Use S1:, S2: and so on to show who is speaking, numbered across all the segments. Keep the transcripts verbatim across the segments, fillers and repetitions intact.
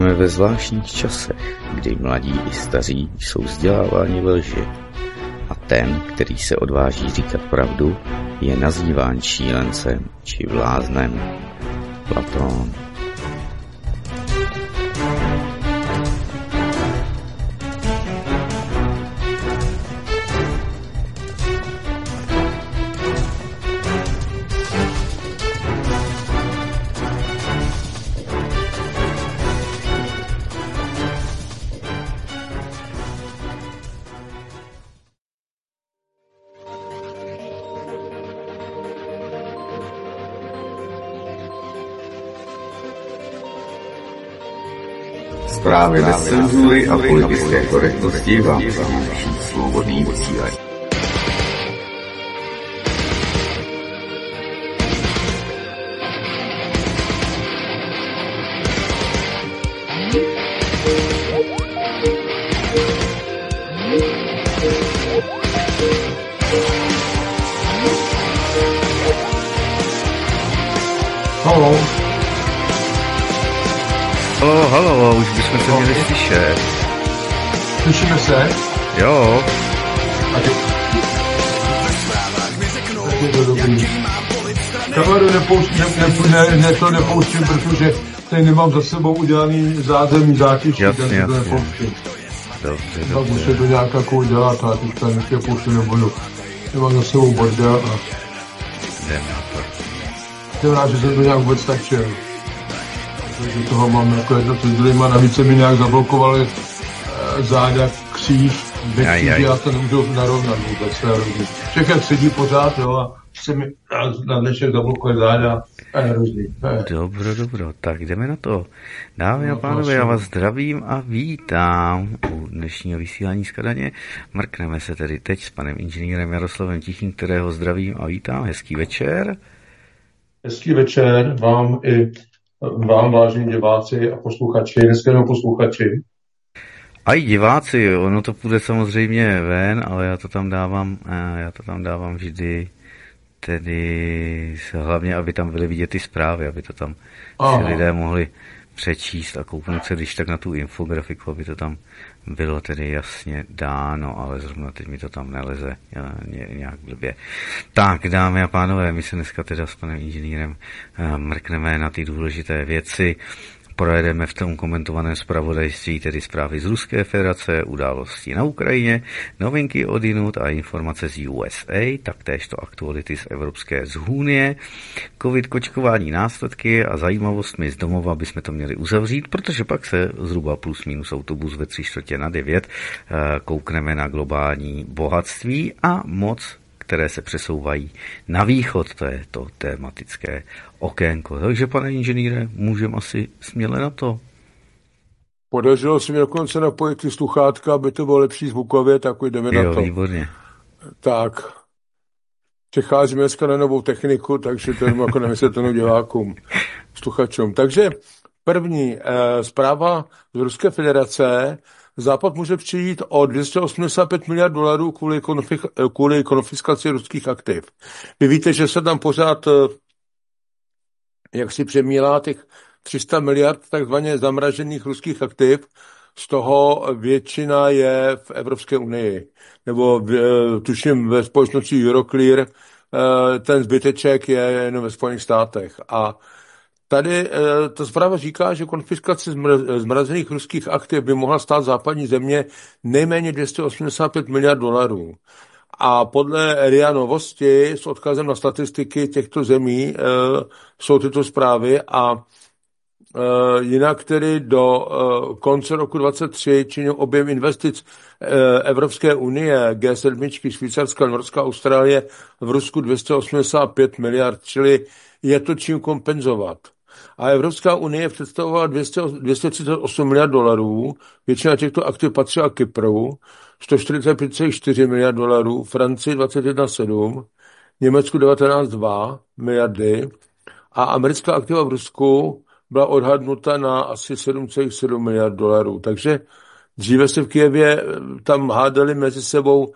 S1: Jsme ve zvláštních časech, kdy mladí i staří jsou vzděláváni ve lži. A ten, který se odváží říkat pravdu, je nazýván šílencem či bláznem. Platón.
S2: Zprávy bez cenzury a politické korektnosti vám přináší svobodný vysílač.
S3: Halo.
S1: Halo, halo, už bychom se měli slyšet.
S3: Slyšíme se?
S1: Jo.
S3: A ty... Tak je to dobrý. Kameru nepouštím, ne, ne, ne, to nepouštím, protože tady nemám za sebou udělaný zázemí zátěž.
S1: Jasně, jasně.
S3: Dobře, dobře. Tak už se to nějak jako dělat a teďka nechtěl pouštět nebudu. Nemám za sebou bordel a...
S1: Jdem na to.
S3: Jsem rád, že jsem to nějak vůbec stačil. Takže toho mám jako jedno s druhýma, navíc se mi nějak zablokovali e, záda, kříž, ve kříži, já to nemůžu narovnat vůbec, to je hrozný. Všechno sedí pořád, jo, a se mi na, na dnešek zablokuje záda, a je hrozný.
S1: Dobro, dobro, tak jdeme na to. Dámy a pánové, já vás zdravím a vítám u dnešního vysílání z Kadaně. Mrkneme se tedy teď s panem inženýrem Jaroslavem Tichým, kterého zdravím a vítám. Hezký večer.
S3: Hezký večer vám i vám, vážení diváci a posluchači, dneska posluchači.
S1: A i diváci, ono to půjde samozřejmě ven, ale já to tam dávám, já to tam dávám vždy, tedy hlavně, aby tam byly vidět ty zprávy, aby to tam si lidé mohli přečíst a kouknout se, když tak na tu infografiku, aby to tam bylo tedy jasně dáno, ale zrovna teď mi to tam neleze nějak blbě. Tak, dámy a pánové, my se dneska teda s panem inženýrem mrkneme na ty důležité věci. Projedeme v tom komentovaném zpravodajství tedy zprávy z Ruské federace, události na Ukrajině, novinky odinut a informace z U S A, taktéž to aktuality z Evropské z Unie, covid kočkování následky a zajímavostmi z domova bychom to měli uzavřít, protože pak se zhruba plus minus autobus ve tři čtvrtě na devět koukneme na globální bohatství a moc, které se přesouvají na východ, to je to tematické okénko. Takže, pane inženýre, můžeme asi směle na to.
S3: Podařilo se mi dokonce napojit ty sluchátka, aby to bylo lepší zvukově, tak jdeme
S1: jo,
S3: na to.
S1: Jo, výborně.
S3: Tak, přecházíme dneska na novou techniku, takže to je jako nevysvětlenou divákům, sluchačům. Takže první eh, zpráva z Ruské federace. Západ může přijít o dvě stě osmdesát pět miliard dolarů kvůli, konfi- kvůli konfiskaci ruských aktiv. Vy víte, že se tam pořád jak si přemílá těch tři sta miliard takzvaně zamražených ruských aktiv, z toho většina je v Evropské unii, nebo v, tuším ve společnosti Euroclear, ten zbyteček je jen ve Spojených státech. A tady ta zpráva říká, že konfiskace zmrazených ruských aktiv by mohla stát západní země nejméně dvě stě osmdesát pět miliard dolarů. A podle R I A Novosti s odkazem na statistiky těchto zemí e, jsou tyto zprávy a e, jinak tedy do e, konce roku dvacet tři činil objem investic e, Evropské unie, G sedm, Švýcarska, Norska, Austrálie v Rusku dvě stě osmdesát pět miliard, čili je to čím kompenzovat. A Evropská unie představovala dvě stě třicet osm miliard dolarů, většina těchto aktiv patřila Kypru, sto čtyřicet pět celá čtyři miliard dolarů, Francii dvacet jedna celá sedm, Německu devatenáct celá dva miliardy a americká aktiva v Rusku byla odhadnuta na asi sedm celá sedm miliard dolarů. Takže dříve se v Kyjevě tam hádali mezi sebou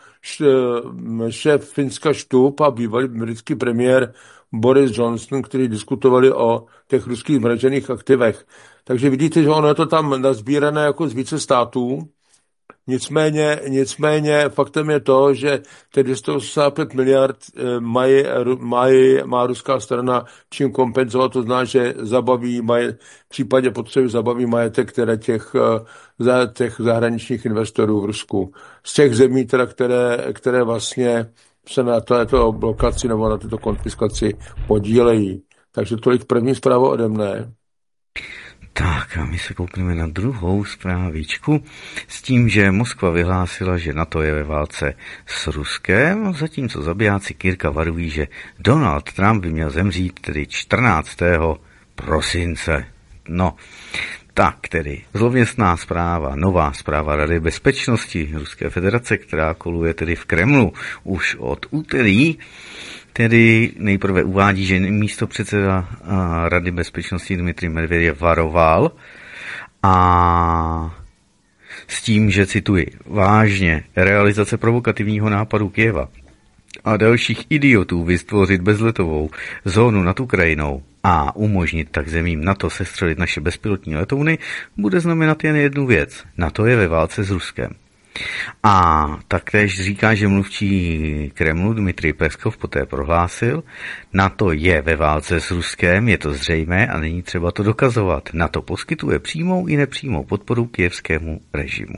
S3: šéf Finska Stubb a bývalý britský premiér Boris Johnson, kteří diskutovali o těch ruských zmražených aktivech. Takže vidíte, že ono je to tam nazbírané jako z více států. Nicméně, nicméně faktem je to, že ty dvě stě osmdesát pět miliard mají, mají, má ruská strana čím kompenzovat, to znamená, že zabaví mají, v případě potřeby zabaví majetek které těch, těch zahraničních investorů v Rusku. Z těch zemí, teda, které, které vlastně se na této blokaci nebo na této konfiskaci podílejí. Takže tolik první zpráva ode mne.
S1: Tak a my se koukneme na druhou zprávičku s tím, že Moskva vyhlásila, že NATO je ve válce s Ruskem, zatímco zabijáci Kirka varují, že Donald Trump by měl zemřít tedy čtrnáctého prosince. No, tak tedy zlověstná zpráva, nová zpráva Rady bezpečnosti Ruské federace, která koluje tedy v Kremlu už od úterý, tedy nejprve uvádí, že místopředseda Rady bezpečnosti Dmitrij Medveděv varoval a s tím, že cituji, vážně realizace provokativního nápadu Kyjeva a dalších idiotů vytvořit bezletovou zónu nad Ukrajinou a umožnit tak zemím NATO sestřelit naše bezpilotní letouny, bude znamenat jen jednu věc. NATO je ve válce s Ruskem. A taktéž říká, že mluvčí Kremlu Dmitrij Peskov poté prohlásil, NATO je ve válce s Ruskem, je to zřejmé a není třeba to dokazovat. NATO poskytuje přímou i nepřímou podporu kyjevskému režimu.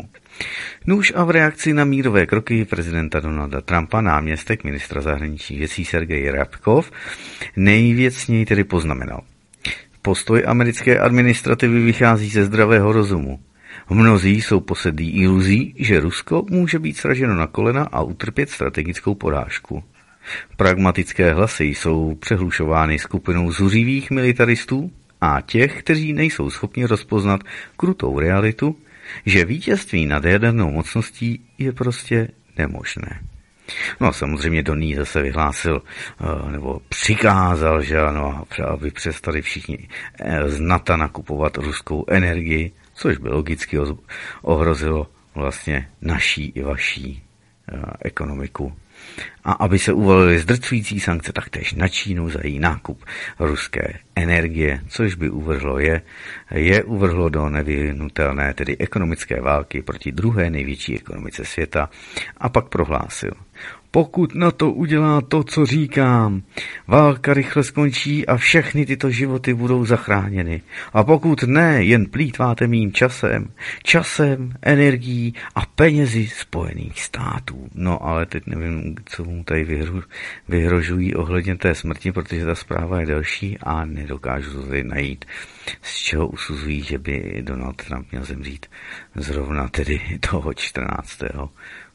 S1: Nuž a v reakci na mírové kroky prezidenta Donalda Trumpa náměstek ministra zahraničních věcí Sergej Ryabkov nejvěcněji tedy poznamenal. Postoj americké administrativy vychází ze zdravého rozumu. Mnozí jsou posedlí iluzí, že Rusko může být sraženo na kolena a utrpět strategickou porážku. Pragmatické hlasy jsou přehlušovány skupinou zuřivých militaristů a těch, kteří nejsou schopni rozpoznat krutou realitu, že vítězství nad jadernou mocností je prostě nemožné. No a samozřejmě do ní zase vyhlásil, nebo přikázal, že ano, aby přestali všichni z NATO nakupovat ruskou energii, což by logicky ohrozilo vlastně naší i vaší ekonomiku. A aby se uvalily zdrcující sankce taktéž na Čínu za její nákup ruské energie, což by uvrhlo je, je uvrhlo do nevyhnutelné, tedy ekonomické války proti druhé největší ekonomice světa a pak prohlásil. Pokud NATO udělá to, co říkám, válka rychle skončí a všechny tyto životy budou zachráněny. A pokud ne, jen plýtváte mým časem, časem, energií a penězi Spojených států. No ale teď nevím, co mu tady vyhro, vyhrožují ohledně té smrti, protože ta zpráva je delší a nedokážu to tady najít, z čeho usuzují, že by Donald Trump měl zemřít zrovna tedy toho čtrnáctého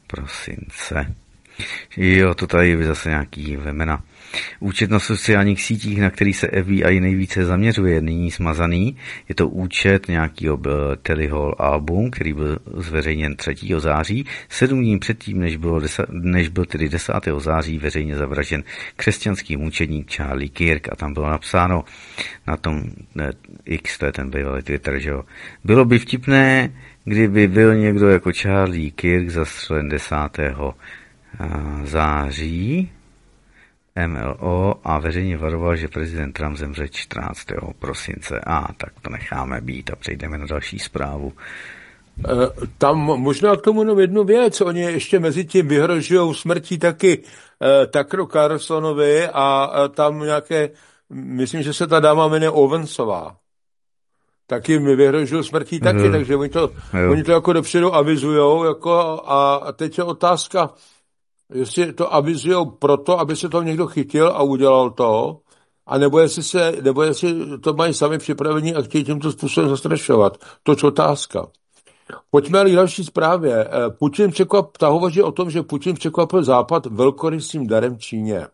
S1: prosince. Jo, to tady je zase nějaký vemena. Účet na sociálních sítích, na který se F B I nejvíce zaměřuje, nyní smazaný. Je to účet nějakého Telihol album, který byl zveřejněn třetího září, sedm dní předtím, než, bylo desa, než byl tedy desátého září veřejně zavražen křesťanský mučedník Charlie Kirk a tam bylo napsáno na tom ne, X, to je ten bývalý Twitter, že jo. Bylo by vtipné, kdyby byl někdo jako Charlie Kirk zastřelen desátého září M L O a veřejně varoval, že prezident Trump zemře čtrnáctého prosince. A tak to necháme být a přejdeme na další zprávu.
S3: Tam možná k tomu jenom jednu věc. Oni ještě mezi tím vyhrožují smrtí taky eh, Tuckeru Carlsonovi a eh, tam nějaké, myslím, že se ta dáma jmenuje Owensová. Taky mi vyhrožují smrtí taky, mm. takže oni to, oni to jako dopředu avizujou jako, a teď je otázka, jestli to avizujou proto, aby se to někdo chytil a udělal to, a nebo jestli, se, nebo jestli to mají sami připravení a chtějí tímto způsobem zastrašovat. To je otázka. Pojďme k další zprávě. Putin překvap, ta hovoří o tom, že Putin překvapil Západ velkorysým darem Číně.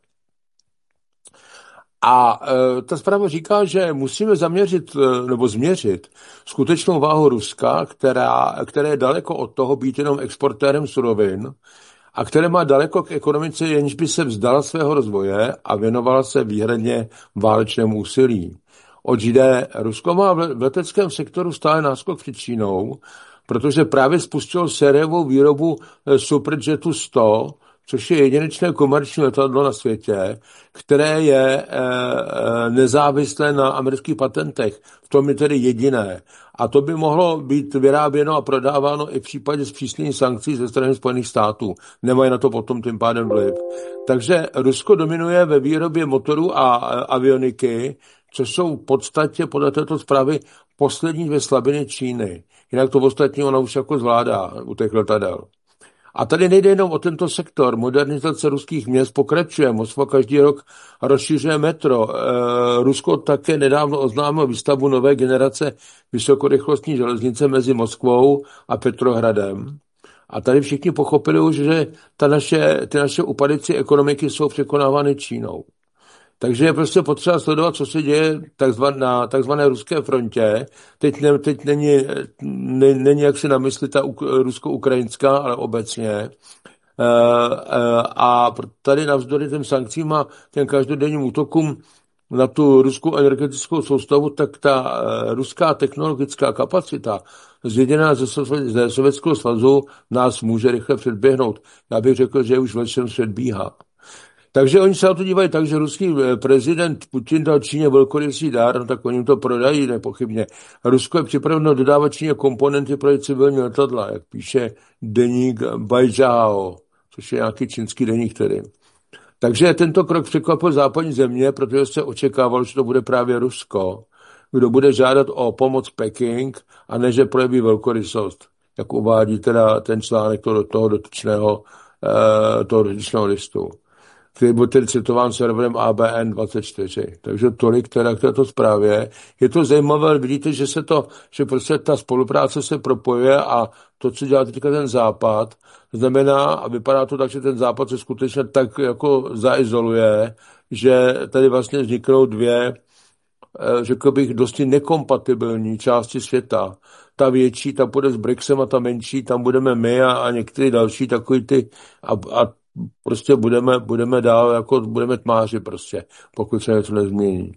S3: A e, ta zpráva říká, že musíme zaměřit nebo změřit skutečnou váhu Ruska, která, které je daleko od toho být jenom exportérem surovin, a které má daleko k ekonomice, jenž by se vzdala svého rozvoje a věnovala se výhradně válečnému úsilí. Oč jde, Rusko má v leteckém sektoru stále náskok před Čínou, protože právě spustilo sériovou výrobu Superjetu sto, což je jedinečné komerční letadlo na světě, které je nezávislé na amerických patentech. V tom je tedy jediné. A to by mohlo být vyráběno a prodáváno i v případě zpřísnění sankcí ze strany Spojených států. Nemají na to potom tím pádem vliv. Takže Rusko dominuje ve výrobě motorů a avioniky, což jsou v podstatě podle této zprávy poslední dvě slabiny Číny. Jinak to ostatní ona už jako zvládá u těch letadel. A tady nejde jenom o tento sektor. Modernizace ruských měst pokračuje. Moskva každý rok rozšiřuje metro. E, Rusko také nedávno oznámilo výstavbu nové generace vysokorychlostní železnice mezi Moskvou a Petrohradem. A tady všichni pochopili už, že ta naše, ty naše upadající ekonomiky jsou překonávány Čínou. Takže je prostě potřeba sledovat, co se děje takzvan, na takzvané ruské frontě. Teď, ne, teď není, ne, není jak si na mysli ta rusko-ukrajinská, ale obecně. E, e, a tady navzdory těm sankcím a těm každodenním útokům na tu ruskou energetickou soustavu, tak ta e, ruská technologická kapacita zvěděná ze, ze Sovětského svazu nás může rychle předběhnout. Já bych řekl, že už vlečem předbíhá. Takže oni se na to dívají tak, že ruský prezident Putin dal Číně velkorysý dár, no tak oni to prodají nepochybně. Rusko je připraveno dodávat Číně komponenty pro civilní letadla, jak píše deník Baijiao, což je nějaký čínský deník tedy. Takže tento krok překvapil západní země, protože se očekávalo, že to bude právě Rusko, kdo bude žádat o pomoc Peking a ne, že projeví velkorysost, jak uvádí teda ten článek toho, toho dotyčného, toho dotyčného listu, který byl tedy citován serverem A B N dvacet čtyři. Takže tolik teda k této zprávě. Je to zajímavé, vidíte, že se to, že prostě ta spolupráce se propojuje a to, co dělá teďka ten Západ, znamená, a vypadá to tak, že ten Západ se skutečně tak jako zaizoluje, že tady vlastně vzniknou dvě, řekl bych, dosti nekompatibilní části světa. Ta větší, ta půjde s BRICSem a ta menší, tam budeme my a, a některé další takový ty a, a prostě budeme, budeme dál, jako budeme tmáři prostě, pokud se něco nezmění.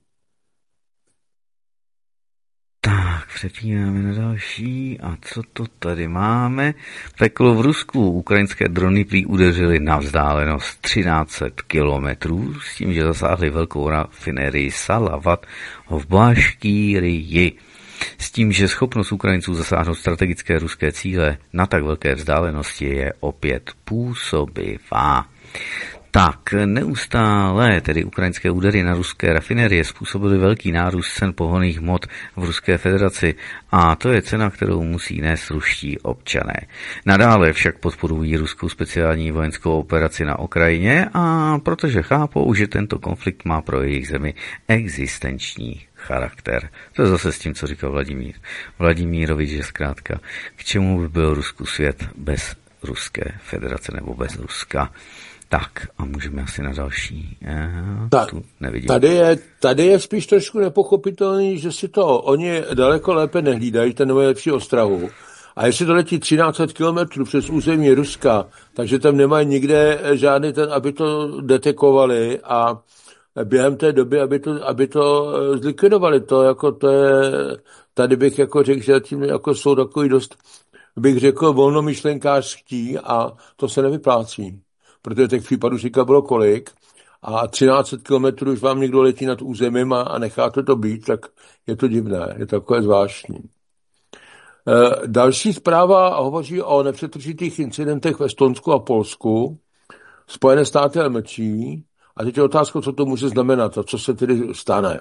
S1: Tak, přepínáme na další. A co to tady máme? Peklo v Rusku. Ukrajinské drony prý udeřily na vzdálenost třináct set kilometrů s tím, že zasáhly velkou rafinérii Salavat v Baškýrii. S tím, že schopnost Ukrajinců zasáhnout strategické ruské cíle na tak velké vzdálenosti je opět působivá. Tak neustále tedy ukrajinské údery na ruské rafinérie způsobily velký nárůst cen pohonných hmot v Ruské federaci a to je cena, kterou musí nést ruští občané. Nadále však podporují ruskou speciální vojenskou operaci na Ukrajině a protože chápou, že tento konflikt má pro jejich zemi existenční charakter. To je zase s tím, co říkal Vladimír. Vladimírovič, že zkrátka, k čemu by byl Rusku svět bez Ruské federace nebo bez Ruska. Tak a můžeme asi na další. Já
S3: tak,
S1: tu nevidím.
S3: Tady je, tady je spíš trošku nepochopitelný, že si to oni daleko lépe nehlídají, ten nejlepší ostrahu. A jestli to letí třináct set kilometrů přes území Ruska, takže tam nemají nikde žádný ten, aby to detekovali a během té doby, aby to, aby to zlikvidovali. To, jako, to je, tady bych jako řekl, že tím jako jsou takový dost, bych řekl, volnomyšlenkářští a to se nevyplácí. Protože těch případů říká bylo kolik a třináct set kilometrů, už vám někdo letí nad územím a, a necháte to být, tak je to divné, je to takové zvláštní. E, další zpráva hovoří o nepřetržitých incidentech v Estonsku a Polsku. Spojené státy mlčí a teď je otázka, co to může znamenat a co se tedy stane.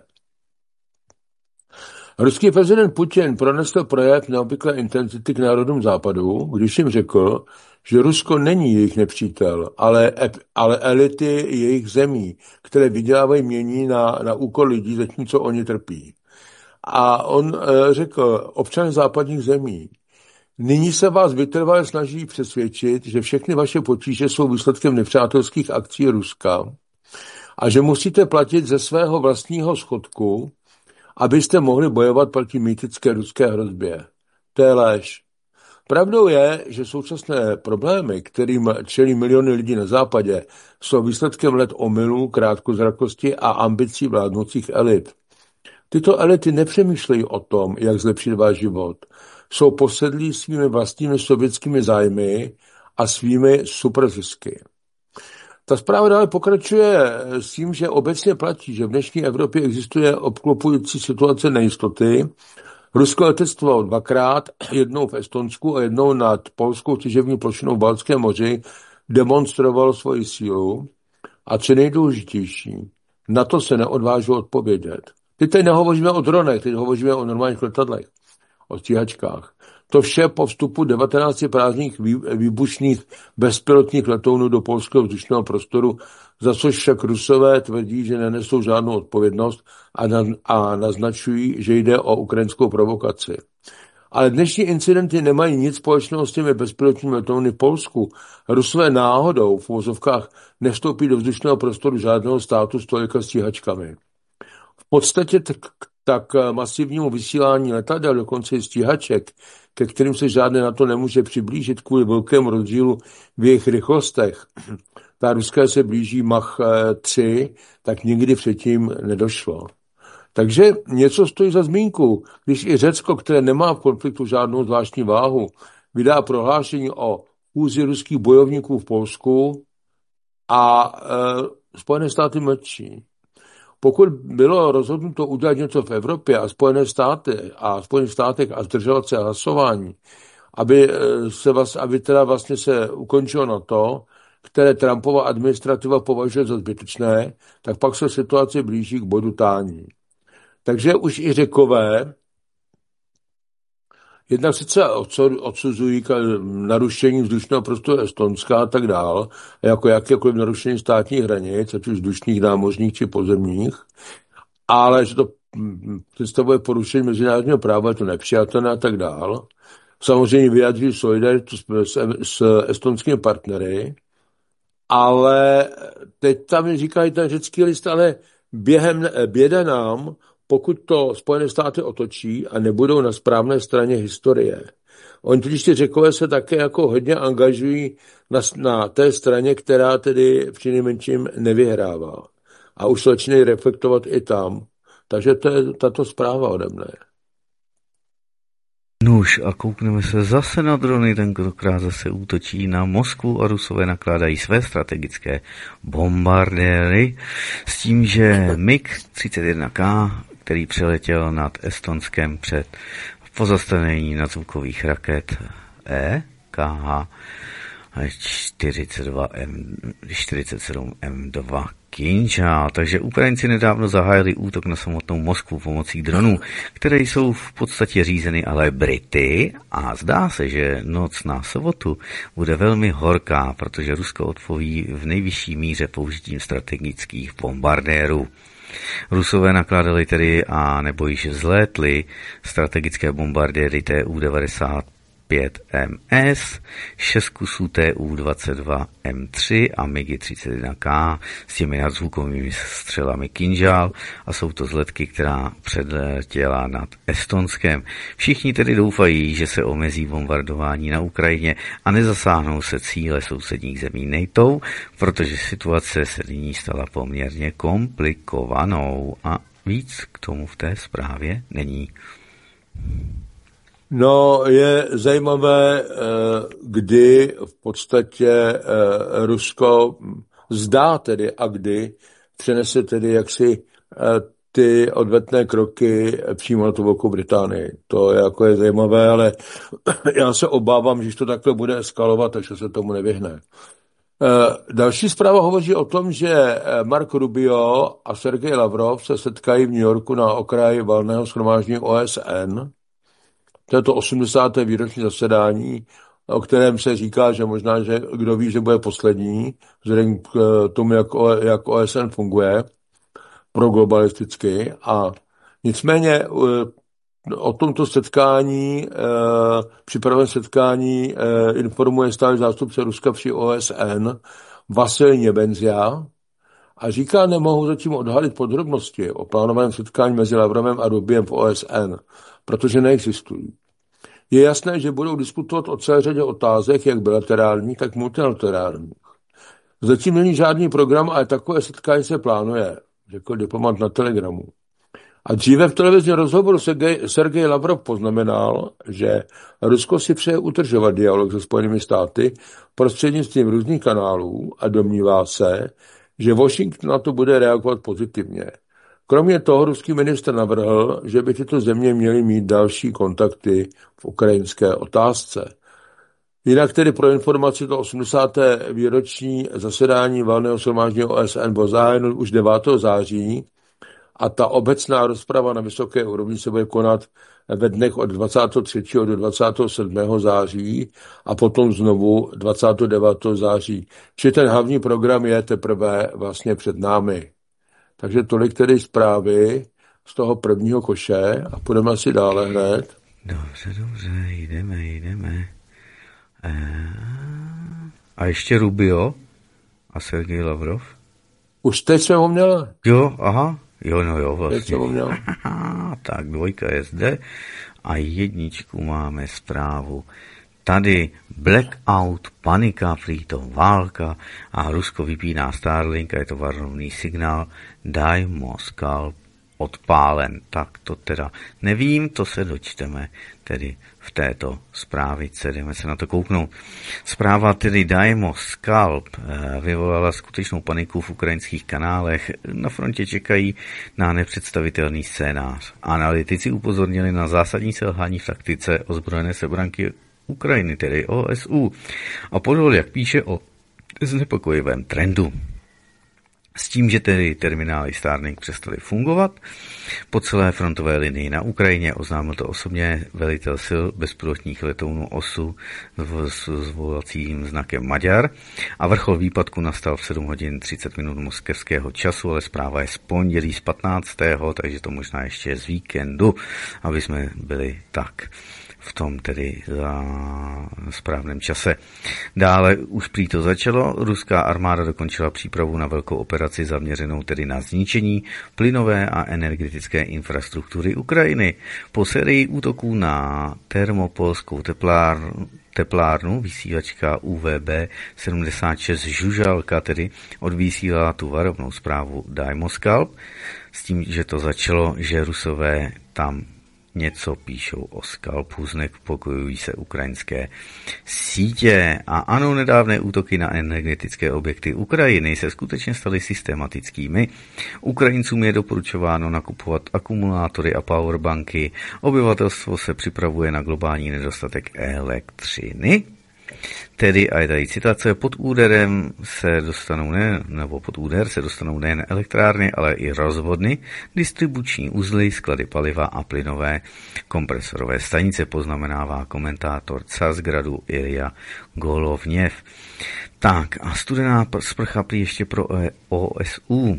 S3: Ruský prezident Putin pronesl projev neobvyklé intenzity k národům západu, když jim řekl, že Rusko není jejich nepřítel, ale, ale elity jejich zemí, které vydělávají mění na, na úkor lidí, zatímco oni trpí. A on e, řekl, občané západních zemí, nyní se vás vytrvale snaží přesvědčit, že všechny vaše potíže jsou výsledkem nepřátelských akcí Ruska a že musíte platit ze svého vlastního schodku, abyste mohli bojovat proti mýtické ruské hrozbě. To je lež. Pravdou je, že současné problémy, kterým čelí miliony lidí na západě, jsou výsledkem let omylů, krátkozrakosti a ambicí vládnoucích elit. Tyto elity nepřemýšlejí o tom, jak zlepšit váš život. Jsou posedlí svými vlastními sovětskými zájmy a svými superzisky. Ta zpráva dále pokračuje s tím, že obecně platí, že v dnešní Evropě existuje obklopující situace nejistoty. Rusko letectvovalo dvakrát, jednou v Estonsku a jednou nad polskou těžební plošinou v Baltském moři, demonstrovalo svoji sílu. A co nejdůležitější, na to se neodvážilo odpovědět. Teď teď nehovoříme o dronech, teď hovoříme o normálních letadlech, o stíhačkách. To vše po vstupu devatenácti prázdných výbušných bezpilotních letounů do polského vzdušného prostoru, za což však Rusové tvrdí, že nenesou žádnou odpovědnost a, na, a naznačují, že jde o ukrajinskou provokaci. Ale dnešní incidenty nemají nic společného s těmi bezpilotními letouny v Polsku. Rusové náhodou v uvozovkách nevstoupí do vzdušného prostoru žádného státu s tolika stíhačkami. V podstatě tak, tak masivnímu vysílání letadel, dokonce i stíhaček, ke kterým se žádné NATO nemůže přiblížit kvůli velkému rozdílu v jejich rychlostech. Ta ruská se blíží Mach tři, tak nikdy předtím nedošlo. Takže něco stojí za zmínku, když i Řecko, které nemá v konfliktu žádnou zvláštní váhu, vydá prohlášení o fúzi ruských bojovníků v Polsku a e, Spojené státy mlčí. Pokud bylo rozhodnuto udělat něco v Evropě a Spojené státy a Spojených státech a zdržovat se hlasování, aby se vás, aby teda vlastně se ukončilo na to, které Trumpova administrativa považuje za zbytečné, tak pak se situace blíží k bodu tání. Takže už i Řekové jednak sice odsuzují narušení vzdušného prostoru Estonska a tak dál, jako jakékoliv narušení státních hranic, ať už vzdušných, námořních či pozemních, ale že to představuje porušení mezinárodního práva, je to nepřijatelné a tak dál. Samozřejmě vyjadřují solidaritu s, s estonskými partnery, ale teď tam říkají ten řecký list, ale během běda nám, pokud to Spojené státy otočí a nebudou na správné straně historie. Oni totiž ty Řekové se také jako hodně angažují na, na té straně, která tedy přinejmenším nevyhrává. A už se začínají reflektovat i tam. Takže to je tato zpráva ode mne.
S1: Nuž a koukneme se zase na drony, tentokrát zase útočí na Moskvu a Rusové nakládají své strategické bombardéry s tím, že MiG třicet jedna K, který přeletěl nad Estonskem před pozastavení nadzvukových raket E K H čtyřicet dva M, čtyřicet sedm M dva Kinžal. Takže Ukrajinci nedávno zahájili útok na samotnou Moskvu pomocí dronů, které jsou v podstatě řízeny ale Brity a zdá se, že noc na sobotu bude velmi horká, protože Rusko odpoví v nejvyšší míře použitím strategických bombardérů. Rusové nakládali tedy a nebo již vzlétli strategické bombardéry T U devadesát pět M S, šest kusů T U dvacet dva M tři a MiG třicet jedna K s těmi nadzvukovými střelami Kinžal a jsou to vzletky, která předletěla nad Estonskem. Všichni tedy doufají, že se omezí bombardování na Ukrajině a nezasáhnou se cíle sousedních zemí NATO, protože situace se nyní stala poměrně komplikovanou a víc k tomu v té zprávě není.
S3: No, je zajímavé, kdy v podstatě Rusko zdá tedy a kdy přenese tedy jaksi ty odvetné kroky přímo na tu Velkou Británii. To je jako je zajímavé, ale já se obávám, že to takhle bude eskalovat, takže se tomu nevyhne. Další zpráva hovoří o tom, že Marco Rubio a Sergej Lavrov se setkají v New Yorku na okraji valného shromáždění O S N. To je to osmdesáté výroční zasedání, o kterém se říká, že možná, že kdo ví, že bude poslední, vzhledem k tomu, jak, o, jak O S N funguje proglobalisticky. A nicméně o tomto setkání, připraveném setkání informuje stále zástupce Ruska při O S N Vasil Nebenzia a říká, nemohu zatím odhalit podrobnosti o plánovaném setkání mezi Lavrovem a Rubiem v O S N, protože neexistují. Je jasné, že budou diskutovat o celé řadě otázek, jak bilaterálních, tak multilaterálních. Zatím není žádný program, ale takové setkání se plánuje, řekl diplomat na Telegramu. A dříve v televizním rozhovoru Sergej, Sergej Lavrov poznamenal, že Rusko si přeje utržovat dialog se Spojenými státy prostřednictvím různých kanálů a domnívá se, že Washington na to bude reagovat pozitivně. Kromě toho ruský ministr navrhl, že by tyto země měly mít další kontakty v ukrajinské otázce. Jinak tedy pro informaci to osmdesáté výroční zasedání valného shromáždění O S N bylo zahájeno už devátého září a ta obecná rozprava na vysoké úrovni se bude konat ve dnech od dvacátého třetího do dvacátého sedmého září a potom znovu dvacátého devátého září. Čili ten hlavní program je teprve vlastně před námi. Takže tolik tedy zprávy z toho prvního koše a půjdeme asi dále hned.
S1: Dobře, dobře, jdeme, jdeme. A ještě Rubio a Sergej Lavrov?
S3: Už teď jsme ho měli.
S1: Jo, aha, jo, no jo, vlastně.
S3: Teď jsem ho měl.
S1: Tak dvojka je zde a jedničku máme zprávu. Tady blackout, panika, prý to válka a Rusko vypíná Starlink a je to varovný signál. Daj Moskal odpálen. Tak to teda nevím, to se dočteme tedy v této zprávice. Jdeme se na to kouknout. Zpráva tedy Daimo Scalp vyvolala skutečnou paniku v ukrajinských kanálech. Na frontě čekají na nepředstavitelný scénář. Analytici upozornili na zásadní selhání v taktice ozbrojené sebranky Ukrajiny, tedy O S U. A podol, jak píše, o znepokojivém trendu. S tím, že tedy terminály Starlink přestaly fungovat po celé frontové linii na Ukrajině, oznámil to osobně velitel sil bezpilotních letounů O S U s zvolacím znakem Maďar a vrchol výpadku nastal v sedm hodin třicet minut moskevského času, ale zpráva je z pondělí z patnáctého takže to možná ještě je z víkendu, aby jsme byli tak v tom tedy za správném čase. Dále už prý to začalo. Ruská armáda dokončila přípravu na velkou operaci zaměřenou tedy na zničení plynové a energetické infrastruktury Ukrajiny. Po sérii útoků na termopolskou teplárnu teplárnu, vysílačka U V B sedmdesát šest Žužalka tedy odvysílala tu varovnou zprávu Daimoskalp s tím, že to začalo, že Rusové tam něco píšou o skalpu, znepokojují se ukrajinské sítě. A ano, nedávné útoky na energetické objekty Ukrajiny se skutečně staly systematickými. Ukrajincům je doporučováno nakupovat akumulátory a powerbanky. Obyvatelstvo se připravuje na globální nedostatek elektřiny. Tedy, a je tady citace, pod úderem se dostanou ne, nebo pod úder se dostanou nejen elektrárny, ale i rozvodny, distribuční uzly, sklady paliva a plynové kompresorové stanice, poznamenává komentátor Cazgradu Ilja Golovněv. Tak a studená sprcha prý ještě pro O S U.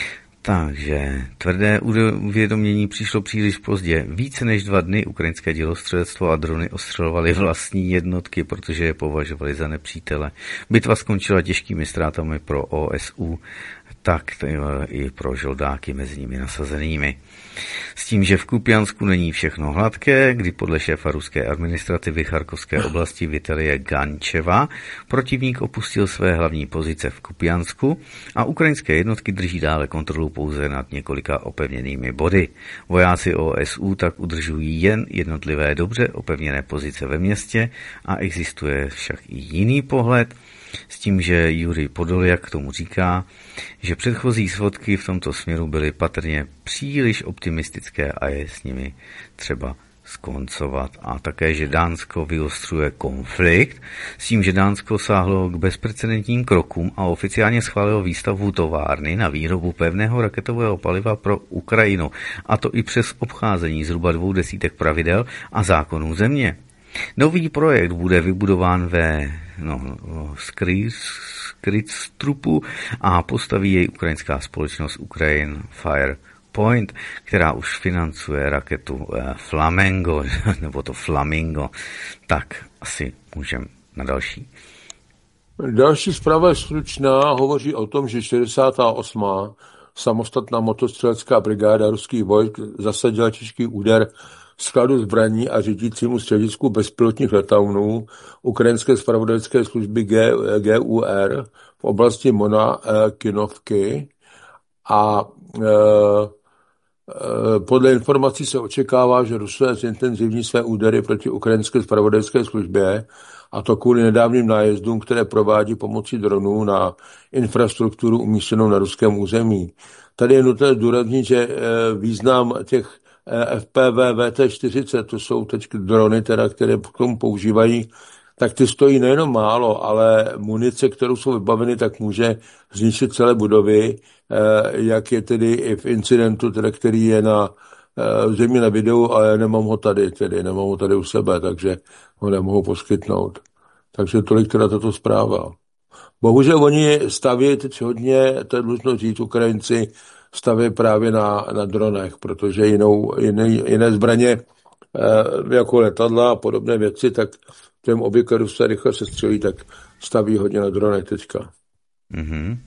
S1: Takže tvrdé uvědomění přišlo příliš pozdě. Více než dva dny ukrajinské dělostřelectvo a drony ostřelovaly vlastní jednotky, protože je považovali za nepřítele. Bitva skončila těžkými ztrátami pro O S U, tak i pro žoldáky mezi nimi nasazenými. S tím, že v Kupiansku není všechno hladké, kdy podle šéfa ruské administrativy Charkovské oblasti Vitalie Gančeva protivník opustil své hlavní pozice v Kupiansku a ukrajinské jednotky drží dále kontrolu pouze nad několika opevněnými body. Vojáci O S U tak udržují jen jednotlivé dobře opevněné pozice ve městě a existuje však i jiný pohled, s tím, že Jurij Podoljak k tomu říká, že předchozí svodky v tomto směru byly patrně příliš optimistické a je s nimi třeba skoncovat. A také, že Dánsko vyostřuje konflikt, s tím, že Dánsko sáhlo k bezprecedentním krokům a oficiálně schválilo výstavbu továrny na výrobu pevného raketového paliva pro Ukrajinu, a to i přes obcházení zhruba dvou desítek pravidel a zákonů země. Nový projekt bude vybudován ve no, Skrystrupu a postaví jej ukrajinská společnost Ukraine Fire Point, která už financuje raketu Flamengo, nebo to Flamingo. Tak asi můžeme na další.
S3: Další zpráva je stručná, hovoří o tom, že šedesátá osmá samostatná motostřelecká brigáda ruských vojsk zasadila těžký úder skladu zbraní a řídícímu středisku bezpilotních letounů ukrajinské zpravodajské služby G U R v oblasti Mona Kinovky a e, Podle informací se očekává, že Rusové zintenzivní své údery proti ukrajinské zpravodajské službě, a to kvůli nedávným nájezdům, které provádí pomocí dronů na infrastrukturu umístěnou na ruském území. Tady je nutné zdůraznit, že význam těch F P V V T čtyřicet, to jsou teď drony, teda, které k tomu používají, tak ty stojí nejenom málo, ale munice, kterou jsou vybaveny, tak může zničit celé budovy, jak je tedy i v incidentu, teda, který je na zřejmě na videu, ale nemám ho tady, tedy nemám ho tady u sebe, takže ho nemohu poskytnout. Takže tolik teda tato zpráva. Bohužel oni staví teď hodně, to je dlužno říct, Ukrajinci staví právě na, na dronech, protože jinou, jiné, jiné zbraně jako letadla a podobné věci, tak těm obvykle se rychle se střelí, tak staví hodně na dronech teďka.
S1: Mm-hmm.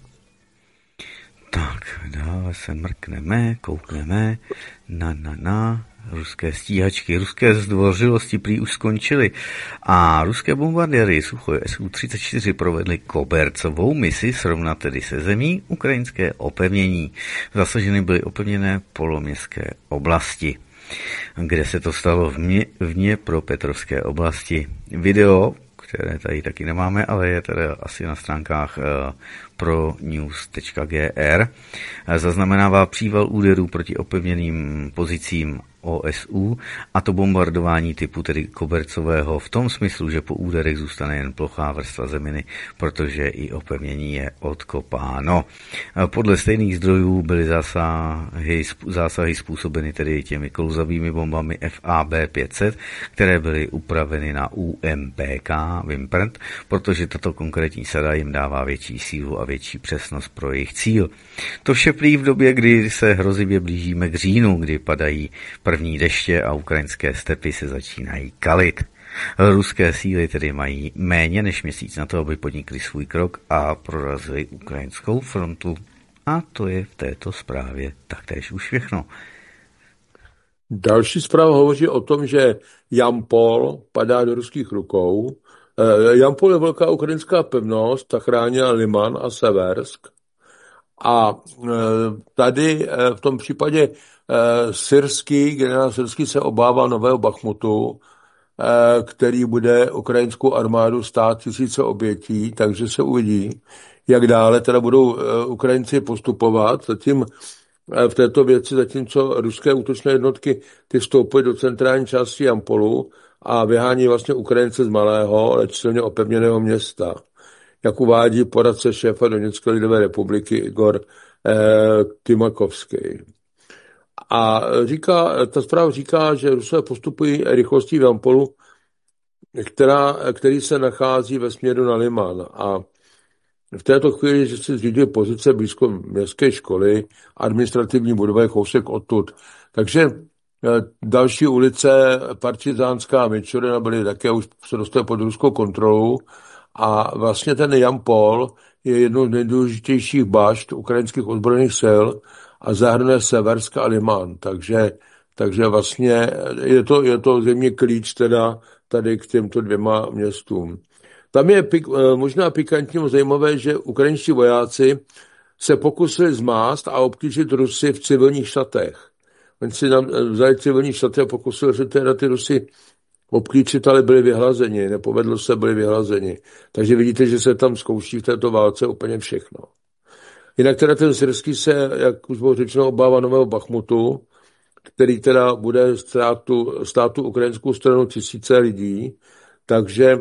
S1: Tak, dále se mrkneme, koukneme na, na, na ruské stíhačky. Ruské zdvořilosti prý už skončily a ruské bombardéry Suchoj S U třicet čtyři provedly kobercovou misi srovnat tedy se zemí ukrajinské opevnění. Zasaženy byly opevněné poloměstské oblasti, kde se to stalo v, mě, v Dněpropetrovské oblasti. Video, které tady taky nemáme, ale je teda asi na stránkách uh, pronews tečka g r, zaznamenává příval úderů proti opevněným pozicím O S U, a to bombardování typu tedy kobercového v tom smyslu, že po úderech zůstane jen plochá vrstva zeminy, protože i opevnění je odkopáno. Podle stejných zdrojů byly zásahy, zásahy způsobeny tedy těmi klouzavými bombami F A B pět set, které byly upraveny na U M P K Vimpert, protože tato konkrétní sada jim dává větší sílu a větší přesnost pro jejich cíl. To vše prý v době, kdy se hrozivě blížíme k říjnu, kdy padají první deště a ukrajinské stepy se začínají kalit. Ruské síly tedy mají méně než měsíc na to, aby podnikli svůj krok a prorazili ukrajinskou frontu. A to je v této zprávě taktéž už všechno.
S3: Další zpráva hovoří o tom, že Jampol padá do ruských rukou. Jampol je velká ukrajinská pevnost, ta chránila Liman a Seversk. A tady v tom případě Syrský, generál Syrský se obává nového Bachmutu, který bude ukrajinskou armádu stát tisíce obětí, takže se uvidí, jak dále teda budou Ukrajinci postupovat. Zatím v této věci, zatímco ruské útočné jednotky ty vstoupují do centrální části Jampolu a vyhání vlastně Ukrajince z malého, ale silně opevněného města. Jak uvádí poradce šéfa Doněcké lidové republiky Igor eh, Tymakovský. A říká, ta zpráva říká, že Rusové postupují rychlostí v Jampolu, která, který se nachází ve směru na Liman. A v této chvíli, že se zřídí pozice blízko městské školy, administrativní budova je kousek odtud. Takže další ulice, Partizánská a Mičurina, byly také už se dostaly pod ruskou kontrolu. A vlastně ten Jampol je jednou z nejdůležitějších bašt ukrajinských ozbrojených sil a zahrnuje Seversk a Liman. Takže, takže vlastně je to, je to země klíč teda tady k těmto dvěma městům. Tam je pik, možná pikantně zajímavé, že ukrajinští vojáci se pokusili zmást a obklíčit Rusy v civilních šatech. Oni si nám vzali civilní šaty a pokusili se teda ty Rusy obklíčit, ale byli vyhlazeni, nepovedlo se, byli vyhlazeni. Takže vidíte, že se tam zkouší v této válce úplně všechno. Jinak teda ten Syrský se, jak už bylo řečeno, obává nového Bachmutu, který teda bude státu, státu ukrajinskou stranu tisíce lidí, takže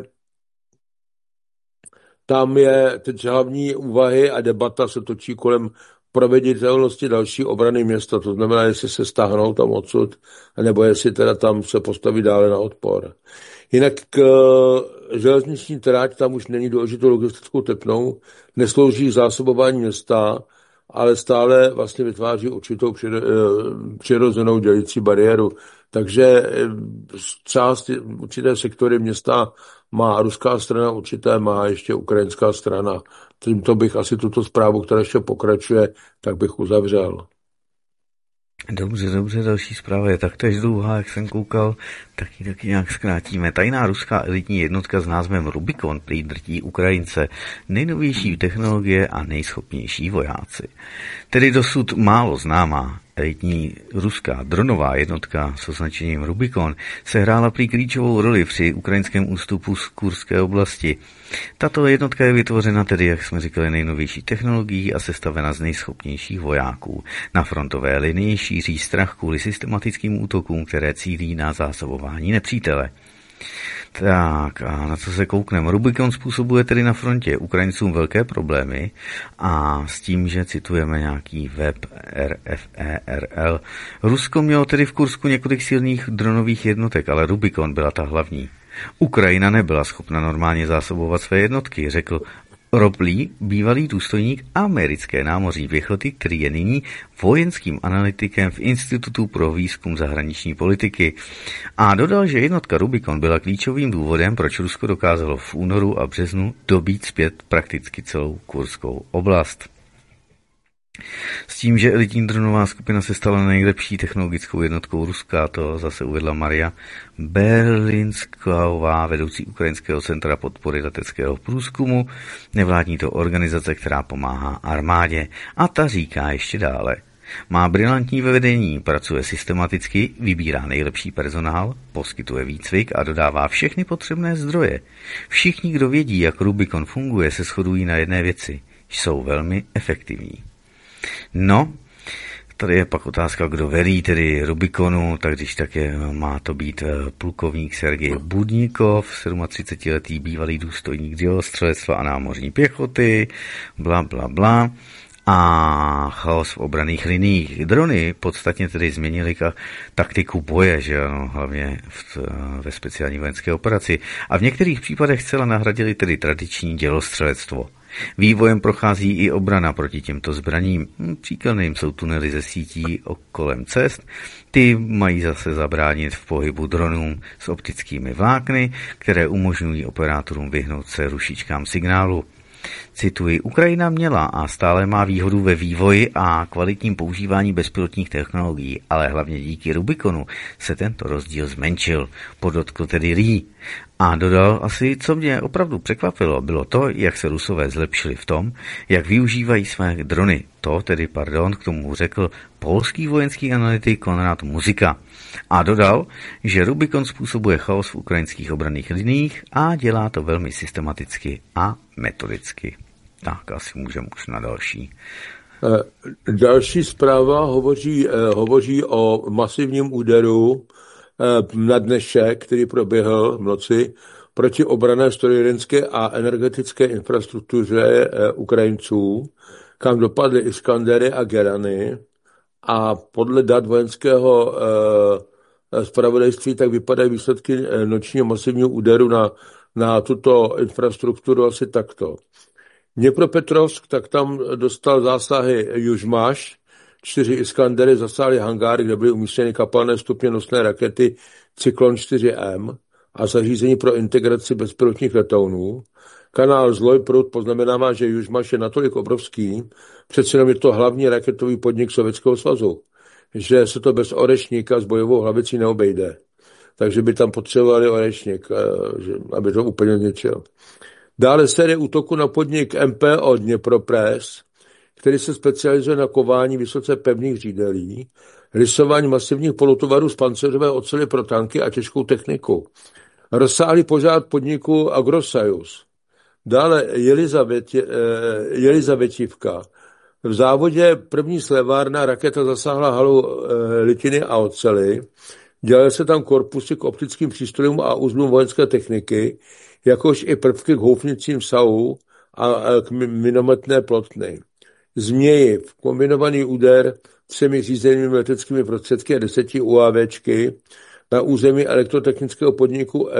S3: tam je teď hlavní úvahy a debata se točí kolem proveditelnosti další obrany města, to znamená, jestli se stáhnou tam odsud, nebo jestli teda tam se postaví dále na odpor. Jinak k železniční tráť tam už není důležitou logistickou tepnou, neslouží zásobování města, ale stále vlastně vytváří určitou přirozenou dělící bariéru. Takže část, určité sektory města má ruská strana, určité má ještě ukrajinská strana. Tímto bych asi tuto zprávu, která ještě pokračuje, tak bych uzavřel.
S1: Dobře, dobře, další zpráva je taktéž dlouhá, jak jsem koukal, taky taky nějak zkrátíme. Tajná ruská elitní jednotka s názvem Rubikon prý drtí Ukrajince, nejnovější technologie a nejschopnější vojáci. Tedy dosud málo známá elitní ruská dronová jednotka s označením Rubikon sehrála prý klíčovou roli při ukrajinském ústupu z Kurské oblasti. Tato jednotka je vytvořena tedy, jak jsme říkali, nejnovější technologií a sestavena z nejschopnějších vojáků. Na frontové linii šíří strach kvůli systematickým útokům, které cílí na zásobování nepřítele. Tak a na co se koukneme? Rubikon způsobuje tedy na frontě Ukrajincům velké problémy a s tím, že citujeme nějaký web R F E R L. Rusko mělo tedy v Kursku několik silných dronových jednotek, ale Rubikon byla ta hlavní. Ukrajina nebyla schopna normálně zásobovat své jednotky, řekl Rob Lee, bývalý důstojník americké námořní pěchoty, který je nyní vojenským analytikem v Institutu pro výzkum zahraniční politiky. A dodal, že jednotka Rubikon byla klíčovým důvodem, proč Rusko dokázalo v únoru a březnu dobít zpět prakticky celou kurskou oblast. S tím, že elitní dronová skupina se stala nejlepší technologickou jednotkou Ruska, to zase uvedla Maria Berlinsková, vedoucí Ukrajinského centra podpory leteckého průzkumu, nevládní to organizace, která pomáhá armádě. A ta říká ještě dále. Má brilantní vedení, pracuje systematicky, vybírá nejlepší personál, poskytuje výcvik a dodává všechny potřebné zdroje. Všichni, kdo vědí, jak Rubikon funguje, se shodují na jedné věci. Jsou velmi efektivní. No, tady je pak otázka, kdo velí tedy Rubikonu, tak když tak je, má to být plukovník Sergej Budníkov, třicetisedmiletý bývalý důstojník dělostřelectva a námořní pěchoty, bla, bla, bla. A chaos v obranných liniích. Drony podstatně tedy změnily taktiku boje, že ano, hlavně v, ve speciální vojenské operaci. A v některých případech zcela nahradili tedy tradiční dělostřelectvo. Vývojem prochází i obrana proti těmto zbraním. Příkladným jsou tunely ze sítí kolem cest. Ty mají zase zabránit v pohybu dronům s optickými vlákny, které umožňují operátorům vyhnout se rušičkám signálu. Cituji, Ukrajina měla a stále má výhodu ve vývoji a kvalitním používání bezpilotních technologií, ale hlavně díky Rubikonu se tento rozdíl zmenšil, podotkl tedy Lee. A dodal asi, co mě opravdu překvapilo, bylo to, jak se Rusové zlepšili v tom, jak využívají své drony. To tedy, pardon, k tomu řekl polský vojenský analytik Konrad Muzika. A dodal, že Rubikon způsobuje chaos v ukrajinských obranných liniích a dělá to velmi systematicky a metodicky. Tak asi můžeme už na další.
S3: Další zpráva hovoří, hovoří o masivním úderu na dnešek, který proběhl v noci proti obranné strojírenské a energetické infrastruktuře Ukrajinců, kam dopadly Iskandery a Gerany. A podle dat vojenského zpravodajství tak vypadají výsledky nočního masivního úderu na, na tuto infrastrukturu asi takto. Dněpropetrovsk, tak tam dostal zásahy Južmaš, čtyři Iskandery zasáhly hangáry, kde byly umístěny kapalné stupně nosné rakety Cyklon čtyři M a zařízení pro integraci bezpilotních letounů. Kanál Zloj Prut poznamenává, že Južmaš je natolik obrovský, přece jenom je to hlavní raketový podnik Sovětského svazu, že se to bez orešníka s bojovou hlavicí neobejde. Takže by tam potřebovali orešník, aby to úplně zničil. Dále série útoku na podnik M P O Dněpropress, který se specializuje na kování vysoce pevných řídelí, rysování masivních polotovarů z pancéřové oceli pro tanky a těžkou techniku. Rozsáhlý požár podniku Agrosajus. Dále Jelizaveti, Jelizavetivka. V závodě první slevárna raketa zasáhla halu litiny a oceli. Dělaly se tam korpusy k optickým přístrojům a uzlům vojenské techniky, jakož i prvky k houfnicím S A U a k minometné plotny. Změjiv, kombinovaný úder třemi řízenými leteckými prostředky a deseti UAVčky na území elektrotechnického podniku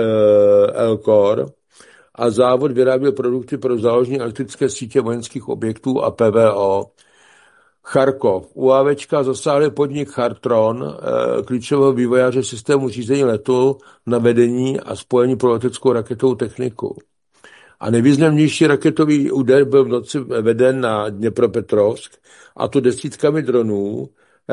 S3: Elkor a závod vyráběl produkty pro záložní elektrické sítě vojenských objektů a P V O. Charkov. UAVčka zasáhly podnik Chartron, klíčového vývojáře systému řízení letu na vedení a spojení pro leteckou raketovou techniku. A nejvýznamnější raketový úder byl v noci veden na Dněpropetrovsk, a to desítkami dronů,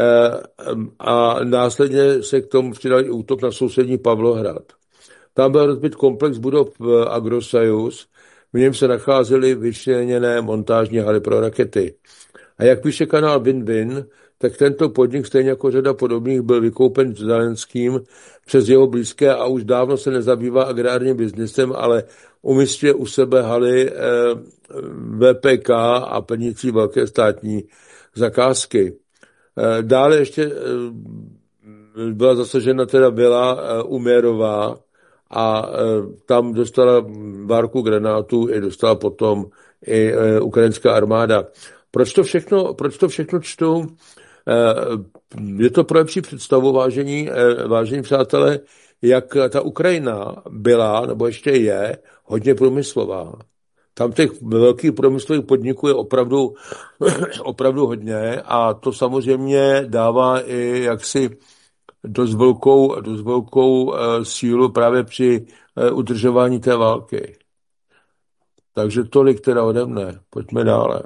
S3: a následně se k tomu přidal i útok na sousední Pavlohrad. Tam byl rozbit komplex budov Agrosajus, v něm se nacházely vyčleněné montážní haly pro rakety. A jak píše kanál Win-Win, tak tento podnik, stejně jako řada podobných, byl vykoupen Zelenským přes jeho blízké a už dávno se nezabývá agrárním biznesem, ale umístuje u sebe haly V P K a plnící velké státní zakázky. Dále ještě byla zasažena teda vila Uměrová a tam dostala várku granátů i dostala potom i ukrajinská armáda. Proč to všechno, proč to všechno čtu? Je to pro lepší představu, vážení, vážení přátelé, jak ta Ukrajina byla, nebo ještě je, hodně průmyslová. Tam těch velkých průmyslových podniků je opravdu, opravdu hodně a to samozřejmě dává i jaksi dost velkou, dost velkou sílu právě při udržování té války. Takže tolik teda ode mne. Pojďme dále.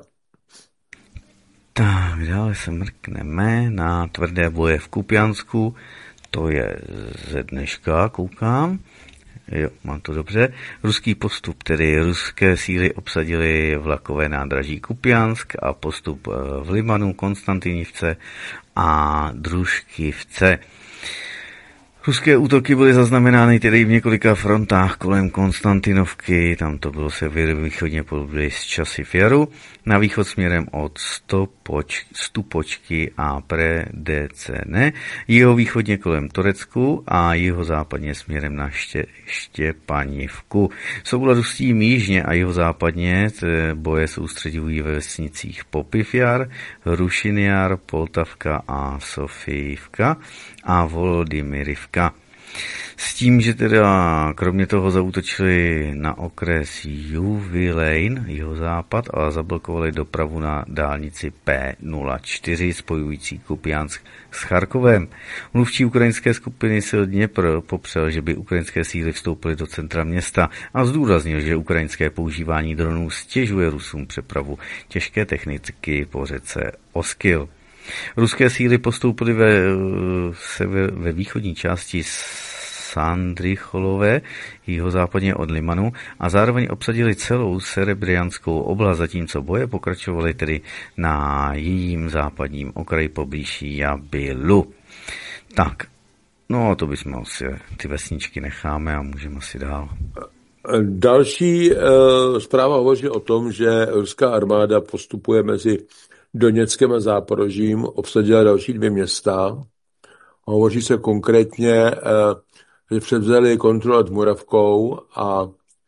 S1: Tak, dále se mrkneme na tvrdé boje v Kupiansku. To je ze dneška, koukám. Jo, mám to dobře. Ruský postup, tedy ruské síly obsadily vlakové nádraží Kupiansk a postup v Limanu, Konstantinivce a Družkivce. Ruské útoky byly zaznamenány tedy v několika frontách kolem Konstantinovky, tam to bylo severovýchodně poblíž Časiv Jaru, na východ směrem od Stopoč, Stupočky a Predecene, jihovýchodně kolem Turecku a jihozápadně směrem na Ště, Štěpanivku. V souladu s tím jižně a jihozápadně boje soustředují ve vesnicích Popiv Jar, Rušin Jar, Poltavka a Sofijivka a Volodymyrivka. S tím, že teda kromě toho zaútočili na okres Juvilejn, jihozápad, a zablokovali dopravu na dálnici P nula čtyři spojující Kupiansk s Charkovem. Mluvčí ukrajinské skupiny sil Dněpr popřel, že by ukrajinské síly vstoupily do centra města a zdůraznil, že ukrajinské používání dronů stěžuje Rusům přepravu těžké techniky po řece Oskil. Ruské síly postoupily ve, sever, ve východní části Sandrycholové, jihozápadně od Limanu, a zároveň obsadili celou serebrianskou oblast, zatímco boje pokračovaly tedy na jejím západním okraji poblíž Jabilu. Tak, no to bychom asi ty vesničky necháme a můžeme asi dál.
S3: Další e, zpráva hovoří o tom, že ruská armáda postupuje mezi Doněckém a Záporožím, obsadila další dvě města. Hovoří se konkrétně, že převzali kontrolu nad Muravkou a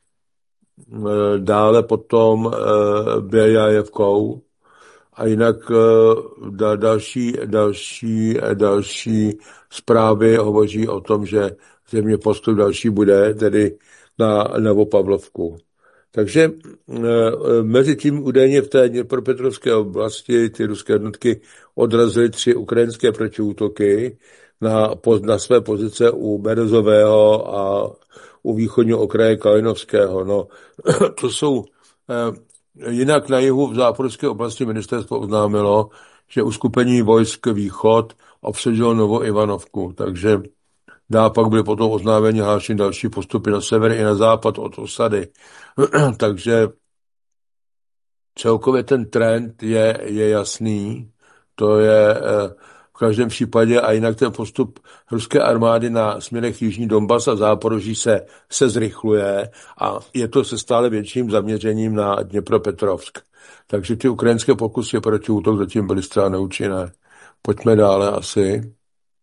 S3: dále potom Běljajevkou. A jinak další, další, další zprávy hovoří o tom, že země postup další bude, tedy na Novopavlovku. Takže e, mezi tím údajně v té Dněpropetrovské oblasti ty ruské jednotky odrazily tři ukrajinské protiútoky na, na své pozice u Berezového a u východního okraje Kalinovského. No, to jsou e, jinak na jihu v záporské oblasti ministerstvo oznámilo, že uskupení vojsk Východ obsadilo Novou Ivanovku, takže dá pak byly potom oznámení hlášení další postupy na sever i na západ od osady. Takže celkově ten trend je, je jasný. To je v každém případě, a jinak ten postup ruské armády na směrech Jižní Donbas a Záporoží se, se zrychluje a je to se stále větším zaměřením na Dněpropetrovsk. Takže ty ukrajinské pokusy proti útok zatím byly zcela neúčinné. Pojďme dále asi.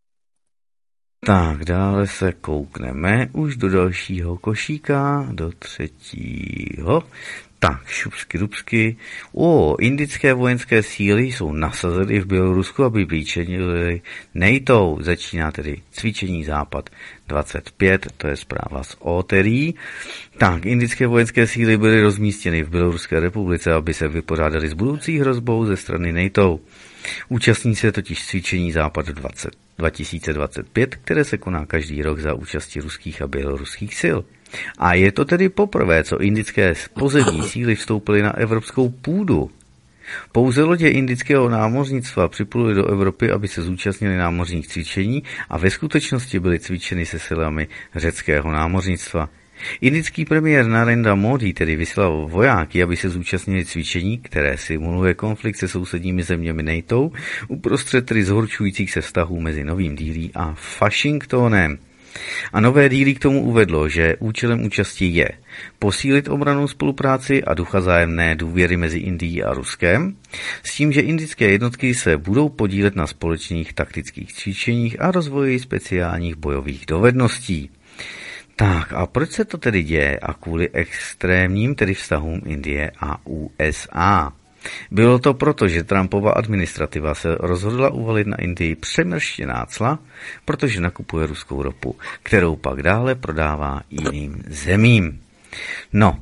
S1: Tak, dále se koukneme už do dalšího košíka, do třetího. Tak, šupsky dubsky. O, indické vojenské síly jsou nasazeny v Bělorusku, aby vyčenili NATO. Začíná tedy cvičení Západ dvacet pět, to je zpráva z Oterí. Tak, indické vojenské síly byly rozmístěny v Běloruské republice, aby se vypořádali s budoucí hrozbou ze strany NATO. Účastní se totiž cvičení Západ dva tisíce dvacet pět, které se koná každý rok za účasti ruských a běloruských sil. A je to tedy poprvé, co indické pozemní síly vstoupily na evropskou půdu. Pouze lodě indického námořnictva připluly do Evropy, aby se zúčastnili námořních cvičení, a ve skutečnosti byly cvičeny se silami řeckého námořnictva. Indický premiér Narendra Modi tedy vyslal vojáky, aby se zúčastnili cvičení, které simuluje konflikt se sousedními zeměmi NATO, uprostřed tedy zhorčujících se vztahů mezi Novým Dillí a Washingtonem. A Nové Dillí k tomu uvedlo, že účelem účasti je posílit obrannou spolupráci a ducha vzájemné důvěry mezi Indií a Ruskem, s tím, že indické jednotky se budou podílet na společných taktických cvičeních a rozvoji speciálních bojových dovedností. Tak a proč se to tedy děje a kvůli extrémním tedy vztahům Indie a U S A? Bylo to proto, že Trumpova administrativa se rozhodla uvalit na Indii přemrštěná cla, protože nakupuje ruskou ropu, kterou pak dále prodává jiným zemím. No,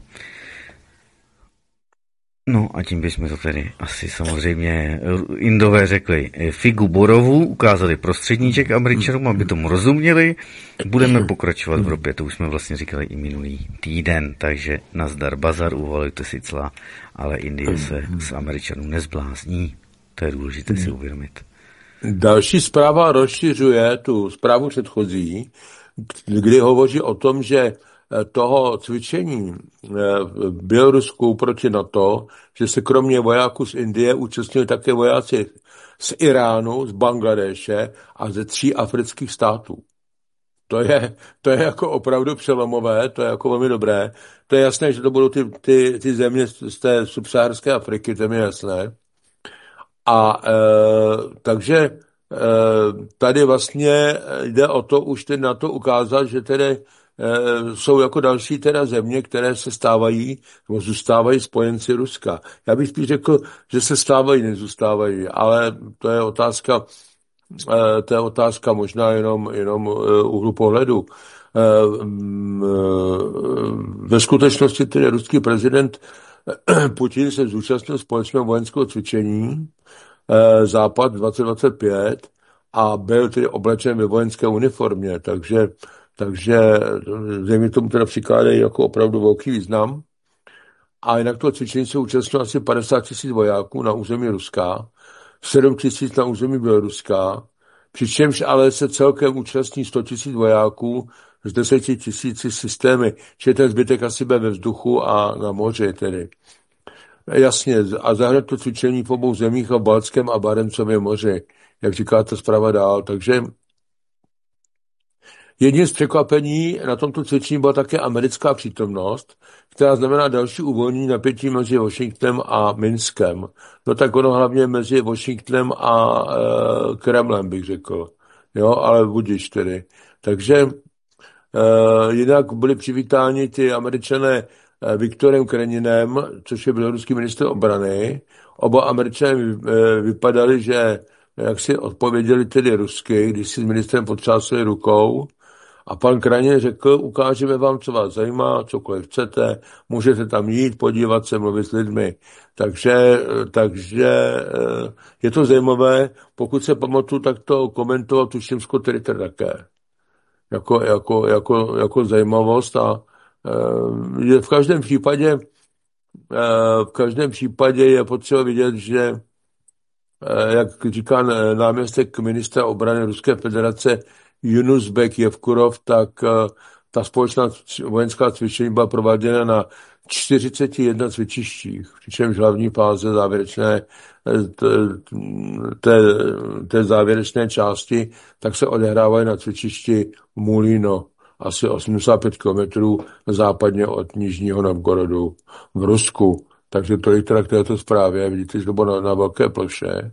S1: no a tím bychom to tedy asi samozřejmě Indové řekli figu borovu, ukázali prostředníček Američanům, aby tomu rozuměli. Budeme pokračovat v ropě, to už jsme vlastně říkali i minulý týden, takže nazdar bazar, uvalujte si cla, ale Indie se s Američanů nezblázní. To je důležité si uvědomit. Další
S3: zpráva rozšiřuje tu zprávu předchozí, kdy hovoří o tom, že toho cvičení v Bělorusku proti NATO, že se kromě vojáků z Indie účastnili také vojáci z Iránu, z Bangladéše a ze tří afrických států. To je, to je jako opravdu přelomové, to je jako velmi dobré. To je jasné, že to budou ty, ty, ty země z té subsaharské Afriky, to je jasné. A e, takže e, tady vlastně jde o to už teď na to ukázat, že tedy jsou jako další teda země, které se stávají, nebo zůstávají spojenci Ruska. Já bych spíš řekl, že se stávají, nezůstávají, ale to je otázka, to je otázka možná jenom, jenom úhlu pohledu. Ve skutečnosti tedy ruský prezident Putin se zúčastnil společného vojenského cvičení Západ dvacet dvacet pět a byl tedy oblečen ve vojenské uniformě, takže Takže země tomu teda přikládají jako opravdu velký význam. A jinak toho cvičení se účastnilo asi padesát tisíc vojáků na území Ruska, sedm tisíc na území Běloruska, přičemž ale se celkem účastní sto tisíc vojáků z deset tisíci systémy, čili ten zbytek asi bude ve vzduchu a na moři tedy. Jasně, a zahrne to cvičení v obou zemích a v Baltském a Barencově moři, jak říká ta zpráva dál, takže jedním z překvapení na tomto cvičení byla také americká přítomnost, která znamená další uvolnění napětí mezi Washingtonem a Minskem. No tak ono hlavně mezi Washingtonem a e, Kremlem, bych řekl. Jo, ale budiš tedy. Takže e, jinak byli přivítáni ty Američané e, Viktorem Kreninem, což je běloruský ministr obrany. Oba Američané e, vypadali, že jak si odpověděli tedy rusky, když si s ministrem potřásli rukou. A pan Kranin řekl, ukážeme vám, co vás zajímá, cokoliv chcete, můžete tam jít, podívat se, mluvit s lidmi. Takže, takže je to zajímavé, pokud se pamatuju, tak to komentoval tuším Scott Ritter také. Jako, jako, jako, jako zajímavost a je v každém případě v každém případě je potřeba vidět, že jak říká náměstek ministra obrany Ruské federace Yunusbek Jevkurov, tak ta společná vojenská cvičení byla prováděna na čtyřiceti jedna cvičištích, přičemž hlavní fáze závěrečné té, té závěrečné části tak se odehrávají na cvičišti Mulino, asi osmdesát pět kilometrů západně od Nižního Novgorodu v Rusku. Takže tolik teda k této zprávě. Vidíte, že to bylo na, na velké ploše.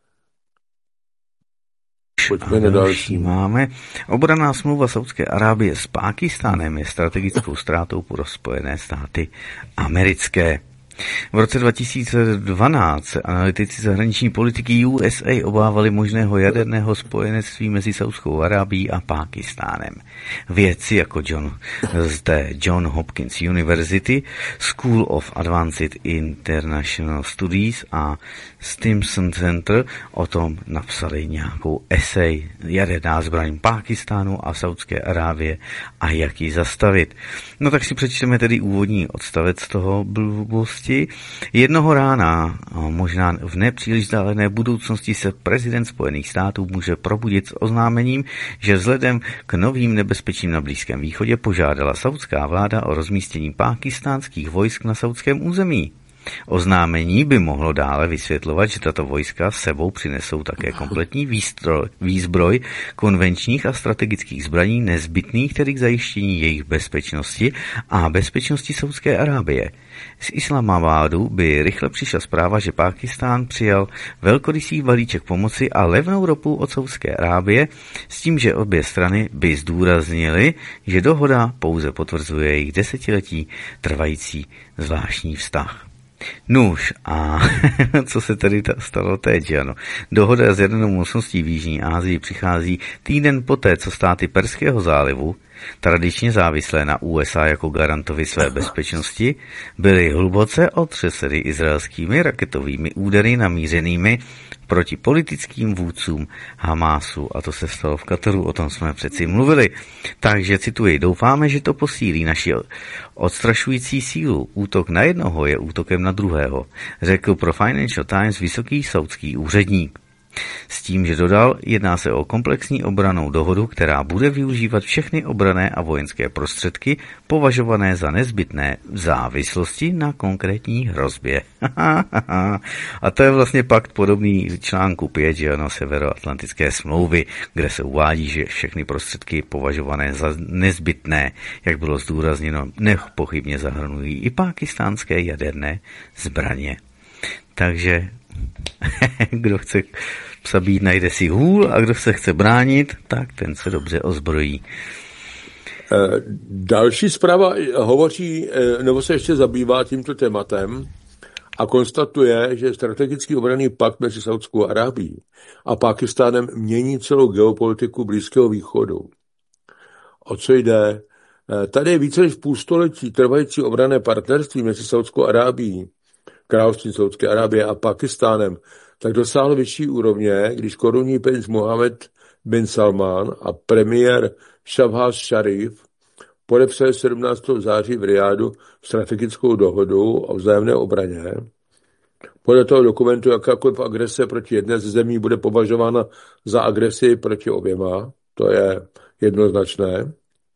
S1: A další máme. Obranná smlouva Saúdské Arábie s Pákistánem je strategickou ztrátou pro Spojené státy americké. V roce dva tisíce dvanáct analytici zahraniční politiky U S A obávali možného jaderného spojenectví mezi Saúdskou Arábií a Pákistánem. Vědci jako John, z té John Hopkins University, School of Advanced International Studies a Stimson Center o tom napsali nějakou esej jaderná zbraň Pákistánu a Saúdské Arábie a jak ji zastavit. No tak si přečteme tedy úvodní odstavec toho blbosti budoucnosti. Jednoho rána, možná v nepříliš vzdálené budoucnosti, se prezident Spojených států může probudit s oznámením, že vzhledem k novým nebezpečím na Blízkém východě požádala saudská vláda o rozmístění pákistánských vojsk na saudském území. Oznámení by mohlo dále vysvětlovat, že tato vojska s sebou přinesou také kompletní výstroj, výzbroj konvenčních a strategických zbraní nezbytných tedy k zajištění jejich bezpečnosti a bezpečnosti Saudské Arábie. Z Islamabadu by rychle přišla zpráva, že Pákistán přijal velkorysý balíček pomoci a levnou ropu od Saudské Arábie s tím, že obě strany by zdůraznily, že dohoda pouze potvrzuje jejich desetiletí trvající zvláštní vztah. Nuž, a co se tedy stalo teď, ano? Dohoda s jadernou mocností v Jižní Asii přichází týden poté, co státy Perského zálivu, tradičně závislé na U S A jako garantovi své bezpečnosti, byly hluboce otřeseny izraelskými raketovými údery namířenými proti politickým vůdcům Hamásu. A to se stalo v Kataru, o tom jsme přeci mluvili. Takže cituji, doufáme, že to posílí naši odstrašující sílu. Útok na jednoho je útokem na druhého, řekl pro Financial Times vysoký saudský úředník. S tím, že dodal, jedná se o komplexní obrannou dohodu, která bude využívat všechny obranné a vojenské prostředky považované za nezbytné v závislosti na konkrétní hrozbě. A to je vlastně pakt podobný článku pět, že ano, Severoatlantické smlouvy, kde se uvádí, že všechny prostředky považované za nezbytné, jak bylo zdůrazněno, nepochybně zahrnují i pákistánské jaderné zbraně. Takže kdo chce zabít, najde si hůl, a kdo se chce bránit, tak ten se dobře ozbrojí.
S3: Další zpráva hovoří, nebo se ještě zabývá tímto tématem a konstatuje, že strategický obranný pakt mezi Saudskou Arábií a Pákistánem mění celou geopolitiku Blízkého východu. O co jde? Tady je více než půlstoletí trvající obranné partnerství mezi Saudskou Arábií, Království Saudské Arábie a Pákistánem, tak dosáhl vyšší úrovně, když korunní princ Mohammed bin Salman a premiér Shahbaz Sharif podepsali sedmnáctého září v Rijádu strategickou dohodu o vzájemné obraně. Podle toho dokumentu jakákoliv agrese proti jedné ze zemí bude považována za agresi proti oběma. To je jednoznačné.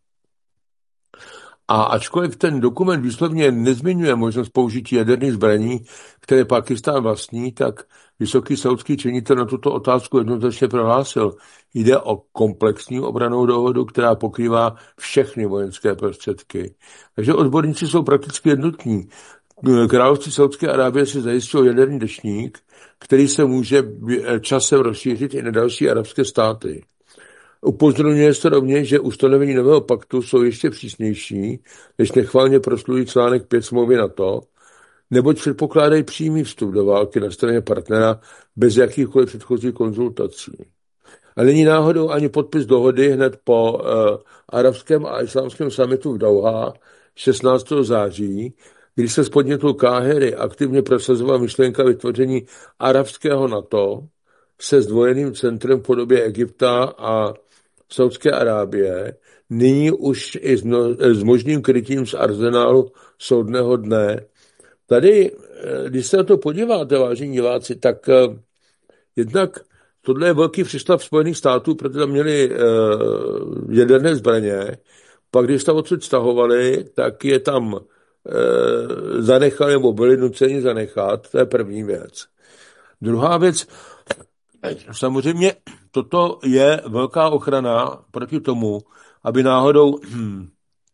S3: A ačkoliv ten dokument výslovně nezmiňuje možnost použití jaderných zbraní, které Pákistán vlastní, tak vysoký saudský činitel na tuto otázku jednoznačně prohlásil. Jde o komplexní obrannou dohodu, která pokrývá všechny vojenské prostředky. Takže odborníci jsou prakticky jednotní. Království Saudské Arábie si zajistilo jaderný deštník, který se může časem rozšířit i na další arabské státy. Upozorňuje se rovněž, že ustanovení nového paktu jsou ještě přísnější, než nechvalně proslulý článek pět smlouvy NATO, neboť předpokládají přímý vstup do války na straně partnera bez jakýchkoliv předchozích konzultací. A není náhodou ani podpis dohody hned po uh, arabském a islámském summitu v Dauhá šestnáctého září, kdy se z podnětu Káhiry aktivně prosazovala myšlenka vytvoření arabského NATO se zdvojeným centrem v podobě Egypta a Saudské Arábie, nyní už i s, no, s možným krytím z arzenálu soudného dne. Tady, když se na to podíváte, vážení diváci, tak uh, jednak tohle je velký přístav Spojených států, protože tam měli uh, jaderné zbraně, pak když tam odsud stahovali, tak je tam uh, zanechali, nebo byli nuceni zanechat, to je první věc. Druhá věc, samozřejmě toto je velká ochrana proti tomu, aby náhodou hm,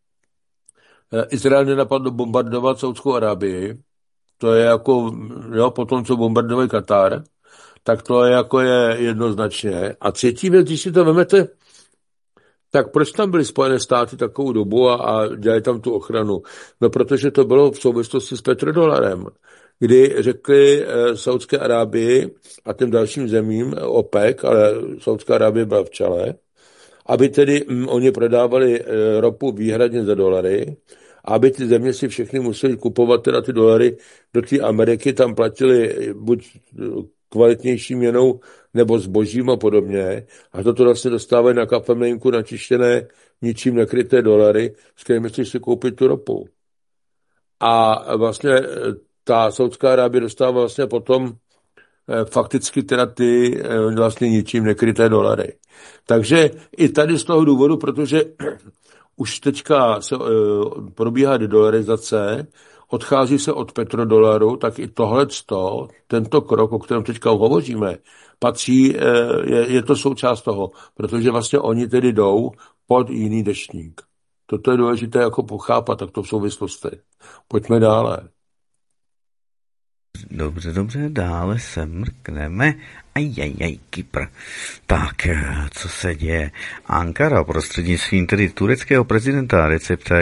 S3: Izrael nenapadl bombardovat Saudskou Arábii. To je jako, jo, potom, co bombardovali Katar, tak to je jako je jednoznačně. A třetí věc, když si to vemete, tak proč tam byly Spojené státy takovou dobu a, a dělali tam tu ochranu? No, protože to bylo v souvislosti s petrodolarem, kdy řekli e, Saudské Arábii a těm dalším zemím OPEC, ale Saudská Arábie byla v čele, aby tedy m, oni prodávali e, ropu výhradně za dolary, aby ty země si všechny museli kupovat teda ty dolary do té Ameriky, tam platili buď kvalitnější měnou nebo zbožím a podobně. A toto vlastně dostávají na kafemlejnku načištěné, ničím nekryté dolary, s kterými si si koupit tu ropu. A vlastně ta Saudská Arábie dostává vlastně potom fakticky teda ty vlastně ničím nekryté dolary. Takže i tady z toho důvodu, protože už teďka se, probíhá dedolarizace, odchází se od petrodolaru, tak i tohleto, tento krok, o kterém teďka hovoříme, patří, je, je to součást toho, protože vlastně oni tedy jdou pod jiný deštník. Toto je důležité jako pochápat takto v souvislosti. Pojďme dále.
S1: Dobře, dobře, dále se mrkneme. Ajajaj, Kypr. Tak, co se děje? Ankara prostřednictvím tedy tureckého prezidenta Recepta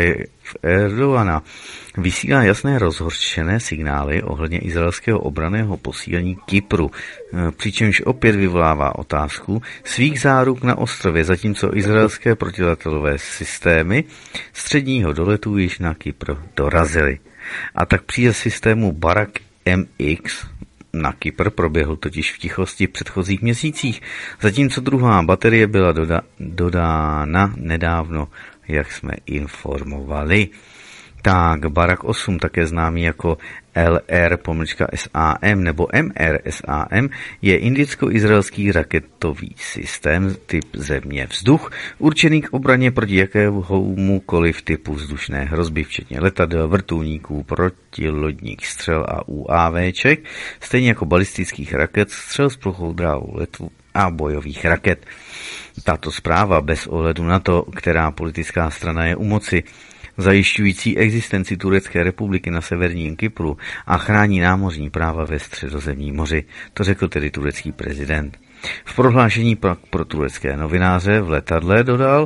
S1: Erdogana vysílá jasné rozhořčené signály ohledně izraelského obranného posílení Kypru, přičemž opět vyvolává otázku svých záruk na ostrově, zatímco izraelské protiletelové systémy středního doletu již na Kypr dorazily. A tak příjezd systému Barak M X na Kypr proběhl totiž v tichosti v předchozích měsících, zatímco druhá baterie byla doda- dodána nedávno, jak jsme informovali. Tak, Barak osm, také známý jako L R pomlčka S A M nebo M R S A M, je indicko-izraelský raketový systém typ země vzduch, určený k obraně proti jakémukoliv typu vzdušné hrozby, včetně letadel, vrtulníků, protilodních střel a UAVček, stejně jako balistických raket, střel s plochou dráhou letu a bojových raket. Tato zpráva bez ohledu na to, která politická strana je u moci, zajišťující existenci Turecké republiky na severním Kypru a chrání námořní práva ve Středozemním moři, to řekl tedy turecký prezident. V prohlášení pro, pro turecké novináře v letadle dodal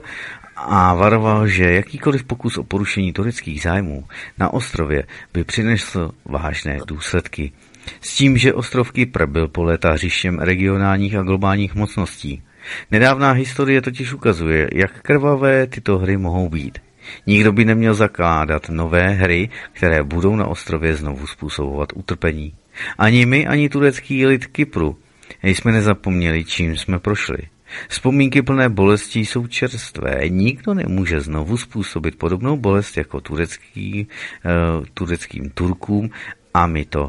S1: a varoval, že jakýkoliv pokus o porušení tureckých zájmů na ostrově by přinesl vážné důsledky. S tím, že ostrov Kypr byl po léta hřištěm regionálních a globálních mocností. Nedávná historie totiž ukazuje, jak krvavé tyto hry mohou být. Nikdo by neměl zakládat nové hry, které budou na ostrově znovu způsobovat utrpení. Ani my, ani turecký lid Kypru jsme nezapomněli, čím jsme prošli. Vzpomínky plné bolestí jsou čerstvé. Nikdo nemůže znovu způsobit podobnou bolest jako turecký, uh, tureckým Turkům a my to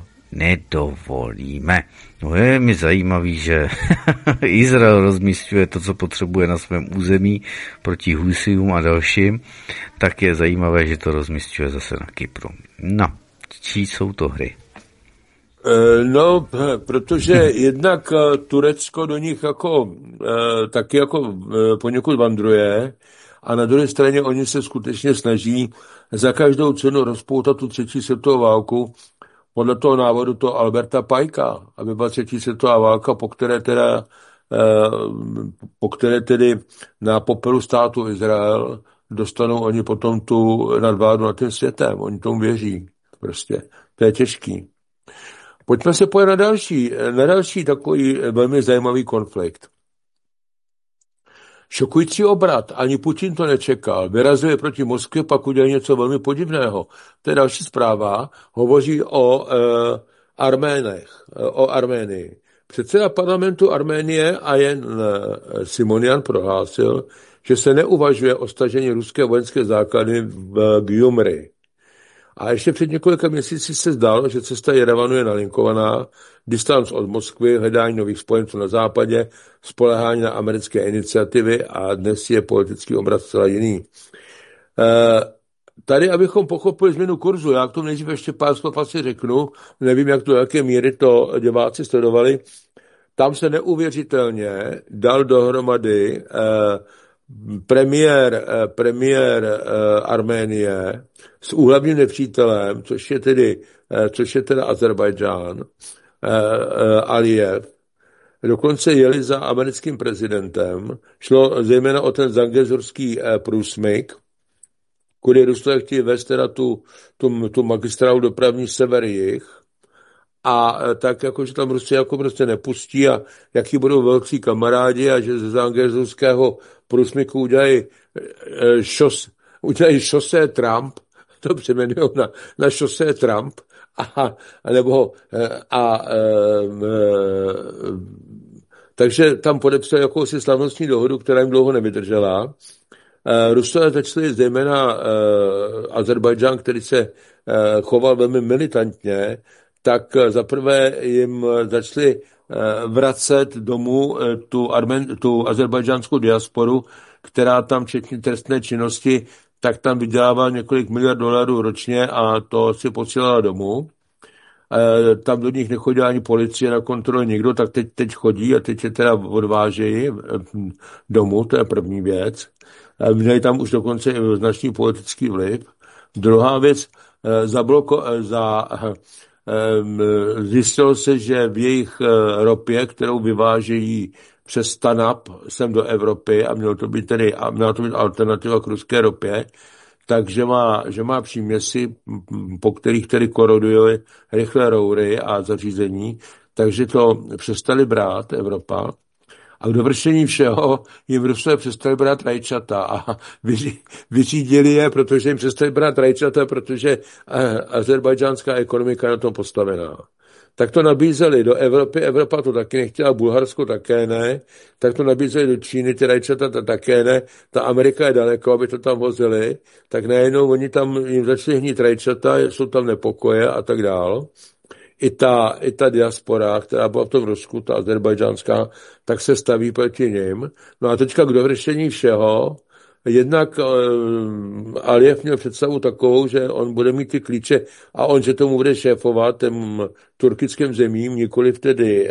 S1: nedovolíme. No je mi zajímavý, že Izrael rozmísťuje to, co potřebuje na svém území proti Husijům a dalším, tak je zajímavé, že to rozmísťuje zase na Kypru. No, čí jsou to hry?
S3: No, protože jednak Turecko do nich jako taky jako poněkud vandruje a na druhé straně oni se skutečně snaží za každou cenu rozpoutat tu třetí světovou válku podle toho návodu toho Alberta Pajka, aby byla třetí světová válka, po které teda po které tedy na popelu státu Izrael dostanou oni potom tu nadvládu nad tím světem. Oni tomu věří. Prostě. To je těžký. Pojďme se pojít na další, na další takový velmi zajímavý konflikt. Šokující obrat, ani Putin to nečekal. Vyrazuje proti Moskvě, pak udělal něco velmi podivného. To je další zpráva, hovoří o e, Arménech, o Arménii. Předseda parlamentu Arménie Ajen Simonian prohlásil, že se neuvažuje o stažení ruské vojenské základny v Gyumri. A ještě před několika měsíci se zdalo, že cesta Jerevanu je nalinkovaná, distanc od Moskvy, hledání nových spojenců na západě, spolehání na americké iniciativy a dnes je politický obraz zcela jiný. E, tady, abychom pochopili změnu kurzu, já k tomu nejdřív ještě pár slov asi řeknu, nevím, jak to, jaké míry to diváci sledovali, tam se neuvěřitelně dal dohromady eh, premiér, eh, premiér eh, Arménie s úhlavním nepřítelem, což je tedy, eh, což je teda Azerbajdžán, eh, eh, Alijev. Dokonce jeli za americkým prezidentem. Šlo zejména o ten zangezurský eh, průsmyk, kudy Rusové chtějí vést teda tu, tu, tu magistrálu dopravní sever-jih. A tak jako, že tam Rusy jako prostě nepustí a jaký budou velcí kamarádi a že ze zangezurského průsmyku udělají, šos, udělají šosé Trump, to přeměnují na, na šosé Trump, a, a nebo a, a, a, takže tam podepsali jakousi slavnostní dohodu, která jim dlouho nevydržela. Rusové začali zejména Azerbajdžán, který se choval velmi militantně, tak zaprvé jim začali vracet domů tu, armen, tu azerbajdžánskou diasporu, která tam včetně trestné činnosti, tak tam vydělává několik miliard dolarů ročně a to si posílala domů. Tam do nich nechodila ani policie na kontrolu nikdo, tak teď, teď chodí a teď je teda odvážejí domů, to je první věc. Měli tam už dokonce i značný politický vliv. Druhá věc, zabloko, za, zjistilo se, že v jejich ropě, kterou vyvážejí přes TANAP sem do Evropy a mělo to být tedy, a měla to být alternativa k ruské ropě, takže má, že má příměsi, po kterých tedy korodují rychlé roury a zařízení, takže to přestali brát Evropa. A k dovršení všeho jim Rusové přestali brát rajčata a vyřídili je, protože jim přestali brát rajčata, protože azerbajdžánská ekonomika je na tom postavená. Tak to nabízeli do Evropy, Evropa to taky nechtěla, Bulharsko také ne, tak to nabízeli do Číny, ty rajčata to také ne, ta Amerika je daleko, aby to tam vozili, tak najednou oni tam jim začali hnít rajčata, jsou tam nepokoje a tak dál. I ta, i ta diaspora, která byla v tom Rusku, ta azerbajdžánská, tak se staví proti nim. No a teďka k dovršení všeho, jednak uh, Alijev měl představu takovou, že on bude mít ty klíče a on, že tomu bude šéfovat těm turkickým zemím, nikoliv tedy uh,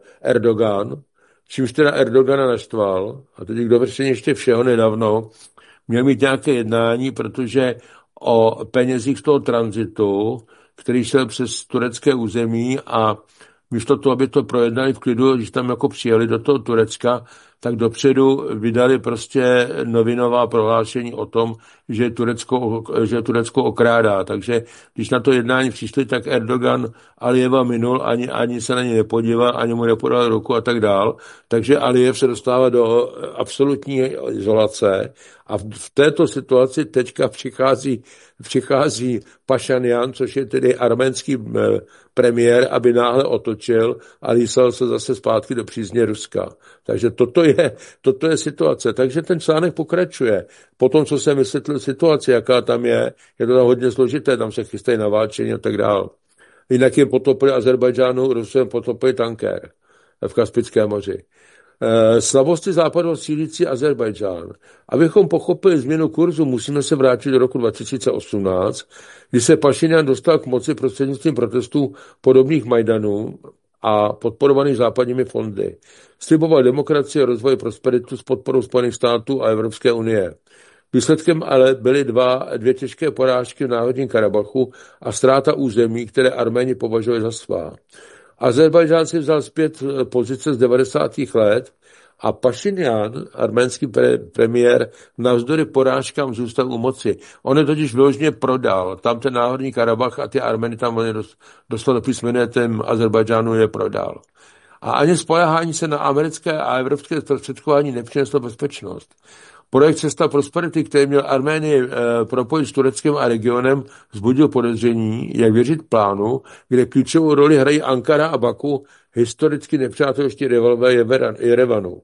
S3: Erdogan, čímž teda Erdogana naštval. A teď k dovršení ještě všeho nedávno měl mít nějaké jednání, protože o penězích z toho tranzitu, který šel přes turecké území a místo toho, aby to projednali v klidu, když tam jako přijeli do toho Turecka, tak dopředu vydali prostě novinová prohlášení o tom, že Turecko, že Turecko okrádá. Takže když na to jednání přišli, tak Erdogan Alijeva minul, ani, ani se na ně nepodíval, ani mu nepodal ruku a tak dál. Takže Alijev se dostává do absolutní izolace a v této situaci teďka přichází, přichází Pašinjan, což je tedy arménský premiér, aby náhle otočil a lísal se zase zpátky do přízně Ruska. Takže toto je, toto je situace. Takže ten článek pokračuje. Potom, co jsem vysvětlil situaci, jaká tam je, je to tam hodně složité, tam se chystají na válčení a tak dál. Jinak jim potopili Azerbajdžánu, Rusům potopili tanker v Kaspickém moři. Slabosti západu sílící Azerbajdžán. Abychom pochopili změnu kurzu, musíme se vrátit do roku dva tisíce osmnáct, kdy se Pašinjan dostal k moci prostřednictvím protestů podobných Majdanů a podporovaných západními fondy. Sliboval demokracii, rozvoj, prosperitu s podporou Spojených států a Evropské unie. Výsledkem ale byly dva, dvě těžké porážky v náhodním Karabachu a ztráta území, které Arméni považovali za svá. Azerbajdžán si vzal zpět pozice z devadesátých let a Pašinjan, arménský pre, premiér, navzdory porážkám zůstal u moci. On je totiž vyloženě prodal. Tam ten náhodní Karabach a ty Armény tam dostal do písmene, ten Azerbajdžánu je prodal. A ani spoléhání se na americké a evropské zprostředkování nepřineslo bezpečnost. Projekt Cesta prosperity, který měl Arménii e, propojit s Tureckem a regionem, vzbudil podezření, jak věřit plánu, kde klíčovou roli hrají Ankara a Baku, historicky nepřátelští rivalové Jerevanu.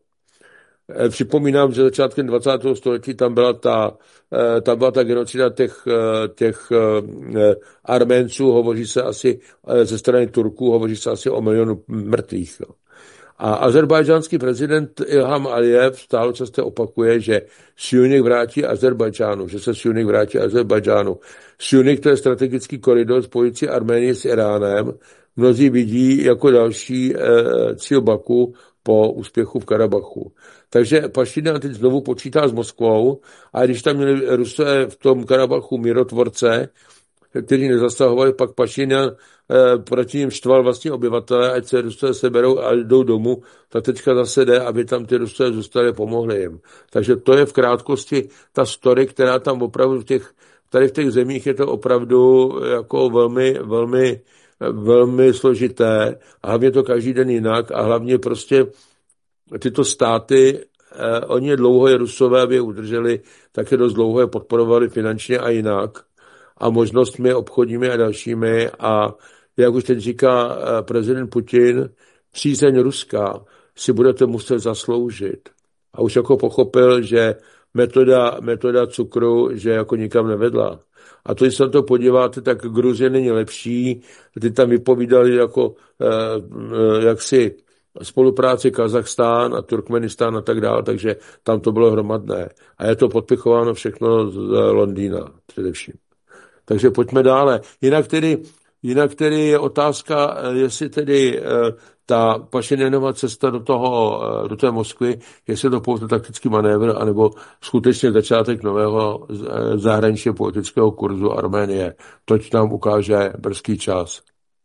S3: E, připomínám, že začátkem dvacátého století tam byla ta, e, tam byla ta genocida těch, těch e, Arménců, hovoří se asi e, ze strany Turků, hovoří se asi o milionu mrtvých. Jo. A azerbajdžánský prezident Ilham Alijev stále často opakuje, že Sjunik vrátí Azerbajdžánu, že se Sjunik vrátí Azerbajdžánu. Sjunik, to je strategický koridor spojující Arménii s Iránem, mnozí vidí jako další e, cíl Baku po úspěchu v Karabachu. Takže Pašinjan teď znovu počítá s Moskvou a když tam měli Rusové v tom Karabachu mírotvorce, kteří nezasahovali, pak Pašinjan eh, proti ním štval vlastní obyvatele, ať se Rusové seberou a jdou domů, tak teďka zase jde, aby tam ty Rusové zůstali, pomohli jim. Takže to je v krátkosti ta story, která tam opravdu v těch, tady v těch zemích je to opravdu jako velmi, velmi, velmi složité a hlavně to každý den jinak a hlavně prostě tyto státy, eh, oni je dlouho je Rusové, aby je udrželi, tak je dost dlouho je podporovali finančně a jinak a možnostmi obchodními a dalšími a jak už teď říká prezident Putin, přízeň Ruska si budete muset zasloužit. A už jako pochopil, že metoda, metoda cukru, že jako nikam nevedla. A to, když se na to podíváte, tak Gruzie není lepší. Ty tam vypovídali jako eh, jaksi spolupráci Kazachstán a Turkmenistán a tak dále, takže tam to bylo hromadné. A je to podpichováno všechno z Londýna především. Takže pojďme dále. Jinak tedy, jinak tedy je otázka, jestli tedy ta Pašinjanova cesta do toho, do té Moskvy, jestli to pouze taktický manévr, anebo skutečně začátek nového zahraničně politického kurzu Arménie. Toť nám ukáže brzký čas.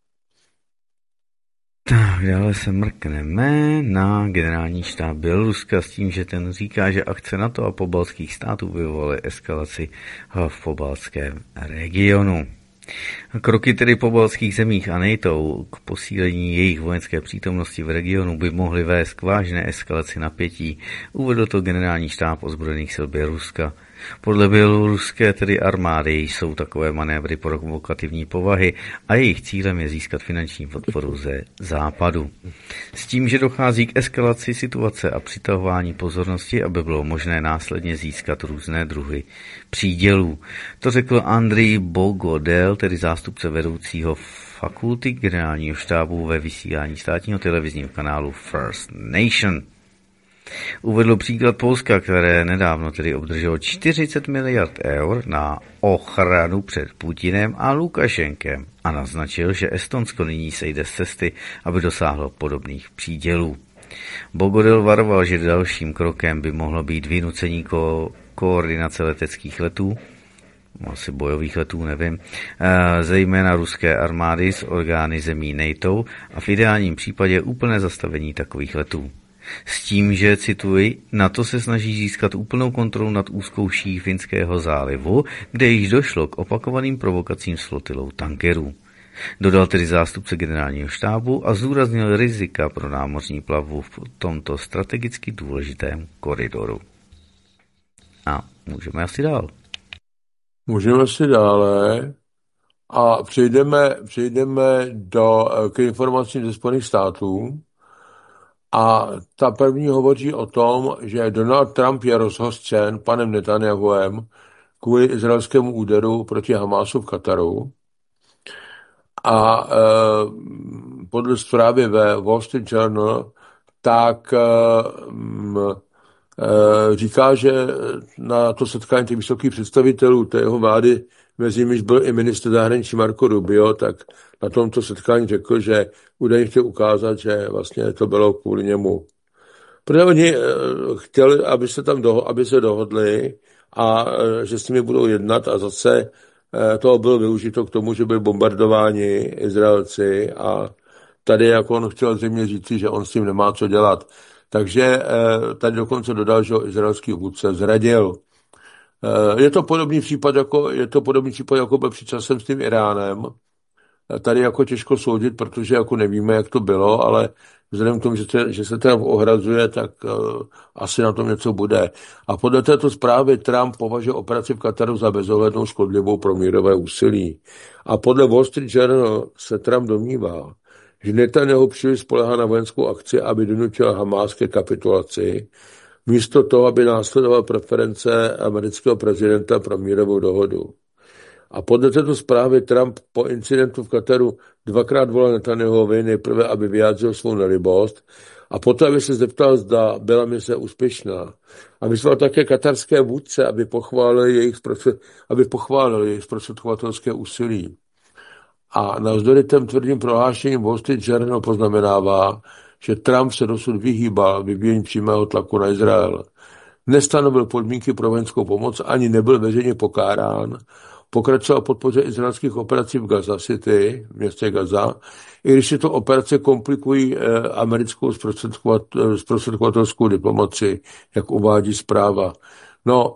S1: Tak, dále se mrkneme na generální štáb Běloruska s tím, že ten říká, že akce NATO a pobaltských států vyvolaly eskalaci v pobaltském regionu. Kroky tedy pobaltských zemích a NATO k posílení jejich vojenské přítomnosti v regionu by mohly vést k vážné eskalaci napětí, uvedl to generální štáb ozbrojených sil Běloruska. Podle běloruské tedy armády jsou takové manévry provokativní povahy a jejich cílem je získat finanční podporu ze západu. S tím, že dochází k eskalaci situace a přitahování pozornosti, aby bylo možné následně získat různé druhy přídělů. To řekl Andrej Bogodel, tedy zástupce vedoucího fakulty generálního štábu ve vysílání státního televizního kanálu First Nation. Uvedl příklad Polska, které nedávno tedy obdrželo čtyřicet miliard eur na ochranu před Putinem a Lukašenkem a naznačil, že Estonsko nyní sejde z cesty, aby dosáhlo podobných přídělů. Bogodel varoval, že dalším krokem by mohlo být vynucení ko- koordinace leteckých letů, asi bojových letů, nevím, zejména ruské armády s orgány zemí NATO a v ideálním případě úplné zastavení takových letů. S tím, že, cituji, NATO se snaží získat úplnou kontrolu nad úzkou ší Finského zálivu, kde již došlo k opakovaným provokacím s flotilou tankerů. Dodal tedy zástupce generálního štábu a zdůraznil rizika pro námořní plavbu v tomto strategicky důležitém koridoru. A můžeme asi dál.
S3: Můžeme asi dále a přejdeme, přejdeme do, k informacím ze Spojených států. A ta první hovoří o tom, že Donald Trump je rozhořčen panem Netanyahuem kvůli izraelskému úderu proti Hamásu v Kataru. A e, podle zprávy ve Wall Street Journal tak e, e, říká, že na to setkání těch vysokých představitelů té jeho vlády, mezi nimiž byl i ministr zahraničí Marco Rubio, tak na tomto setkání řekl, že údajně chtěl ukázat, že vlastně to bylo kvůli němu. Protože oni chtěli, aby se tam doho- aby se dohodli a že s nimi budou jednat a zase toho bylo využito k tomu, že byli bombardováni Izraelci a tady jako on chtěl zřejmě říci, že on s tím nemá co dělat. Takže tady dokonce dodal, že izraelský vůdce zradil. Je to podobný případ, jako, je to podobný případ, jako byl před časem s tím Iránem. Tady jako těžko soudit, protože jako nevíme, jak to bylo, ale vzhledem k tomu, že se, že se Trump ohrazuje, tak uh, asi na tom něco bude. A podle této zprávy Trump považuje operaci v Kataru za bezohlednou škodlivou pro mírové úsilí. A podle Wall Street Journal se Trump domnívá, že Netanyahu příliš spolehá na vojenskou akci, aby donutil Hamás ke kapitulaci, místo toho, aby následoval preference amerického prezidenta pro mírovou dohodu. A podle této zprávy Trump po incidentu v Kataru dvakrát volal Netanyahuovi, nejprve, aby vyjádřil svou nelibost a poté, aby se zeptal, zda byla mise úspěšná. A vyzval také katarské vůdce, aby pochválili jejich, aby pochválili jejich zprostředkovatelské úsilí. A navzdory těm tvrdým prohlášením Wall Street Journal poznamenává, že Trump se dosud vyhýbal vyvíjení přímého tlaku na Izrael. Nestanovil podmínky pro vojenskou pomoc, ani nebyl veřejně pokárán, pokračoval podpoře izraelských operací v Gaza City, v městě Gaza, i když tyto operace komplikují eh, americkou zprostředkovatelskou diplomaci, jak uvádí zpráva. No,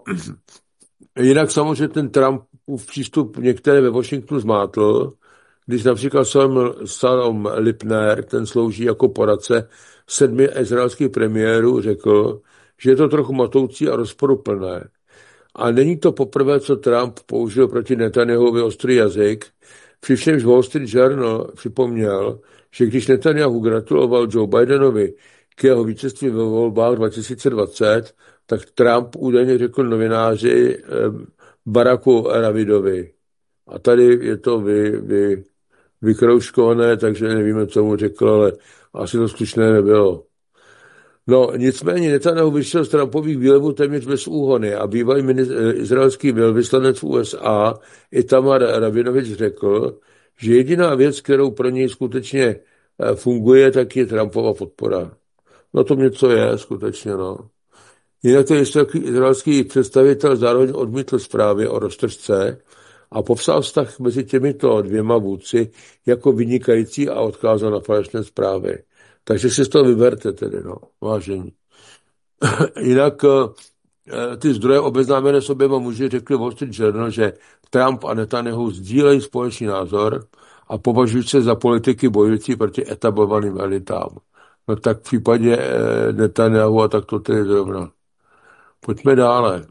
S3: jinak samozřejmě ten Trumpův přístup některé ve Washingtonu zmátl, když například Salom Lipner, ten slouží jako poradce sedmi izraelských premiérů, řekl, že je to trochu matoucí a rozporuplné. A není to poprvé, co Trump použil proti Netanyahuovi ostrý jazyk. Přičemž Wall Street Journal připomněl, že když Netanyahu gratuloval Joe Bidenovi k jeho vítězství ve volbách dva tisíce dvacet, tak Trump údajně řekl novináři Baracku Davidovi. A tady je to vy, vy, vykroužkované, takže nevíme, co mu řekl, ale asi to slušné nebylo. No, nicméně Netanyahu vyšel z Trumpových výlevů téměř bez úhony a bývalý izraelský velvyslanec v U S A Itamar Rabinovič řekl, že jediná věc, kterou pro něj skutečně funguje, tak je Trumpova podpora. No to něco je, skutečně, no. Jinak ten izraelský představitel zároveň odmítl zprávy o roztržce a popsal vztah mezi těmito dvěma vůdci jako vynikající a odkázal na falešné zprávy. Takže si z toho vyberte tedy, no, vážení. Jinak ty zdroje obeznámené s oběma muži řekli Wall Street Journal, že Trump a Netanyahu sdílejí společný názor a považují se za politiky bojující proti etablovaným elitám. No tak v případě Netanyahu a tak to tedy zrovna. Pojďme dále.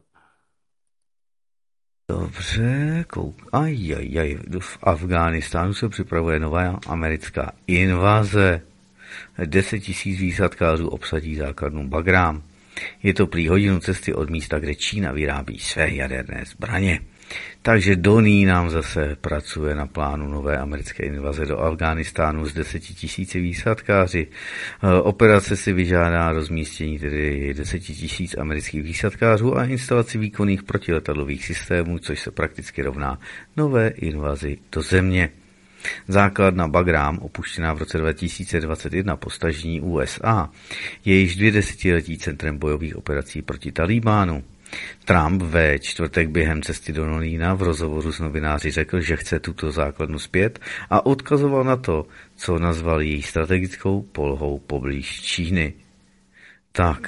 S1: Dobře, kouk. Ajajaj, v Afghánistánu se připravuje nová americká invaze. Deset tisíc výsadkářů obsadí základnu Bagrám. Je to prý hodinu cesty od místa, kde Čína vyrábí své jaderné zbraně. Takže Donnie nám zase pracuje na plánu nové americké invaze do Afghánistánu s deseti tisíci výsadkáři. Operace si vyžádá rozmístění tedy deseti tisíc amerických výsadkářů a instalaci výkonných protiletadlových systémů, což se prakticky rovná nové invazi do země. Základna Bagrám, opuštěná v roce dva tisíce dvacet jedna po stažení U S A, je již dvě desetiletí centrem bojových operací proti Talibánu. Trump ve čtvrtek během cesty do Londýna v rozhovoru s novináři řekl, že chce tuto základnu zpět a odkazoval na to, co nazval její strategickou polohou poblíž Číny. Tak,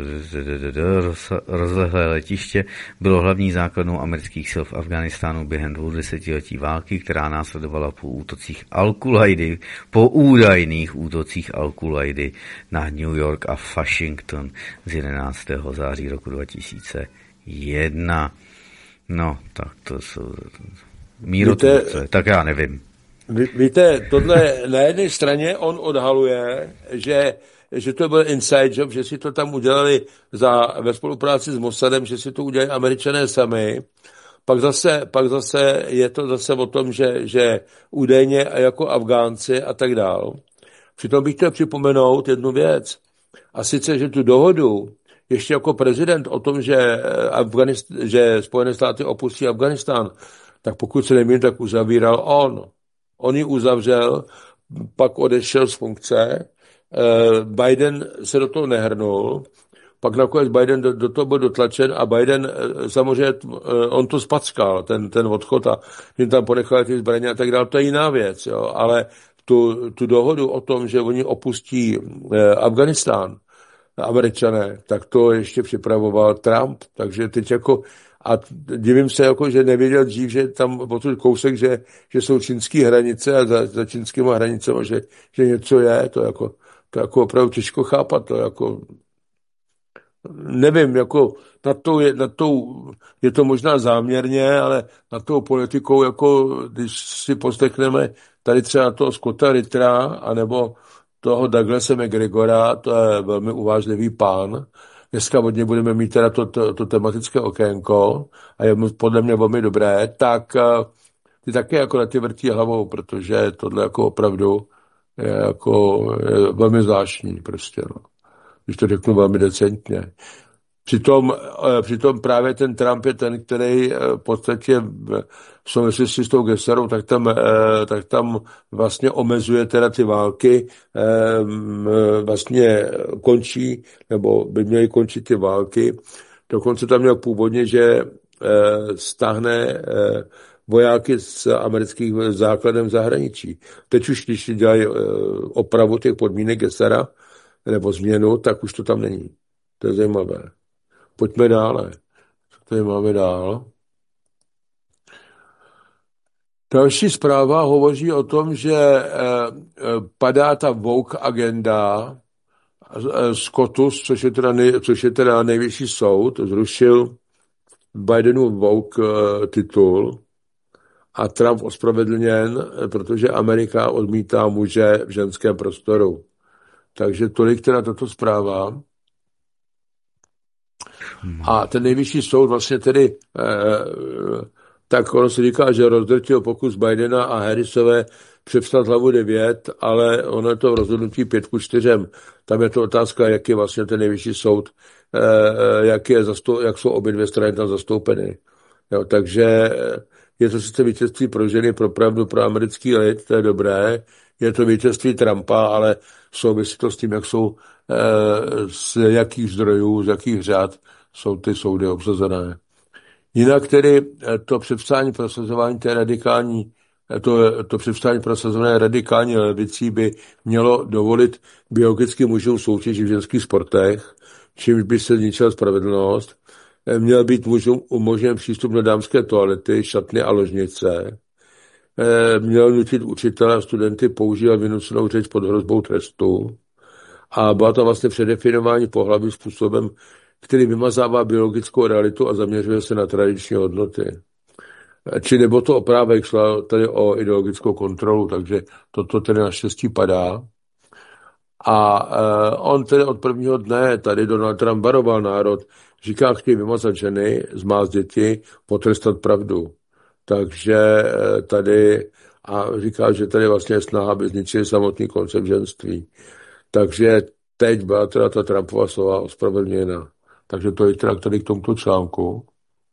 S1: rozlehlé letiště bylo hlavní základnou amerických sil v Afghánistánu během dvou desetiletí války, která následovala po útocích Al-Qulaidy, po údajných útocích Al-Qulaidy na New York a Washington z jedenáctého září roku dva tisíce jedna. No, tak to jsou mírotvůrce, tak já nevím.
S3: Víte, tohle na jedné straně on odhaluje, že že to byl inside job, že si to tam udělali za, ve spolupráci s Mossadem, že si to udělali Američané sami. Pak zase, pak zase je to zase o tom, že, že údajně jako Afgánci a tak dál. Přitom bych chtěl připomenout jednu věc. A sice, že tu dohodu ještě jako prezident o tom, že, Afganist, že Spojené státy opustí Afganistán, tak pokud se nemýlím, tak uzavíral on. On ji uzavřel, pak odešel z funkce. Biden se do toho nehrnul, pak nakonec Biden do, do toho byl dotlačen a Biden samozřejmě, on to spackal, ten, ten odchod a jim tam ponechali ty zbraně a tak dále, to je jiná věc, jo. Ale tu, tu dohodu o tom, že oni opustí eh, Afganistán, Američané, tak to ještě připravoval Trump, takže teď jako a divím se, jako, že nevěděl dřív, že tam potud kousek, že, že jsou čínské hranice a za, za čínskými hranicemi, že, že něco je, to jako to jako opravdu těžko chápat, to jako nevím, jako nad tou je, nad tou, je to možná záměrně, ale nad tou politikou, jako když si poslechneme tady třeba toho Scotta Rittera, anebo toho Douglase McGregora, to je velmi uvážlivý pán. Dneska od něj budeme mít teda to, to, to tematické okénko a je podle mě velmi dobré, tak ty také jako na ty vrtí hlavou, protože tohle jako opravdu je jako je velmi zvláštní prostě, no. Když to řeknu velmi decentně. Přitom, přitom právě ten Trump je ten, který v podstatě v souvislosti s tou Gesserou, tak tam, tak tam vlastně omezuje teda ty války, vlastně končí, nebo by měly končit ty války. Dokonce tam měl původně, že stáhne vojáky z amerických základem v zahraničí. Teď už, když dělají opravu těch podmínek Gessera, nebo změnu, tak už to tam není. To je zajímavé. Pojďme dále. Co tady máme dál? Další zpráva hovoří o tom, že padá ta woke agenda SCOTUS, což je teda, nej, což je teda nejvyšší soud, zrušil Bidenův woke titul a Trump ospravedlněn, protože Amerika odmítá muže v ženském prostoru. Takže tolik teda tato zpráva.
S1: Hmm.
S3: A ten nejvyšší soud vlastně tedy, eh, tak ono se říká, že rozdrtil pokus Bidena a Harrisové přepsat hlavu devět, ale ono je to v rozhodnutí pět ku čtyřem. Tam je to otázka, jak je vlastně ten nejvyšší soud, eh, jak, je zastou, jak jsou obě dvě strany tam zastoupeny. Jo, takže je to sice vítězství pro ženy, pro pravdu, pro americký lid, to je dobré, je to vítězství Trumpa, ale souvisí to s tím, jak jsou, eh, z jakých zdrojů, z jakých řad jsou ty soudy obsazené. Jinak tedy to přepsání prosazování té radikální, to, to přepsání prosazované radikální levicí by mělo dovolit biologickým mužům soutěžit v ženských sportech, čímž by se zničila spravedlnost. Měl být mužům umožněn přístup na dámské toalety, šatny a ložnice. Měl nutit učitele a studenty používat vynucenou řeč pod hrozbou trestu. A byla to vlastně předefinování pohlaví způsobem, který vymazává biologickou realitu a zaměřuje se na tradiční hodnoty. Či nebo to oprávek šlo tady o ideologickou kontrolu, takže toto tedy naštěstí padá. A uh, on tedy od prvního dne tady Donald Trump varoval národ, říká, chtějí vymazat ženy, zmást děti, potrestat pravdu. Takže uh, tady, a říká, že tady vlastně je snaha, aby zničili samotný koncept ženství. Takže teď byla teda ta Trumpova slova ospravedlněna. Takže to je teda tady k tomuto článku.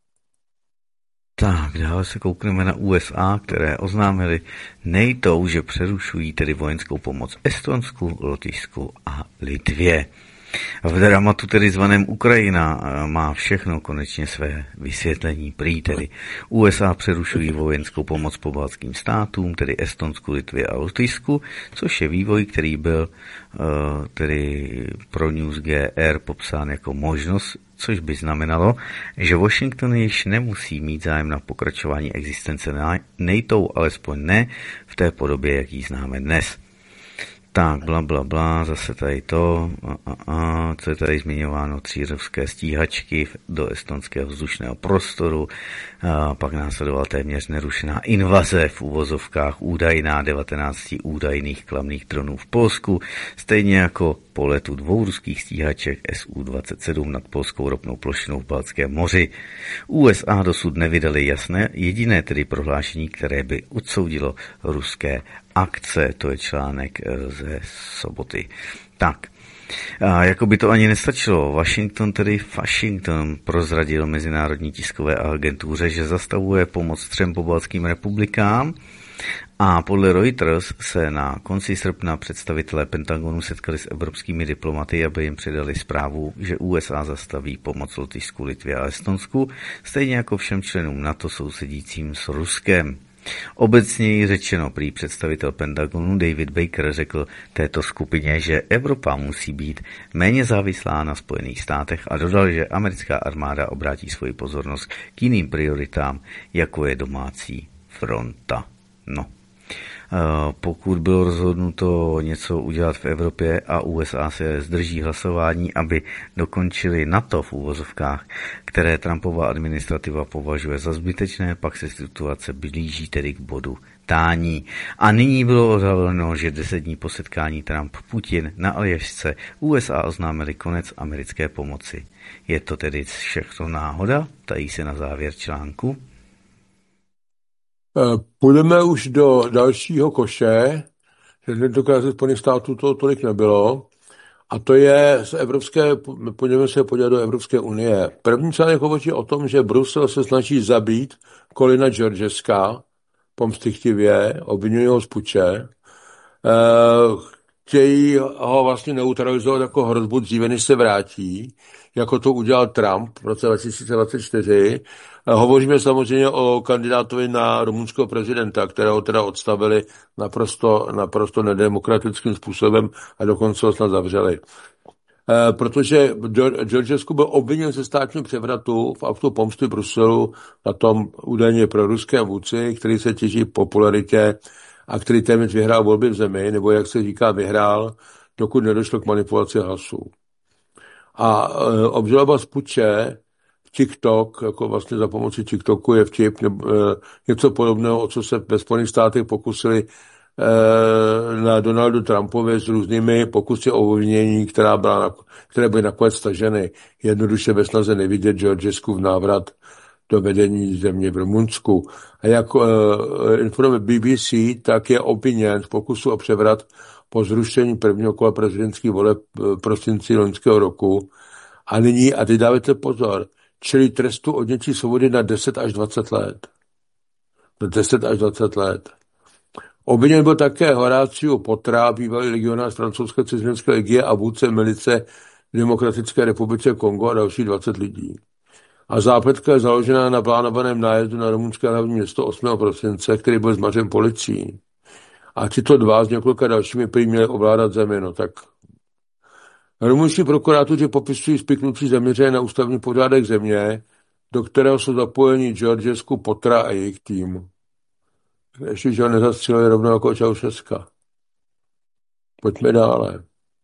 S1: Tak, dále se koukneme na U S A, které oznámili NATO, že přerušují tedy vojenskou pomoc Estonsku, Lotyšsku a Litvě. V dramatu tedy zvaném Ukrajina má všechno konečně své vysvětlení. Prý tedy U S A přerušují vojenskou pomoc pobaltským státům, tedy Estonsku, Litvě a Lotyšsku, což je vývoj, který byl uh, tedy pro News G R popsán jako možnost, což by znamenalo, že Washington již nemusí mít zájem na pokračování existence NATO, alespoň ne v té podobě, jak ji známe dnes. Tak, bla, bla, bla, zase tady to, a, a, a, co je tady zmiňováno, tři ruské stíhačky do estonského vzdušného prostoru, a pak následovala téměř nerušená invaze v uvozovkách údajná devatenácti údajných klamných dronů v Polsku, stejně jako po letu dvou ruských stíhaček S U dvacet sedm nad polskou ropnou plošinou v Baltském moři. U S A dosud nevydali jasné jediné tedy prohlášení, které by odsoudilo ruské akce, to je článek ze soboty. Tak, a jako by to ani nestačilo, Washington, tedy Washington, prozradil mezinárodní tiskové agentuře, že zastavuje pomoc třem pobaltským republikám a podle Reuters se na konci srpna představitelé Pentagonu setkali s evropskými diplomaty, aby jim předali zprávu, že U S A zastaví pomoc Lotyšsku, Litvě a Estonsku, stejně jako všem členům NATO sousedícím s Ruskem. Obecněji řečeno, prý představitel Pentagonu David Baker řekl této skupině, že Evropa musí být méně závislá na Spojených státech a dodal, že americká armáda obrátí svoji pozornost k jiným prioritám, jako je domácí fronta. No. Pokud bylo rozhodnuto něco udělat v Evropě a U S A se zdrží hlasování, aby dokončili NATO v úvozovkách, které Trumpova administrativa považuje za zbytečné, pak se situace blíží tedy k bodu tání. A nyní bylo odhaleno, že deset dní po setkání Trump-Putin na Aljašce U S A oznámili konec americké pomoci. Je to tedy všechno náhoda? Tají se na závěr článku.
S3: Půjdeme už do dalšího koše, že tentokrát ze Spojených států toho tolik nebylo, a to je z Evropské, půjdeme se podívat do Evropské unie. První článek hovoří o tom, že Brusel se snaží zabít Colina Georgeska, pomstychtivě, obvinují ho z puče, chtějí ho vlastně neutralizovat jako hrozbu dříve, než se vrátí, jako to udělal Trump v roce dva tisíce dvacet čtyři. Hovoříme samozřejmě o kandidátovi na rumunského prezidenta, kterého teda odstavili naprosto, naprosto nedemokratickým způsobem a dokonce ho snad zavřeli. E, protože Georgescu byl obviněn ze státního převratu v aktu pomsty Bruselu na tom údajně proruském vůdci, který se těží popularitě a který téměř vyhrál volby v zemi, nebo jak se říká, vyhrál, dokud nedošlo k manipulaci hlasů. A e, obžaloba z puče TikTok, jako vlastně za pomoci TikToku je vtip, nebo, e, něco podobného, o co se ve Spojených státech pokusili na Donaldu Trumpovi s různými pokusy o ovlivnění, která byla, které byly nakonec staženy. Jednoduše ve snaze nevidět Georgescu v návrat do vedení země v Rumunsku. A jak uh, informuje B B C, tak je obviněn z pokusu o převrat po zrušení prvního kola prezidentských voleb v prosinci loňského roku. A nyní, a teď dávajte pozor, čili trestu odnětí svobody na deset až dvacet let. Na deset až dvacet let. Obviněn byl také Horácio Potra, bývalý legionář francouzské cizinecké legie a vůdce milice v Demokratické republice Kongo a další dvacet lidí. A zápletka je založená na plánovaném nájezdu na rumunské hlavní město osmého prosince, který byl zmařen policií. A tyto dva s několika dalšími prý měli ovládat zemi, no tak. Rumunští prokurátoři popisují spiknutí zaměřené na ústavní pořádek země, do kterého jsou zapojeni Georgescu, Potra a jejich tým. Ještě, že ho nezastřelili rovnou jako Čaušeska. Pojďme dále.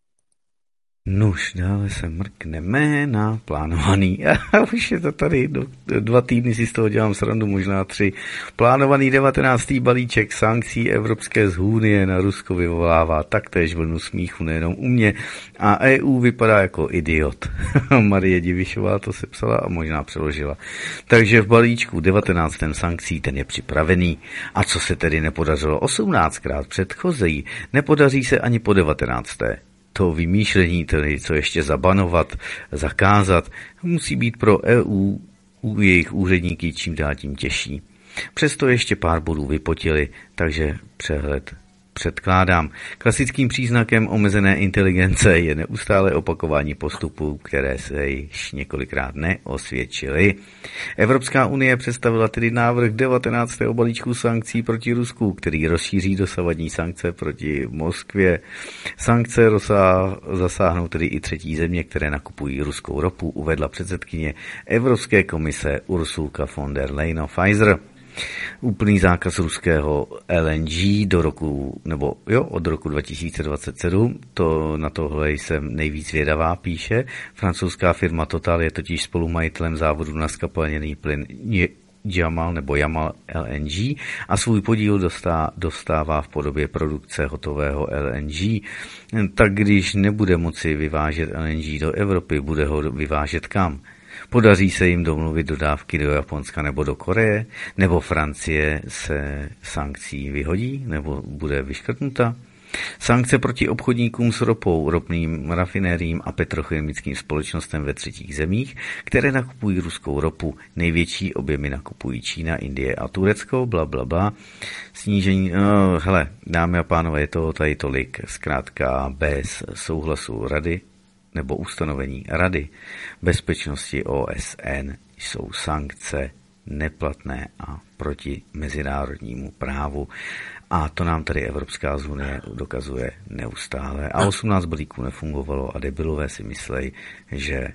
S1: Nuž, dále se mrkneme na plánovaný, a už je to tady, do, dva týdny si z toho dělám srandu, možná tři, plánovaný devatenáctý balíček sankcí Evropské unie na Rusko vyvolává taktéž vlnu smíchu nejenom u mě a E U vypadá jako idiot. Marie Divišová to sepsala a možná přeložila. Takže v balíčku devatenáctém sankcí ten je připravený. A co se tedy nepodařilo osmnáctkrát předchozí, nepodaří se ani po devatenácté To vymýšlení, tedy co ještě zabanovat, zakázat, musí být pro E U u jejich úředníky čím dál tím těžší. Přesto ještě pár bodů vypotili, takže přehled předkládám. Klasickým příznakem omezené inteligence je neustále opakování postupů, které se již několikrát neosvědčily. Evropská unie představila tedy návrh devatenáctého balíčku sankcí proti Rusku, který rozšíří dosavadní sankce proti Moskvě. Sankce rozsá, zasáhnou tedy i třetí země, které nakupují ruskou ropu, uvedla předsedkyně Evropské komise Ursulka von der Leyen Pfizer. Úplný zákaz ruského L N G do roku, nebo jo, od roku dva tisíce dvacet sedm, to na tohle jsem nejvíc vědavá, píše. Francouzská firma Total je totiž spolumajitelem závodu na skapalněný plyn Jamal nebo Jamal L N G a svůj podíl dostá, dostává v podobě produkce hotového L N G. Tak když nebude moci vyvážet L N G do Evropy, bude ho vyvážet kam? Podaří se jim domluvit dodávky do Japonska nebo do Koreje? Nebo Francie se sankcí vyhodí? Nebo bude vyškrtnuta? Sankce proti obchodníkům s ropou, ropným rafinériím a petrochemickým společnostem ve třetích zemích, které nakupují ruskou ropu. Největší objemy nakupují Čína, Indie a Turecko, bla, bla, bla. Snížení, no, hele, dámy a pánové, je toho tady tolik, zkrátka bez souhlasu rady, nebo ustanovení Rady bezpečnosti O S N jsou sankce neplatné a proti mezinárodnímu právu. A to nám tady Evropská unie dokazuje neustále. A osmnáct balíků nefungovalo a debilové si myslejí, že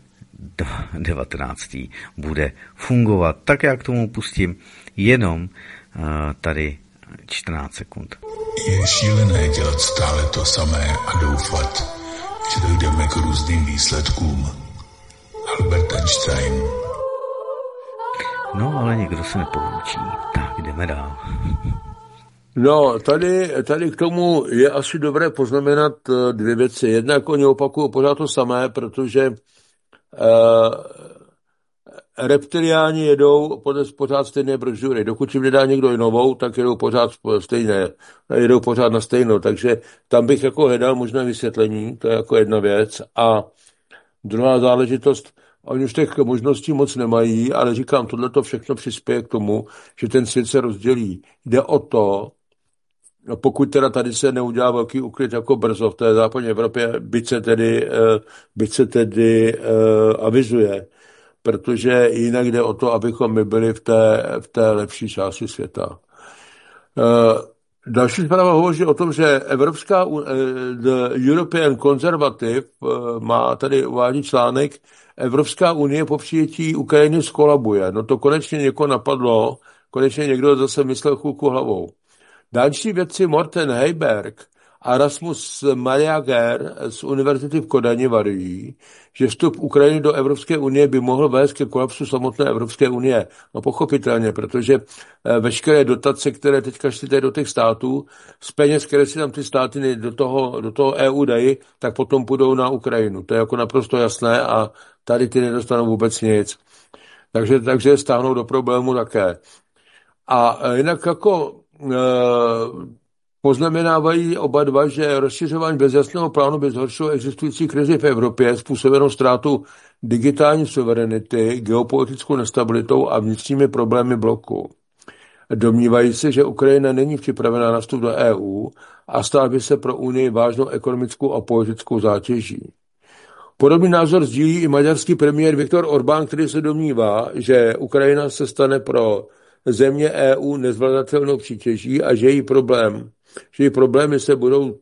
S1: devatenáctý bude fungovat. Tak já k tomu pustím jenom uh, tady čtrnáct sekund.
S4: Je šílené dělat stále to samé a doufat, že dojdeme k různým výsledkům. Albert Einstein.
S1: No, ale někdo se nepoučí. Tak, jdeme dál.
S3: No, tady, tady k tomu je asi dobré poznamenat dvě věci. Jednak oni opakují pořád to samé, protože uh, reptiliáni jedou pořád stejné brožury. Dokud jim nedá někdo novou, tak jedou pořád stejné. Jedou pořád na stejnou. Takže tam bych jako hledal možné vysvětlení. To je jako jedna věc. A druhá záležitost, oni už těch možností moc nemají, ale říkám, tohleto všechno přispěje k tomu, že ten svět se rozdělí. Jde o to, pokud teda tady se neudělá velký úklid jako brzo v té západní Evropě, byť se tedy, byť se tedy uh, avizuje, protože jinak jde o to, abychom my byli v té, v té lepší části světa. Uh, další zpráva hovoří o tom, že Evropská uh, the European Conservative uh, má tady uvádí článek, Evropská unie po přijetí Ukrajiny skolabuje. No to konečně někoho napadlo, konečně někdo zase myslel chůlku hlavou. Dánští vědci Morten Heiberg A Rasmus Mariager z Univerzity v Kodani varují, že vstup Ukrajiny do Evropské unie by mohl vést ke kolapsu samotné Evropské unie. No pochopitelně, protože veškeré dotace, které teďka šly do těch států, z peněz, které si tam ty státy do toho, do toho E U dají, tak potom půjdou na Ukrajinu. To je jako naprosto jasné a tady ty nedostanou vůbec nic. Takže, takže stáhnou do problému také. A jinak jako e, poznamenávají oba dva, že rozšiřování bez jasného plánu by zhoršilo existující krizi v Evropě, způsobenou ztrátu digitální suverenity, geopolitickou nestabilitou a vnitřními problémy bloku. Domnívají se, že Ukrajina není připravená na vstup do E U a stala by se pro Unii vážnou ekonomickou a politickou zátěží. Podobný názor sdílí i maďarský premiér Viktor Orbán, který se domnívá, že Ukrajina se stane pro země E U nezvladatelnou přítěží a že její problém, že její problémy se budou,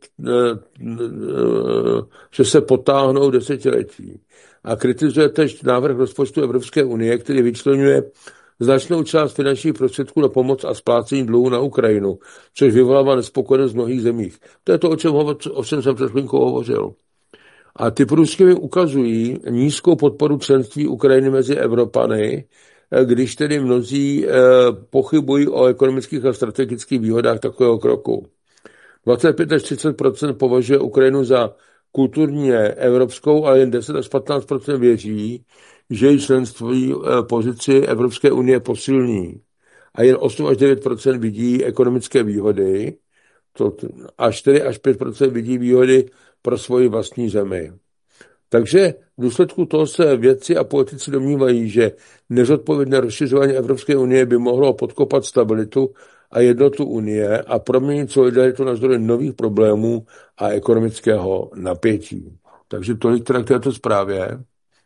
S3: že se potáhnou desetiletí. A kritizuje tež návrh rozpočtu Evropské unie, který vyčleňuje značnou část finančních prostředků na pomoc a splácení dluhu na Ukrajinu, což vyvolává nespokojenost v mnohých zemích. To je to, o čem, o čem jsem před chvílinkou hovořil. A ty průzkumy ukazují nízkou podporu členství Ukrajiny mezi Evropany, když tedy mnozí pochybují o ekonomických a strategických výhodách takového kroku. dvacet pět až třicet procent považuje Ukrajinu za kulturně evropskou, ale jen deset až patnáct procent věří, že její členství pozici Evropské unie posilní. A jen osm až devět procent vidí ekonomické výhody a čtyři až pět procent vidí výhody pro svoji vlastní zemi. Takže v důsledku toho se vědci a politici domnívají, že nezodpovědné rozšiřování Evropské unie by mohlo podkopat stabilitu a jednotu unie a proměnit solidaritu na zdroj nových problémů a ekonomického napětí. Takže tolik teda k této zprávě.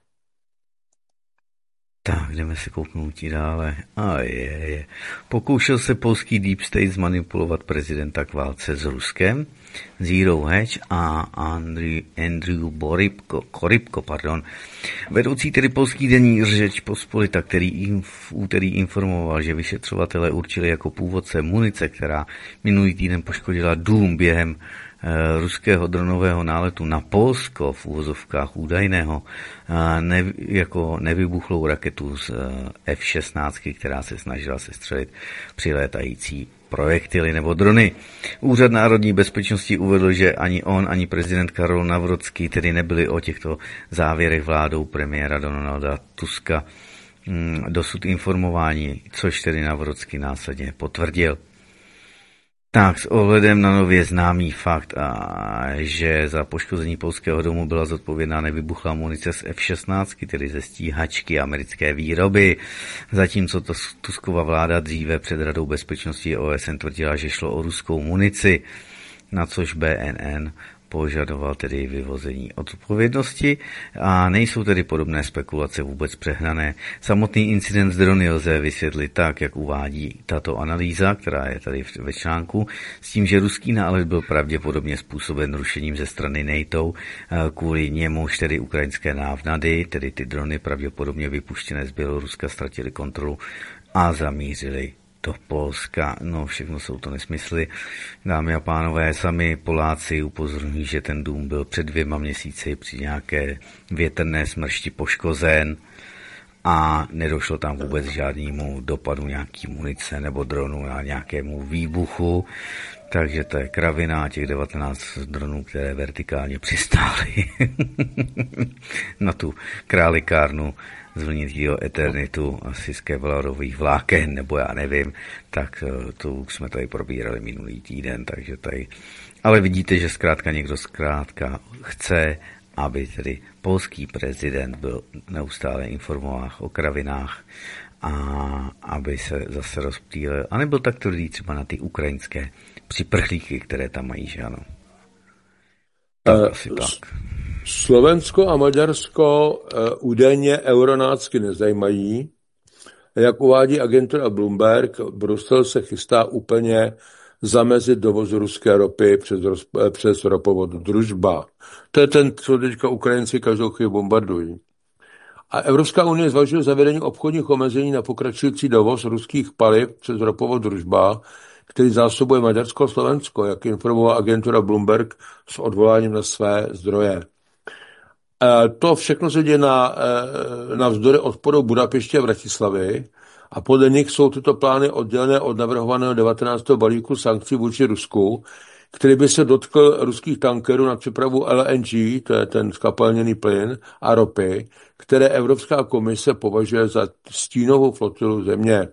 S1: Tak, jdeme si kouknout dále. A je, je. Pokoušel se polský Deep State zmanipulovat prezidenta k válce s Ruskem. Zero Hedge a Andrew, Andrew Borybko, Korybko, pardon. Vedoucí tedy polský deník Řeč Pospolita, který jim v úterý informoval, že vyšetřovatelé určili jako původce munice, která minulý týden poškodila dům během e, ruského dronového náletu na Polsko v úvozovkách údajného e, ne, jako nevybuchlou raketu z e, F šestnáct, která se snažila sestřelit přilétající projektily nebo drony. Úřad národní bezpečnosti uvedl, že ani on, ani prezident Karol Nawrocki tedy nebyli o těchto závěrech vládou premiéra Donalda Tuska mm, dosud informováni, což tedy Nawrocki následně potvrdil. Tak s ohledem na nově známý fakt, a, že za poškození polského domu byla zodpovědná nevybuchlá munice z F šestnáct, tedy ze stíhačky americké výroby, zatímco to Tuskova vláda dříve před Radou bezpečnosti O S N tvrdila, že šlo o ruskou munici, na což B N N požadoval tedy vyvození odpovědnosti a nejsou tedy podobné spekulace vůbec přehnané. Samotný incident s drony lze vysvětlit tak, jak uvádí tato analýza, která je tady ve článku, s tím, že ruský nálet byl pravděpodobně způsoben rušením ze strany NATO, kvůli němuž tedy ukrajinské návnady, tedy ty drony pravděpodobně vypuštěné z Běloruska, ztratili kontrolu a zamířili do Polska. No, všechno jsou to nesmysly. Dámy a pánové, sami Poláci upozorňují, že ten dům byl před dvěma měsíci při nějaké větrné smršti poškozen a nedošlo tam vůbec žádnému dopadu nějaký munice nebo dronu na nějakému výbuchu. Takže to je kravina, těch devatenáct dronů, které vertikálně přistály na tu králikárnu zvlnitýho Eternitu, asi z kevlarových vláken, nebo já nevím, tak to už jsme tady probírali minulý týden, takže tady, ale vidíte, že zkrátka někdo zkrátka chce, aby tedy polský prezident byl neustále informován o kravinách a aby se zase rozptýlil, a nebyl tak tvrdý třeba na ty ukrajinské připrchlíky, které tam mají, že ano. Tak uh, asi tak.
S3: Slovensko a Maďarsko uh, údajně euronácky nezajímají. Jak uvádí agentura Bloomberg, Brusel se chystá úplně zamezit dovoz ruské ropy přes, přes ropovod Družba. To je ten, co teďka Ukrajinci každou chvíli bombardují. A Evropská unie zvažuje zavedení obchodních omezení na pokračující dovoz ruských paliv přes ropovod Družba, který zásobuje Maďarsko a Slovensko, jak informovala agentura Bloomberg s odvoláním na své zdroje. To všechno se děje na, na vzdory odporu Budapešti a Bratislavy a podle nich jsou tyto plány oddělené od navrhovaného devatenáctého balíku sankcí vůči Rusku, který by se dotkl ruských tankerů na přepravu L N G, to je ten skapalněný plyn, a ropy, které Evropská komise považuje za stínovou flotilu země.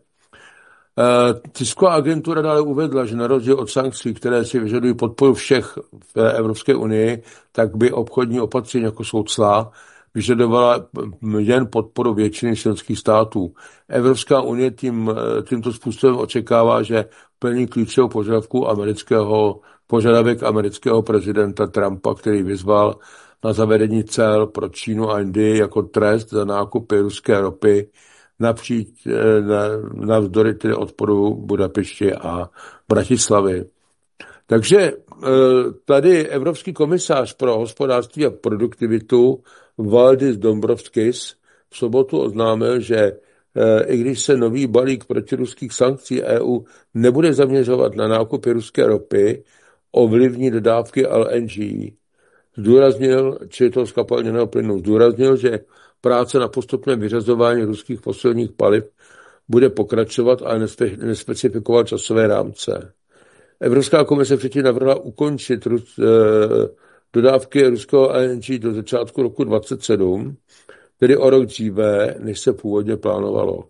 S3: Tisková agentura dále uvedla, že na rozdíl od sankcí, které si vyžadují podporu všech v Evropské unii, tak by obchodní opatření, jako jsou cla, vyžadovala jen podporu většiny členských států. Evropská unie tím, tímto způsobem očekává, že plní klíčovou požadavku amerického, požadavek amerického prezidenta Trumpa, který vyzval na zavedení cel pro Čínu a Indii jako trest za nákupy ruské ropy napříč navzdory tedy odporu Budapešti a Bratislavy. Takže tady Evropský komisář pro hospodářství a produktivitu Valdis Dombrovskis v sobotu oznámil, že i když se nový balík protiruských sankcí E U nebude zaměřovat na nákupy ruské ropy, ovlivní dodávky L N G. Zdůraznil, či toho skapalněného plynu, zdůraznil, že práce na postupném vyřazování ruských fosilních paliv bude pokračovat, ale nespe, nespecifikoval časové rámce. Evropská komise předtím navrhla ukončit rus, eh, dodávky ruského L N G do začátku roku dvacet sedm, tedy o rok dříve, než se původně plánovalo.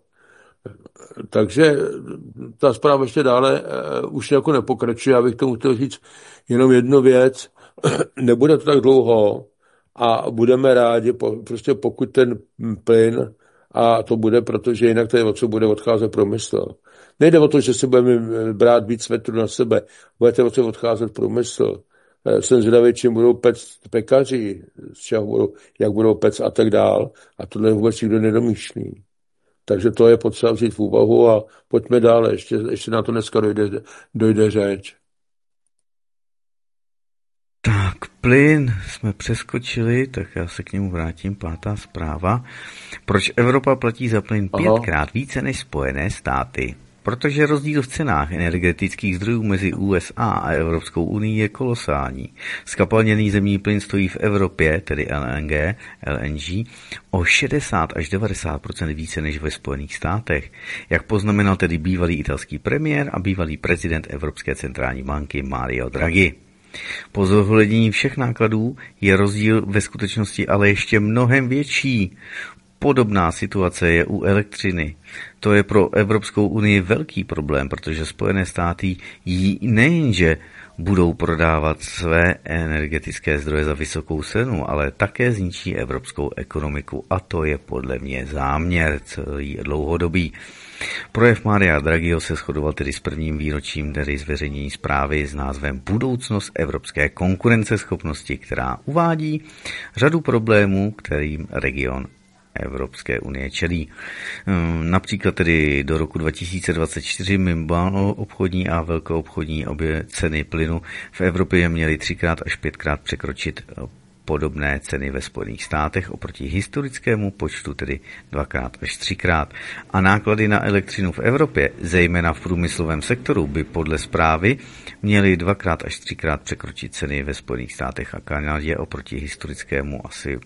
S3: Takže ta zpráva ještě dále uh, už jako nepokračuje. Já bych tomu chtěl říct jenom jednu věc. Nebude to tak dlouho a budeme rádi, po, prostě pokud ten plyn, a to bude, protože jinak tady o co bude odcházet průmysl. Nejde o to, že si budeme brát víc svetru na sebe, budete o co odcházet průmysl. Jsem zvědavý, čím budou pec pekaři, z čeho budou, jak budou pec a tak dál. A tohle vůbec nikdo nedomýšlí. Takže to je potřeba vzít v úvahu a pojďme dále. Ještě, ještě na to dneska dojde, dojde řeč.
S1: Tak, plyn jsme přeskočili, tak já se k němu vrátím. Pátá zpráva. Proč Evropa platí za plyn pětkrát více než Spojené státy? Protože rozdíl v cenách energetických zdrojů mezi U S A a Evropskou unii je kolosální. Skapalněný zemní plyn stojí v Evropě, tedy L N G, L N G, o šedesát až devadesát procent více než ve Spojených státech, jak poznamenal tedy bývalý italský premiér a bývalý prezident Evropské centrální banky Mario Draghi. Po zohlednění všech nákladů je rozdíl ve skutečnosti ale ještě mnohem větší. Podobná situace je u elektřiny. To je pro Evropskou unii velký problém, protože Spojené státy jí nejenže budou prodávat své energetické zdroje za vysokou cenu, ale také zničí evropskou ekonomiku a to je podle mě záměr celý dlouhodobý. Projev Maria Draghiho se shodoval tedy s prvním výročím tedy zveřejnění zprávy s názvem Budoucnost evropské konkurenceschopnosti, která uvádí řadu problémů, kterým region Evropské unie čelí. Například tedy do roku dva tisíce dvacet čtyři mimo obchodní a velkoobchodní obě ceny plynu v Evropě měly třikrát až pětkrát překročit podobné ceny ve Spojených státech oproti historickému počtu, tedy dvakrát až třikrát. A náklady na elektřinu v Evropě, zejména v průmyslovém sektoru, by podle zprávy měly dvakrát až třikrát překročit ceny ve Spojených státech a Kanadě oproti historickému asi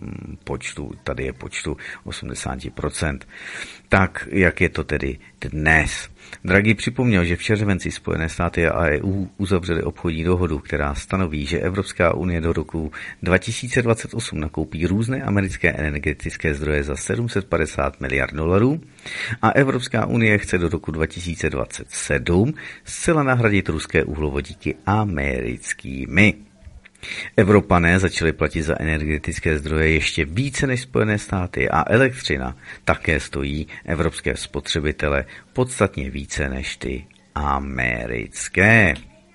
S1: počtu, tady je počtu osmdesát procent. Tak, jak je to tedy dnes? Draghi připomněl, že v červenci Spojené státy a E U uzavřely obchodní dohodu, která stanoví, že Evropská unie do roku dva tisíce dvacet osm nakoupí různé americké energetické zdroje za sedm set padesát miliard dolarů a Evropská unie chce do roku dva tisíce dvacet sedm zcela nahradit ruské uhlovodíky americkými. Evropané začali platit za energetické zdroje ještě více než Spojené státy a elektřina také stojí evropské spotřebitele podstatně více než ty americké.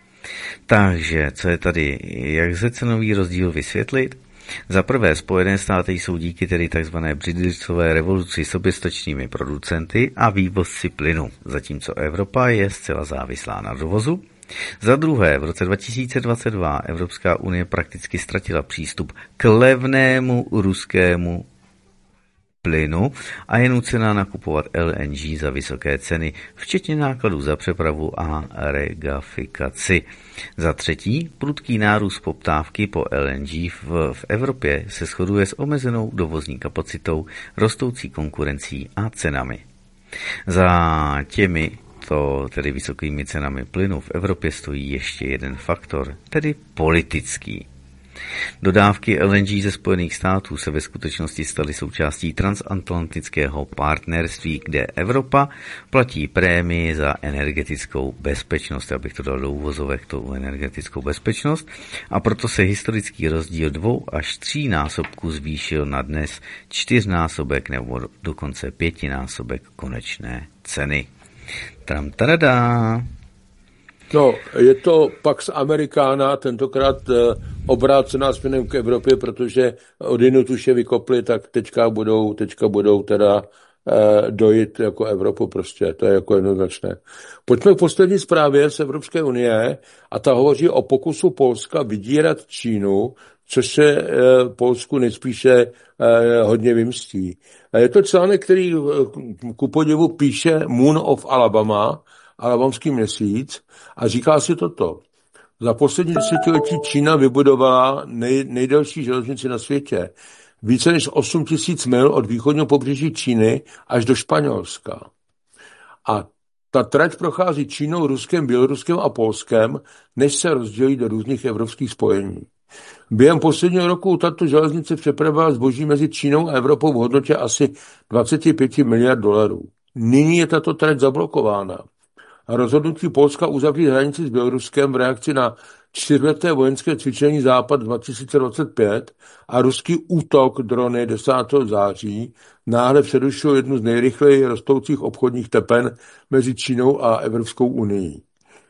S1: Takže, co je tady, jak se cenový rozdíl vysvětlit? Za prvé, Spojené státy jsou díky tedy tzv. Břidlicové revoluci soběstačnými producenty a vývozci plynu, zatímco Evropa je zcela závislá na dovozu. Za druhé, v roce dva tisíce dvacet dva Evropská unie prakticky ztratila přístup k levnému ruskému plynu a je nucená nakupovat L N G za vysoké ceny, včetně nákladů za přepravu a regafikaci. Za třetí, prudký nárůst poptávky po L N G v, v Evropě se shoduje s omezenou dovozní kapacitou, rostoucí konkurencí a cenami. Za těmi to tedy vysokými cenami plynu v Evropě stojí ještě jeden faktor, tedy politický. Dodávky L N G ze Spojených států se ve skutečnosti staly součástí transatlantického partnerství, kde Evropa platí prémii za energetickou bezpečnost, abych to dal do uvozovek, tu energetickou bezpečnost, a proto se historický rozdíl dvou až tří násobků zvýšil na dnes čtyřnásobek nebo dokonce pětinásobek konečné ceny. Tam tadadá.
S3: No, je to Pax Americana, tentokrát eh, obrácená směrem k Evropě, protože odinut už je vykopli, tak teďka budou, teďka budou teda eh, dojít jako Evropu prostě, to je jako jednoznačné. Pojďme k poslední zprávě z Evropské unie a ta hovoří o pokusu Polska vydírat Čínu, což se eh, Polsku nejspíše eh, hodně vymstí. Je to článek, který ku podivu píše Moon of Alabama, Alabamský měsíc, a říká si toto. Za poslední desetiletí Čína vybudovala nej, nejdelší železnici na světě. Více než osm tisíc mil od východního pobřeží Číny až do Španělska. A ta trať prochází Čínou, Ruskem, Běloruskem a Polskem, než se rozdělí do různých evropských spojení. Během posledního roku tato železnice přepravovala zboží mezi Čínou a Evropou v hodnotě asi dvacet pět miliard dolarů. Nyní je tato trať zablokována. A rozhodnutí Polska uzavřít hranici s Běloruskem v reakci na čtyřleté vojenské cvičení Západ dva tisíce dvacet pět a ruský útok drony desátého září náhle přerušil jednu z nejrychleji rostoucích obchodních tepen mezi Čínou a Evropskou unií.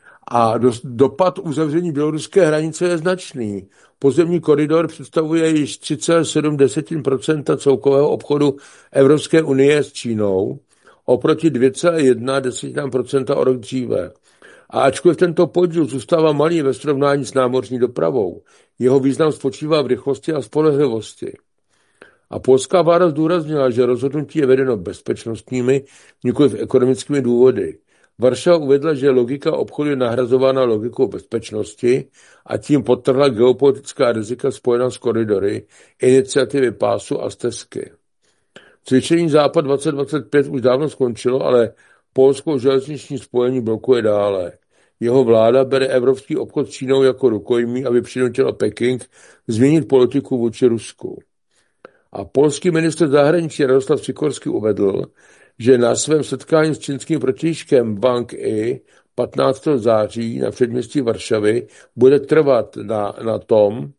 S3: A do, dopad uzavření běloruské hranice je značný. Pozemní koridor představuje již tři celá sedm procenta celkového obchodu Evropské unie s Čínou, oproti dvě celá jedna procenta o rok dříve. A ačkoliv tento podíl zůstává malý ve srovnání s námořní dopravou, jeho význam spočívá v rychlosti a spolehlivosti. A polská vláda zdůraznila, že rozhodnutí je vedeno bezpečnostními, nikoliv ekonomickými důvody. Varšava uvedla, že logika obchodu je nahrazována logikou bezpečnosti a tím podtrhla geopolitická rizika spojená s koridory, iniciativy pásu a stezky. Cvičení Západ dvacet dvacet pět už dávno skončilo, ale polskou železniční spojení blokuje dále. Jeho vláda bere evropský obchod s Čínou jako rukojmí, aby přinutila Peking změnit politiku vůči Rusku. A polský ministr zahraničí Radoslav Sikorský uvedl, že na svém setkání s čínským protějškem Wang Yi patnáctého září na předměstí Varšavy bude trvat na, na tom,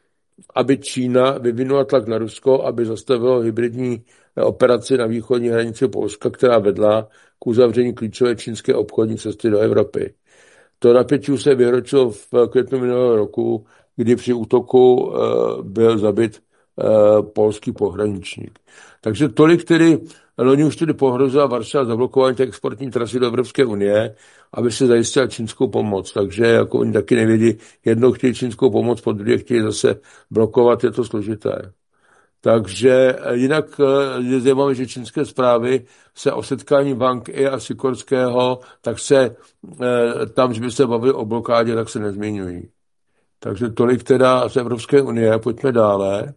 S3: aby Čína vyvinula tlak na Rusko, aby zastavilo hybridní operaci na východní hranici Polska, která vedla k uzavření klíčové čínské obchodní cesty do Evropy. To napětí se vyhročilo v květnu minulého roku, kdy při útoku byl zabit polský pohraničník. Takže tolik tedy, loni už tedy pohrozila Varšava zablokování té exportní trasy do Evropské unie, aby se zajistila čínskou pomoc. Takže jako oni taky nevědí, jednou chtějí čínskou pomoc, po druhé chtějí zase blokovat, je to složité. Takže jinak je zajímavé, že čínské zprávy se o setkání Wang Yi a Sikorského, tak se tam, že by se bavili o blokádě, tak se nezmiňují. Takže tolik teda z Evropské unie, pojďme dále.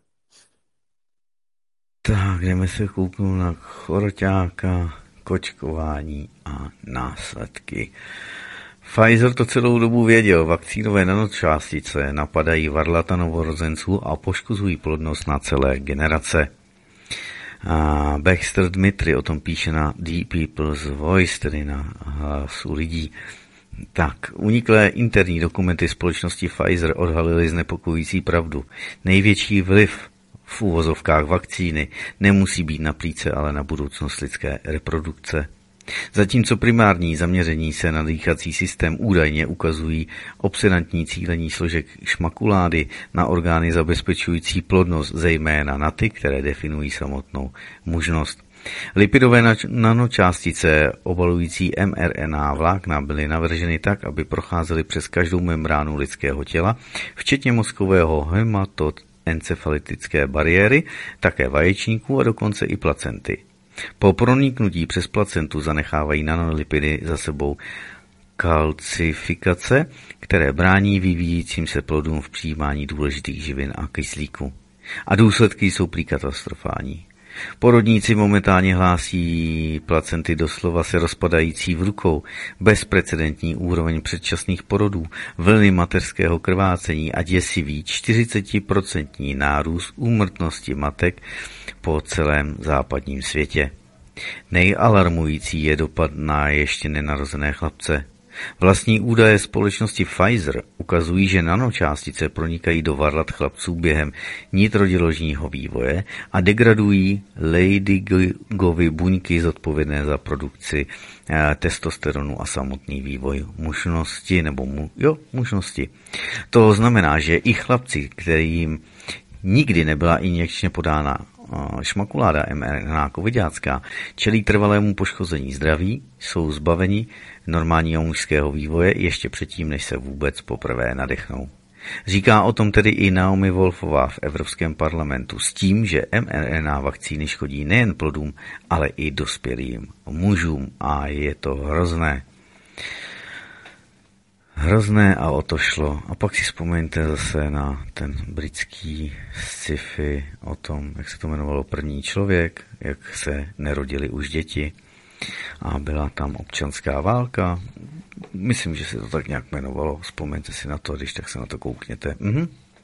S1: Tak, jdeme se kouknout na choroťáka, kočkování a následky. Pfizer to celou dobu věděl, vakcínové nanočástice napadají varlata novorozenců a poškozují plodnost na celé generace. A Baxter Dmitry o tom píše na The People's Voice, tedy na hlasu lidí. Tak, uniklé interní dokumenty společnosti Pfizer odhalily znepokojující pravdu. Největší vliv v úvozovkách vakcíny nemusí být na plíce, ale na budoucnost lidské reprodukce. Zatímco primární zaměření se na dýchací systém údajně ukazují obsedantní cílení složek šmakulády na orgány zabezpečující plodnost, zejména na ty, které definují samotnou mužnost. Lipidové nanočástice obalující mRNA vlákna byly navrženy tak, aby procházely přes každou membránu lidského těla, včetně mozkového hematocytu encefalitické bariéry, také vaječníků a dokonce i placenty. Po proniknutí přes placentu zanechávají nanolipidy za sebou kalcifikace, které brání vyvíjícím se plodům v přijímání důležitých živin a kyslíku. A důsledky jsou prý katastrofální. Porodníci momentálně hlásí placenty doslova se rozpadající v rukou, bezprecedentní úroveň předčasných porodů, vlny mateřského krvácení a děsivý čtyřicetiprocentní nárůst úmrtnosti matek po celém západním světě. Nejalarmující je dopad na ještě nenarozené chlapce. Vlastní údaje společnosti Pfizer ukazují, že nanočástice pronikají do varlat chlapců během nitrodiložního vývoje a degradují Leydigovy buňky zodpovědné za produkci eh, testosteronu a samotný vývoj mužnosti nebo mu, jo, mužnosti. To znamená, že i chlapci, kterým nikdy nebyla injekčně podána šmakuláda mRNA covidácká, čelí trvalému poškození zdraví, jsou zbaveni normálního mužského vývoje ještě předtím, než se vůbec poprvé nadechnou. Říká o tom tedy i Naomi Wolfová v Evropském parlamentu s tím, že mRNA vakcíny škodí nejen plodům, ale i dospělým mužům a je to hrozné. Hrozné a o to šlo. A pak si vzpomeňte zase na ten britský sci-fi o tom, jak se to jmenovalo První člověk, jak se nerodili už děti a byla tam občanská válka. Myslím, že se to tak nějak jmenovalo. Vzpomeňte si na to, když tak se na to koukněte. Mhm.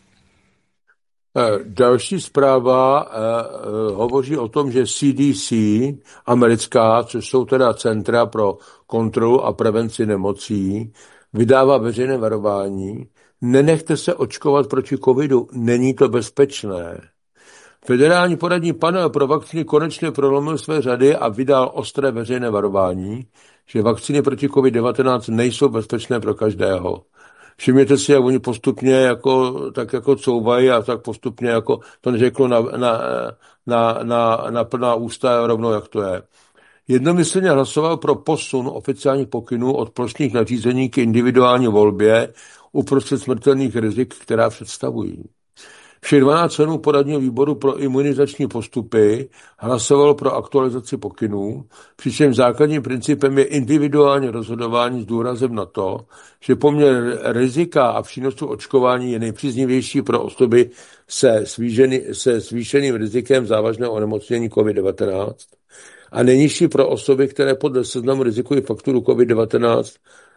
S3: Další zpráva uh, hovoří o tom, že C D C americká, což jsou teda Centra pro kontrolu a prevenci nemocí, vydává veřejné varování. Nenechte se očkovat proti covidu, není to bezpečné. Federální poradní panel pro vakcíny konečně prolomil své řady a vydal ostré veřejné varování, že vakcíny proti covid devatenáct nejsou bezpečné pro každého. Všimněte si, jak oni postupně jako, tak jako couvají a tak postupně jako to neřeklo na, na, na, na, na plná ústa rovnou, jak to je. Jednomyslně hlasoval pro posun oficiálních pokynů od plošných nařízení k individuální volbě uprostřed smrtelných rizik, která představují. Všech dvanáct členů poradního výboru pro imunizační postupy hlasovalo pro aktualizaci pokynů, přičemž základním principem je individuální rozhodování s důrazem na to, že poměr rizika a přínosu očkování je nejpříznivější pro osoby se, zvýšený, se zvýšeným rizikem závažného onemocnění covid devatenáct a nejnižší pro osoby, které podle seznamu rizikových faktorů covid devatenáct,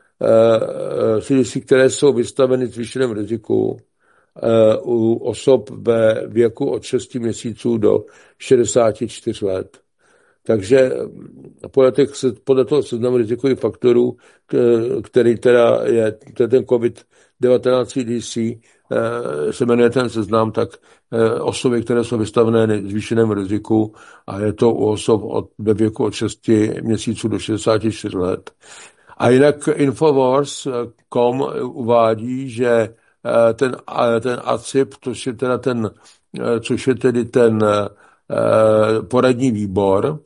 S3: uh, které jsou vystaveny zvýšenému riziku, u osob ve věku od šesti měsíců do šedesáti čtyř let. Takže podle, těch, podle toho seznamu rizikových faktorů, který teda je ten covid devatenáct C D C, se jmenuje ten seznam, tak osoby, které jsou vystavené zvýšenému riziku a je to u osob od, ve věku od šesti měsíců do šedesáti čtyř let. A jinak Infowars tečka com uvádí, že ten, ten A C I P, což je teda ten, což je tedy ten poradní výbor,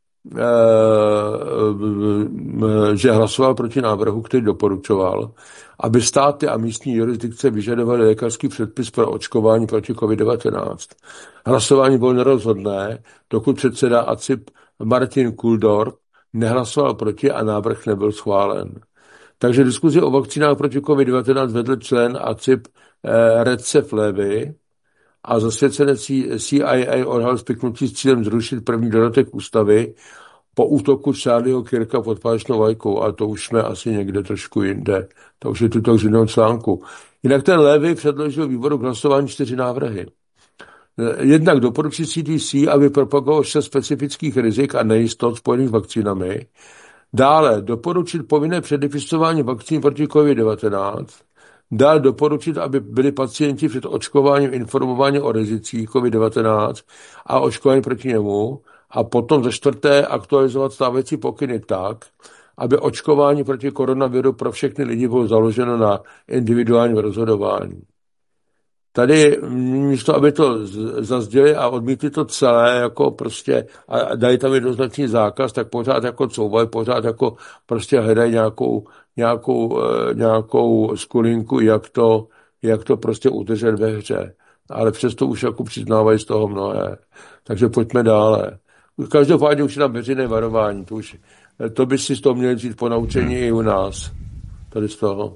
S3: že hlasoval proti návrhu, který doporučoval, aby státy a místní jurisdikce vyžadovaly lékařský předpis pro očkování proti covid devatenáct. Hlasování bylo nerozhodné, dokud předseda A C I P Martin Kulldorff nehlasoval proti a návrh nebyl schválen. Takže diskuzi o vakcínách proti covid devatenáct vedl člen A C I P eh, Recep Levy a zasvěcenec C I A odhalil spiknutí s cílem zrušit první dodatek ústavy po útoku Charlieho Kirka pod páčnou vlajkou, ale to už jsme asi někde trošku jinde. To už je tuto z jiného článku. Jinak ten Levy předložil výboru k hlasování čtyři návrhy. Jednak doporučí C D C, aby propagoval šest specifických rizik a nejistot spojených s vakcínami. Dále doporučit povinné předepisování vakcín proti covid devatenáct. Dále doporučit, aby byli pacienti před očkováním informováni o rizicích covid devatenáct a očkování proti němu. A potom za čtvrté aktualizovat stávající pokyny tak, aby očkování proti koronaviru pro všechny lidi bylo založeno na individuálním rozhodování. Tady místo, aby to zazděli a odmítli to celé, jako prostě, a dají tam jednoznačný zákaz, tak pořád jako couvají, pořád jako prostě hledají nějakou, nějakou, nějakou skulinku, jak to, jak to prostě udržet ve hře. ale přesto už jako přiznávají z toho mnohé. Takže pojďme dále. Každopádně už je tam veřejné varování. To, už, to by si z toho měli říct po naučení hmm. i u nás. Tady z toho.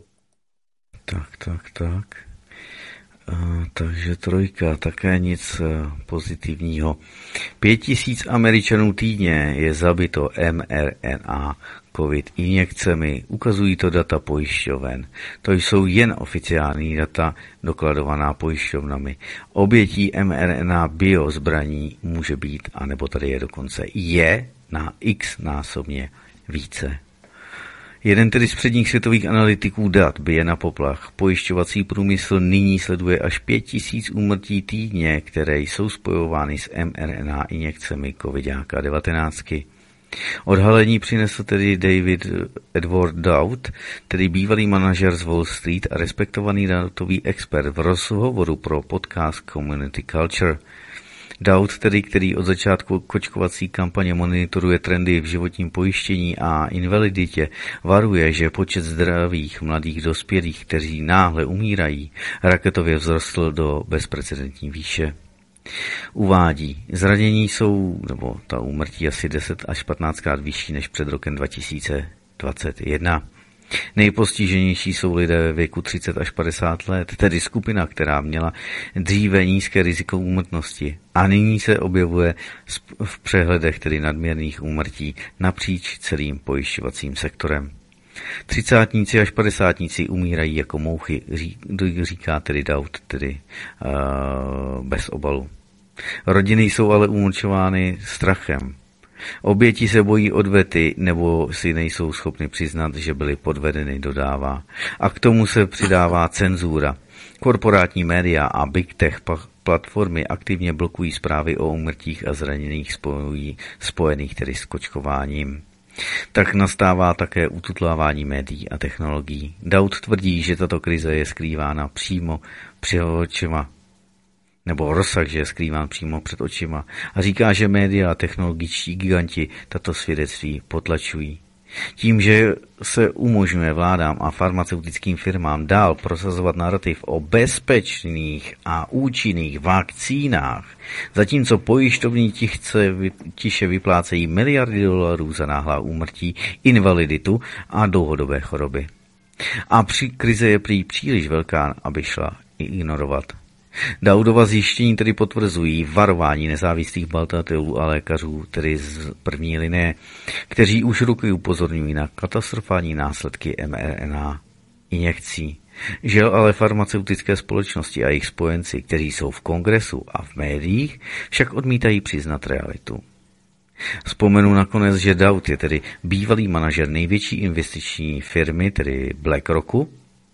S1: Tak, tak, tak. Uh, takže trojka, také nic uh, pozitivního. Pět tisíc Američanů týdně je zabito mRNA COVID injekcemi, ukazují to data pojišťoven. To jsou jen oficiální data dokladovaná pojišťovnami. Obětí mRNA biozbraní může být, anebo tady je dokonce, je na x násobně více. Jeden tedy z předních světových analytiků dat bije na poplach. Pojišťovací průmysl nyní sleduje až pět tisíc úmrtí týdně, které jsou spojovány s mRNA injekcemi COVID devatenáct. Odhalení přinesl tedy David Edward Dowd, tedy bývalý manažer z Wall Street a respektovaný datový expert v rozhovoru pro podcast Community Culture. Dowd, tedy, který od začátku kočkovací kampaně monitoruje trendy v životním pojištění a invaliditě, varuje, že počet zdravých mladých dospělých, kteří náhle umírají, raketově vzrostl do bezprecedentní výše. Uvádí, zranění jsou, nebo ta úmrtí asi deset až patnáctkrát vyšší než před rokem dva tisíce dvacet jedna. Nejpostiženější jsou lidé ve věku třicet až padesát let, tedy skupina, která měla dříve nízké riziko úmrtnosti a nyní se objevuje v přehledech tedy nadměrných úmrtí napříč celým pojišťovacím sektorem. Třicátníci až padesátníci umírají jako mouchy, říká tedy Dowd, tedy uh, bez obalu. Rodiny jsou ale umlčovány strachem. Oběti se bojí odvety nebo si nejsou schopni přiznat, že byly podvedeny, dodává. A k tomu se přidává cenzura. Korporátní média a big tech platformy aktivně blokují zprávy o úmrtích a zraněných spojují, spojených tedy s kočkováním. Tak nastává také ututlávání médií a technologií. Dowd tvrdí, že tato krize je skrývána přímo před očima, nebo rozsah, že je skrýván přímo před očima, a říká, že média a technologičtí giganti tato svědectví potlačují. Tím, že se umožňuje vládám a farmaceutickým firmám dál prosazovat narrativ o bezpečných a účinných vakcínách, zatímco pojišťovní tichce, tiše vyplácejí miliardy dolarů za náhlá úmrtí, invaliditu a dlouhodobé choroby. A při krize je prý příliš velká, aby šla ignorovat. Dowdova zjištění tedy potvrzují varování nezávislých badatelů a lékařů, tedy z první linie, kteří už roky upozorňují na katastrofální následky mRNA injekcí. Žel ale farmaceutické společnosti a jejich spojenci, kteří jsou v kongresu a v médiích, však odmítají přiznat realitu. Vzpomenu nakonec, že Dowd je tedy bývalý manažer největší investiční firmy, tedy BlackRocku,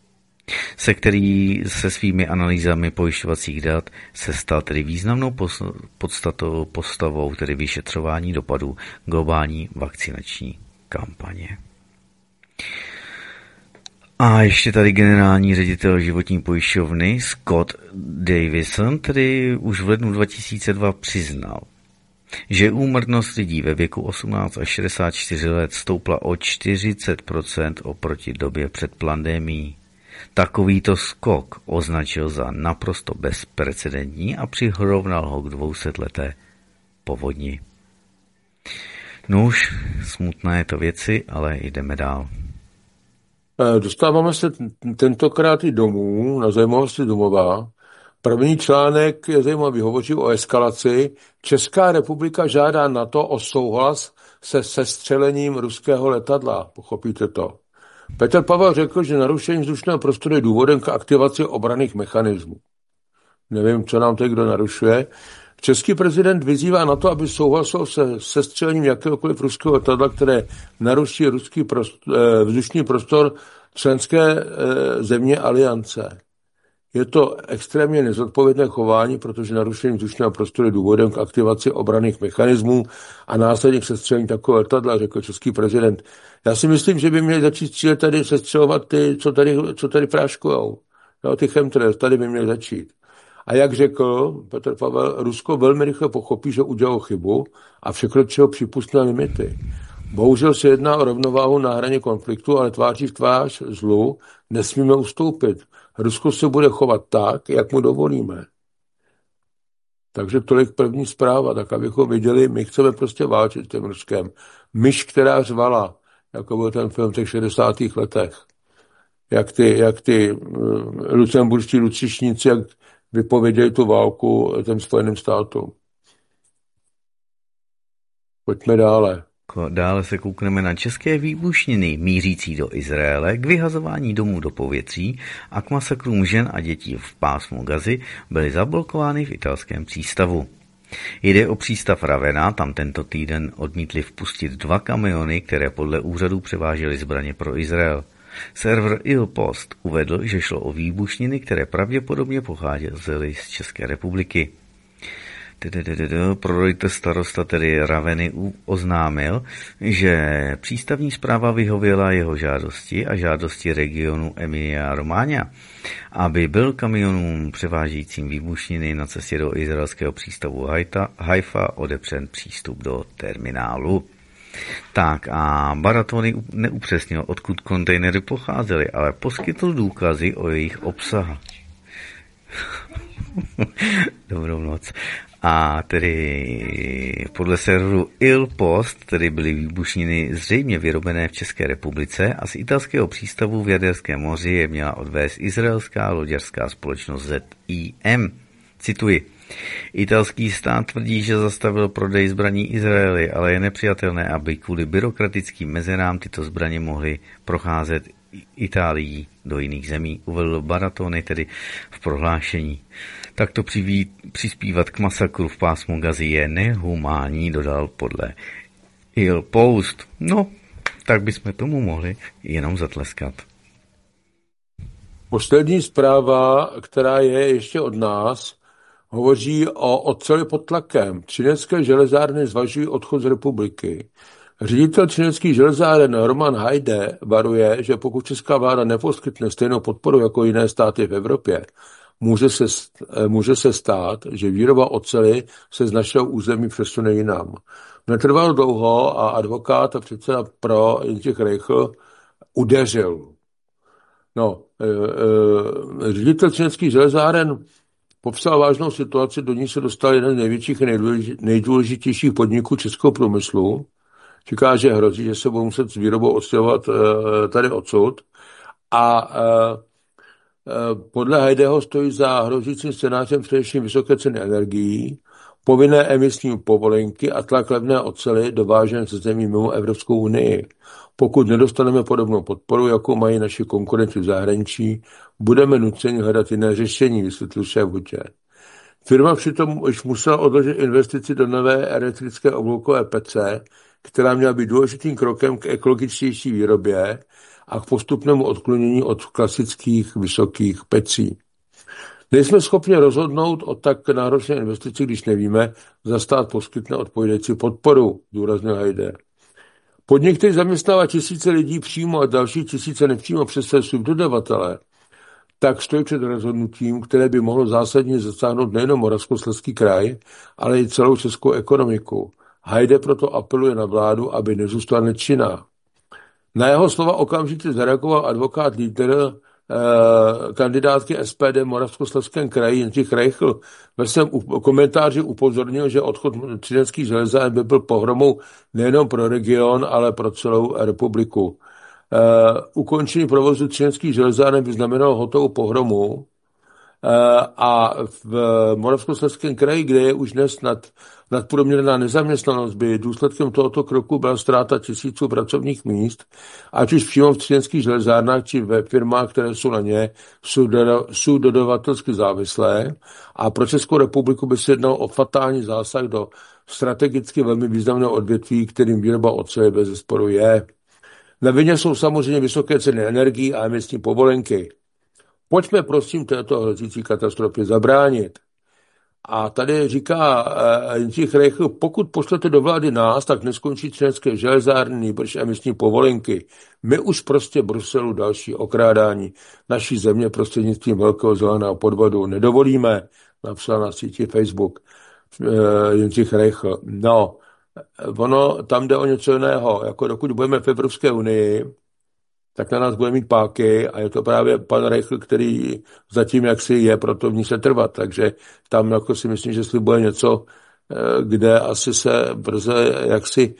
S1: se který se svými analýzami pojišťovacích dat se stal tedy významnou podstatou postavou, tedy vyšetřování dopadů globální vakcinační kampaně. A ještě tady generální ředitel životní pojišťovny Scott Davison, tedy už v lednu dva tisíce dva přiznal, že úmrtnost lidí ve věku osmnáct až šedesát čtyři let stoupla o čtyřicet procent oproti době před pandemií. Takovýto skok označil za naprosto bezprecedentní a přirovnal ho k dvousetleté povodni. No už smutné to věci, ale jdeme dál.
S3: Dostáváme se tentokrát i domů, na zajímavosti domova. První článek je zajímavý, hovoří o eskalaci. Česká republika žádá NATO o souhlas se sestřelením ruského letadla. Pochopíte to? Petr Pavel řekl, že narušení vzdušného prostoru je důvodem k aktivaci obranných mechanismů. Nevím, co nám teď kdo narušuje. Český prezident vyzývá na to, aby souhlasil se sestřelením jakéhokoliv ruského letadla, které naruší ruský prostor, vzdušný prostor členské země aliance. Je to extrémně nezodpovědné chování, protože narušení vzdušného prostoru je důvodem k aktivaci obranných mechanismů a následně k sestřelení takového letadla, řekl český prezident. Já si myslím, že by měli začít střílet tady, sestřelovat ty, co tady, co tady práškujou. No, ty chemtrails, tady by měli začít. A jak řekl Petr Pavel, Rusko velmi rychle pochopí, že udělalo chybu a překročilo přípustné limity. Bohužel se jedná o rovnováhu na hraně konfliktu, ale tváří v tvář zlu nesmíme ustoupit. Rusko se bude chovat tak, jak mu dovolíme. Takže tolik první zpráva, tak abychom viděli, my chceme prostě válčit s tím Ruskem. Myš, která řvala, jako byl ten film v těch šedesátých letech. Jak ty, jak ty uh, lucemburští lucišníci, jak vypověděli tu válku těm Spojeným státům. Pojďme dále.
S1: Dále se koukneme na české výbušniny mířící do Izraele, k vyhazování domů do povětří a k masakrům žen a dětí v pásmu Gazy byly zablokovány v italském přístavu. Jde o přístav Ravenna, tam tento týden odmítli vpustit dva kamiony, které podle úřadů převážely zbraně pro Izrael. Server Il Post uvedl, že šlo o výbušniny, které pravděpodobně pocházely z České republiky. Pro Reuters starosta tedy Ravenny oznámil, že přístavní správa vyhověla jeho žádosti a žádosti regionu Emilia Romagna, aby byl kamionům převážejícím výbušniny na cestě do izraelského přístavu Haifa odepřen přístup do terminálu. Tak a Baratony neupřesnil, odkud kontejnery pocházely, ale poskytl důkazy o jejich obsahu. Dobrou noc. A tedy podle serveru Il Post tedy byly výbušniny zřejmě vyrobené v České republice a z italského přístavu v Jaderském moři je měla odvést izraelská loďařská společnost Z I M. Cituji. Italský stát tvrdí, že zastavil prodej zbraní Izraeli, ale je nepřijatelné, aby kvůli byrokratickým mezerám tyto zbraně mohly procházet Itálií do jiných zemí, uvedl Baratony tedy v prohlášení. Takto přiví, přispívat k masakru v pásmu Gazy je nehumánní, dodal podle Il Post. No, tak bychom tomu mohli jenom zatleskat.
S3: Poslední zpráva, která je ještě od nás, hovoří o oceli pod tlakem. Třinecké železárny zvažují odchod z republiky. Ředitel třineckých železáren Roman Hajde varuje, že pokud česká vláda neposkytne stejnou podporu jako jiné státy v Evropě, může se, může se stát, že výroba oceli se z našeho území přesune jinam. Netrvalo dlouho a advokát a předseda pro Jindřich Reichl udeřil. No, e, e, ředitel třineckých železáren popsal vážnou situaci, do ní se dostal jeden z největších a nejdůležitějších podniků českého průmyslu. Říká, že hrozí, že se budou muset s výrobou odstěhovat e, tady odsud. A e, podle Hajdeho stojí za hrozícím scénářem především vysoké ceny energií, povinné emisní povolenky a tlak levné oceli dovážené ze zemí mimo Evropskou unii. Pokud nedostaneme podobnou podporu, jakou mají naši konkurenci v zahraničí, budeme nuceni hledat jiné řešení, vysvětlil šéf Hutě. Firma přitom už musela odložit investici do nové elektrické obloukové pece, která měla být důležitým krokem k ekologičtější výrobě a k postupnému odklonění od klasických vysokých pecí. Nejsme schopni rozhodnout o tak náročné investici, když nevíme, zda stát poskytne odpovídající podporu, důraznil Hajde. Podnik, který zaměstnává tisíce lidí přímo a další tisíce nepřímo přes své subdodavatele, tak stojí před rozhodnutím, které by mohlo zásadně zasáhnout nejenom Moravskoslezský kraj, ale i celou českou ekonomiku. Hajde proto apeluje na vládu, aby nezůstala nečinná. Na jeho slova okamžitě zareagoval advokát lídr eh, kandidátky S P D v Moravskoslezském kraji Jindřich Reichl. Ve svém komentáři upozornil, že odchod třineckých železáren by byl pohromou nejenom pro region, ale pro celou republiku. Eh, ukončení provozu třineckých železáren by znamenalo hotovou pohromu eh, a v Moravskoslezském kraji, kde je už dnes nad nadprůměrná nezaměstnanost, by důsledkem tohoto kroku byla ztráta tisíců pracovních míst, ať už přímo v třineckých železárnách, či ve firmách, které jsou na ně, jsou dodavatelsky závislé. A pro Českou republiku by se jednalo o fatální zásah do strategicky velmi významného odvětví, kterým výroba oceli bezesporu je. Na vině jsou samozřejmě vysoké ceny energií a emisní povolenky. Pojďme prosím této hrozící katastrofě zabránit. A tady říká uh, Jindřich Reichl, pokud pošlete do vlády nás, tak neskončí třinecké železárny, nýbrž emisní povolenky. My už prostě Bruselu další okrádání naší země prostřednictvím velkého zeleného podvodu nedovolíme, napsal na síti Facebook uh, Jindřich Reichl. No, ono tam jde o něco jiného. Jako dokud budeme v Evropské unii, tak na nás bude mít páky a je to právě pan Reichl, který zatím jaksi je proto v ní se trvat. Takže tam jako si myslím, že slibuje něco, kde asi se brze jaksi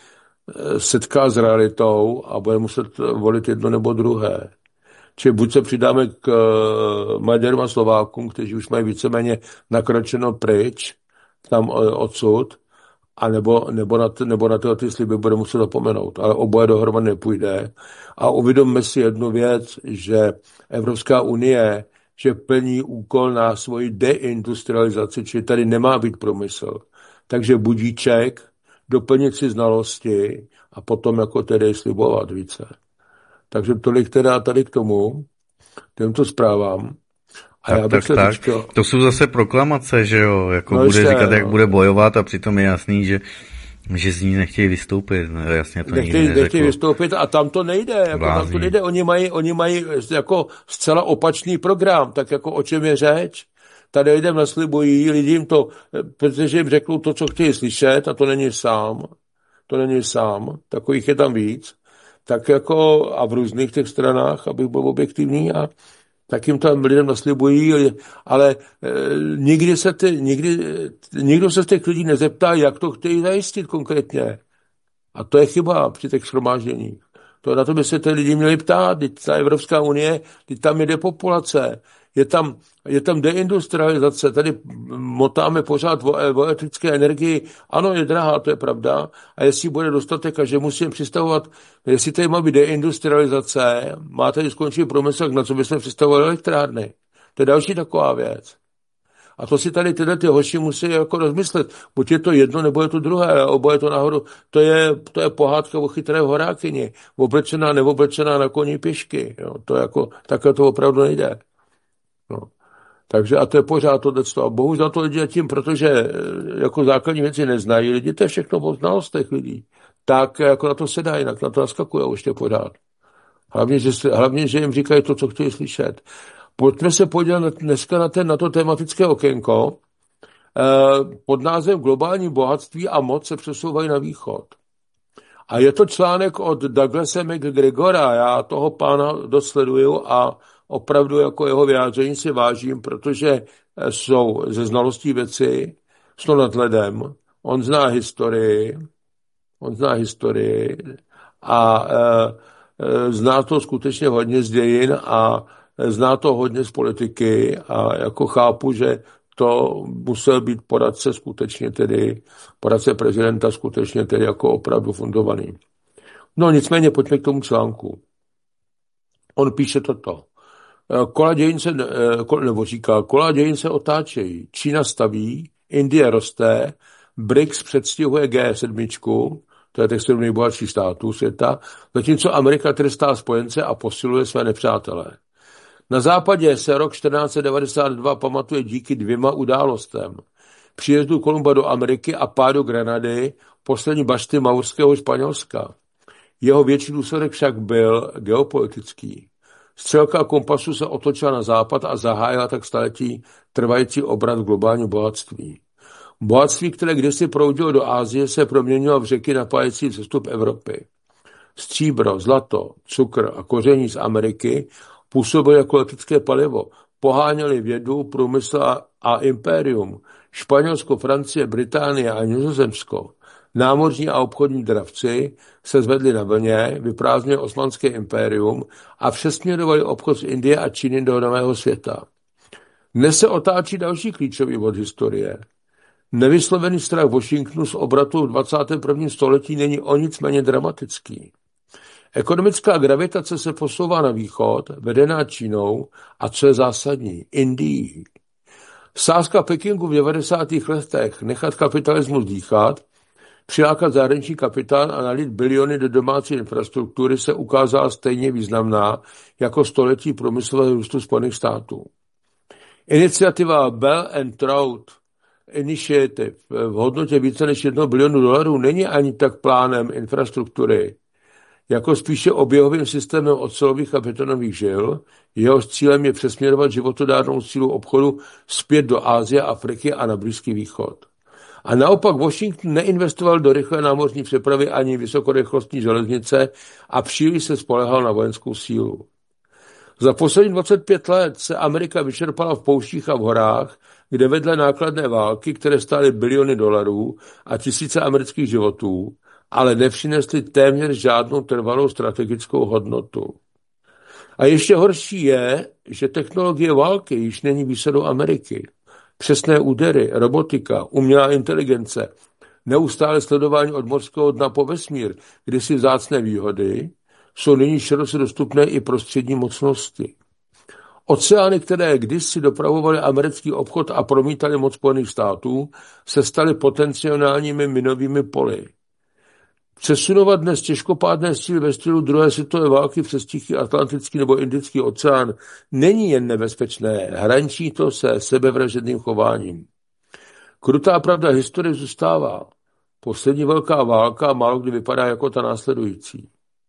S3: setká s realitou a bude muset volit jedno nebo druhé. Čili buď se přidáme k Maďarům a Slovákům, kteří už mají víceméně nakročeno pryč, tam odsud, a nebo, nebo, na, t, nebo na tyhle ty sliby bude muset zapomenout. Ale oboje dohromady nepůjde. A uvědomme si jednu věc, že Evropská unie, že plní úkol na svoji deindustrializaci, čili tady nemá být průmysl. Takže budíček, doplnit si znalosti a potom jako tedy slibovat více. Takže tolik teda tady k tomu, těmto zprávám. A
S1: tak,
S3: já bych
S1: tak, tak.
S3: Říčko...
S1: To jsou zase proklamace, že jo, jako
S3: no
S1: bude
S3: ještě,
S1: říkat,
S3: no.
S1: jak bude bojovat a přitom je jasný, že, že z ní nechtějí vystoupit. No, jasně to
S3: nechtějí,
S1: nikdy
S3: nechtějí vystoupit a tam to nejde. Jako tam to nejde. Oni mají, oni mají jako zcela opačný program, tak jako o čem je řeč. Tady lidem naslibují, lidem to, protože jim řeknou to, co chtějí slyšet a to není sám. To není sám, takových je tam víc. Tak jako a v různých těch stranách, abych byl objektivní, a tak jim tam lidem naslibují, ale e, nikdy se ty, nikdy, nikdo se z těch lidí nezeptá, jak to chtějí zajistit konkrétně. A to je chyba při těch shromážděních. To na to by se ty lidi měli ptát. Ta Evropská unie, tam jde populace, je tam, je tam deindustrializace, tady motáme pořád o, o elektrické energii. Ano, je drahá, to je pravda. A jestli bude dostatek a že musíme přistavovat, jestli tady má být deindustrializace, má tady skončit průmysl, na co bychom přistavovali elektrárny. To je další taková věc. A to si tady tyhle ty hoši musí jako rozmyslet. Buď je to jedno, nebo je to druhé, oboje to nahoru. To je, to je pohádka o chytré horákyni. Oblečená, neoblečená na koni pěšky. Jo. To jako, takhle to opravdu nejde. No. Takže a to je pořád tohleto. A bohužel to lidi tím, protože jako základní věci neznají lidi, to je všechno o znalostech lidí. Tak jako na to se dá, jinak na to naskakujou ještě pořád. Hlavně že, hlavně, že jim říkají to, co chtějí slyšet. Pojďme se podívat dneska na, ten, na to tematické okénko. E, pod názvem Globální bohatství a moc se přesouvají na východ. A je to článek od Douglase McGregora. Já toho pána dosleduju a opravdu jako jeho vyjádření si vážím, protože jsou ze znalostí věci, jsou nad ledem. On zná historii, on zná historii a e, e, zná to skutečně hodně z dějin a zná to hodně z politiky a jako chápu, že to musel být poradce skutečně tedy, poradce prezidenta skutečně tedy jako opravdu fundovaný. No nicméně pojďme k tomu článku. On píše toto. Kola dějin se, nebo říká, kola dějin se otáčejí. Čína staví, Indie roste, B R I C S předstihuje G sedm, to je těch sedm nejbohatších států světa, zatímco Amerika trestá spojence a posiluje své nepřátele. Na západě se rok čtrnáct set devadesát dva pamatuje díky dvěma událostem. Příjezdu Kolumba do Ameriky a pádu Grenady, poslední bašty maurského Španělska. Jeho větší důsledek však byl geopolitický. Střelka kompasu se otočila na západ a zahájila tak staletí trvající obrat v globálním bohatství. Bohatství, které kdysi proudilo do Asie, se proměnilo v řeky napájející vzestup Evropy. Stříbro, zlato, cukr a koření z Ameriky působily jako elektrické palivo. Poháněli vědu, průmysl a impérium. Španělsko, Francie, Británie a Nizozemsko, námořní a obchodní dravci, se zvedli na vlně, vyprázdnili osmanské impérium a přesměrovali obchod z Indie a Číny do nového světa. Dnes se otáčí další klíčový bod historie. Nevyslovený strach Washingtonu z obratu v dvacátém prvním století není o nic méně dramatický. Ekonomická gravitace se posouvá na východ, vedená Čínou a co je zásadní, Indií. Sázka Pekingu v devadesátých letech nechat kapitalismus dýchat, přilákat zahraniční kapitál a nalít biliony do domácí infrastruktury se ukázala stejně významná jako století průmyslového růstu Spojených států. Iniciativa Bell and Trout Initiative v hodnotě více než jednoho bilionu dolarů není ani tak plánem infrastruktury, jako spíše oběhovým systémem ocelových a betonových žil, jehož cílem je přesměrovat životodárnou sílu obchodu zpět do Asie, Afriky a na Blízký východ. A naopak Washington neinvestoval do rychlé námořní přepravy ani vysokorychlostní železnice a příliš se spolehal na vojenskou sílu. Za poslední dvacet pět let se Amerika vyčerpala v pouštích a v horách, kde vedle nákladné války, které stály biliony dolarů a tisíce amerických životů, ale nepřinesly téměř žádnou trvalou strategickou hodnotu. A ještě horší je, že technologie války již není výsadou Ameriky. Přesné údery, robotika, umělá inteligence, neustále sledování od mořského dna po vesmír, kdysi vzácné výhody, jsou nyní široce dostupné i prostřední mocnosti. Oceány, které kdysi dopravovaly americký obchod a promítaly moc Spojených států, se staly potenciálními minovými poli. Přesunovat dnes těžkopádné síly ve stylu druhé světové války přes Tichý Atlantický nebo Indický oceán není jen nebezpečné, hraničí to se sebevražedným chováním. Krutá pravda historie zůstává. Poslední velká válka málo kdy vypadá jako ta následující.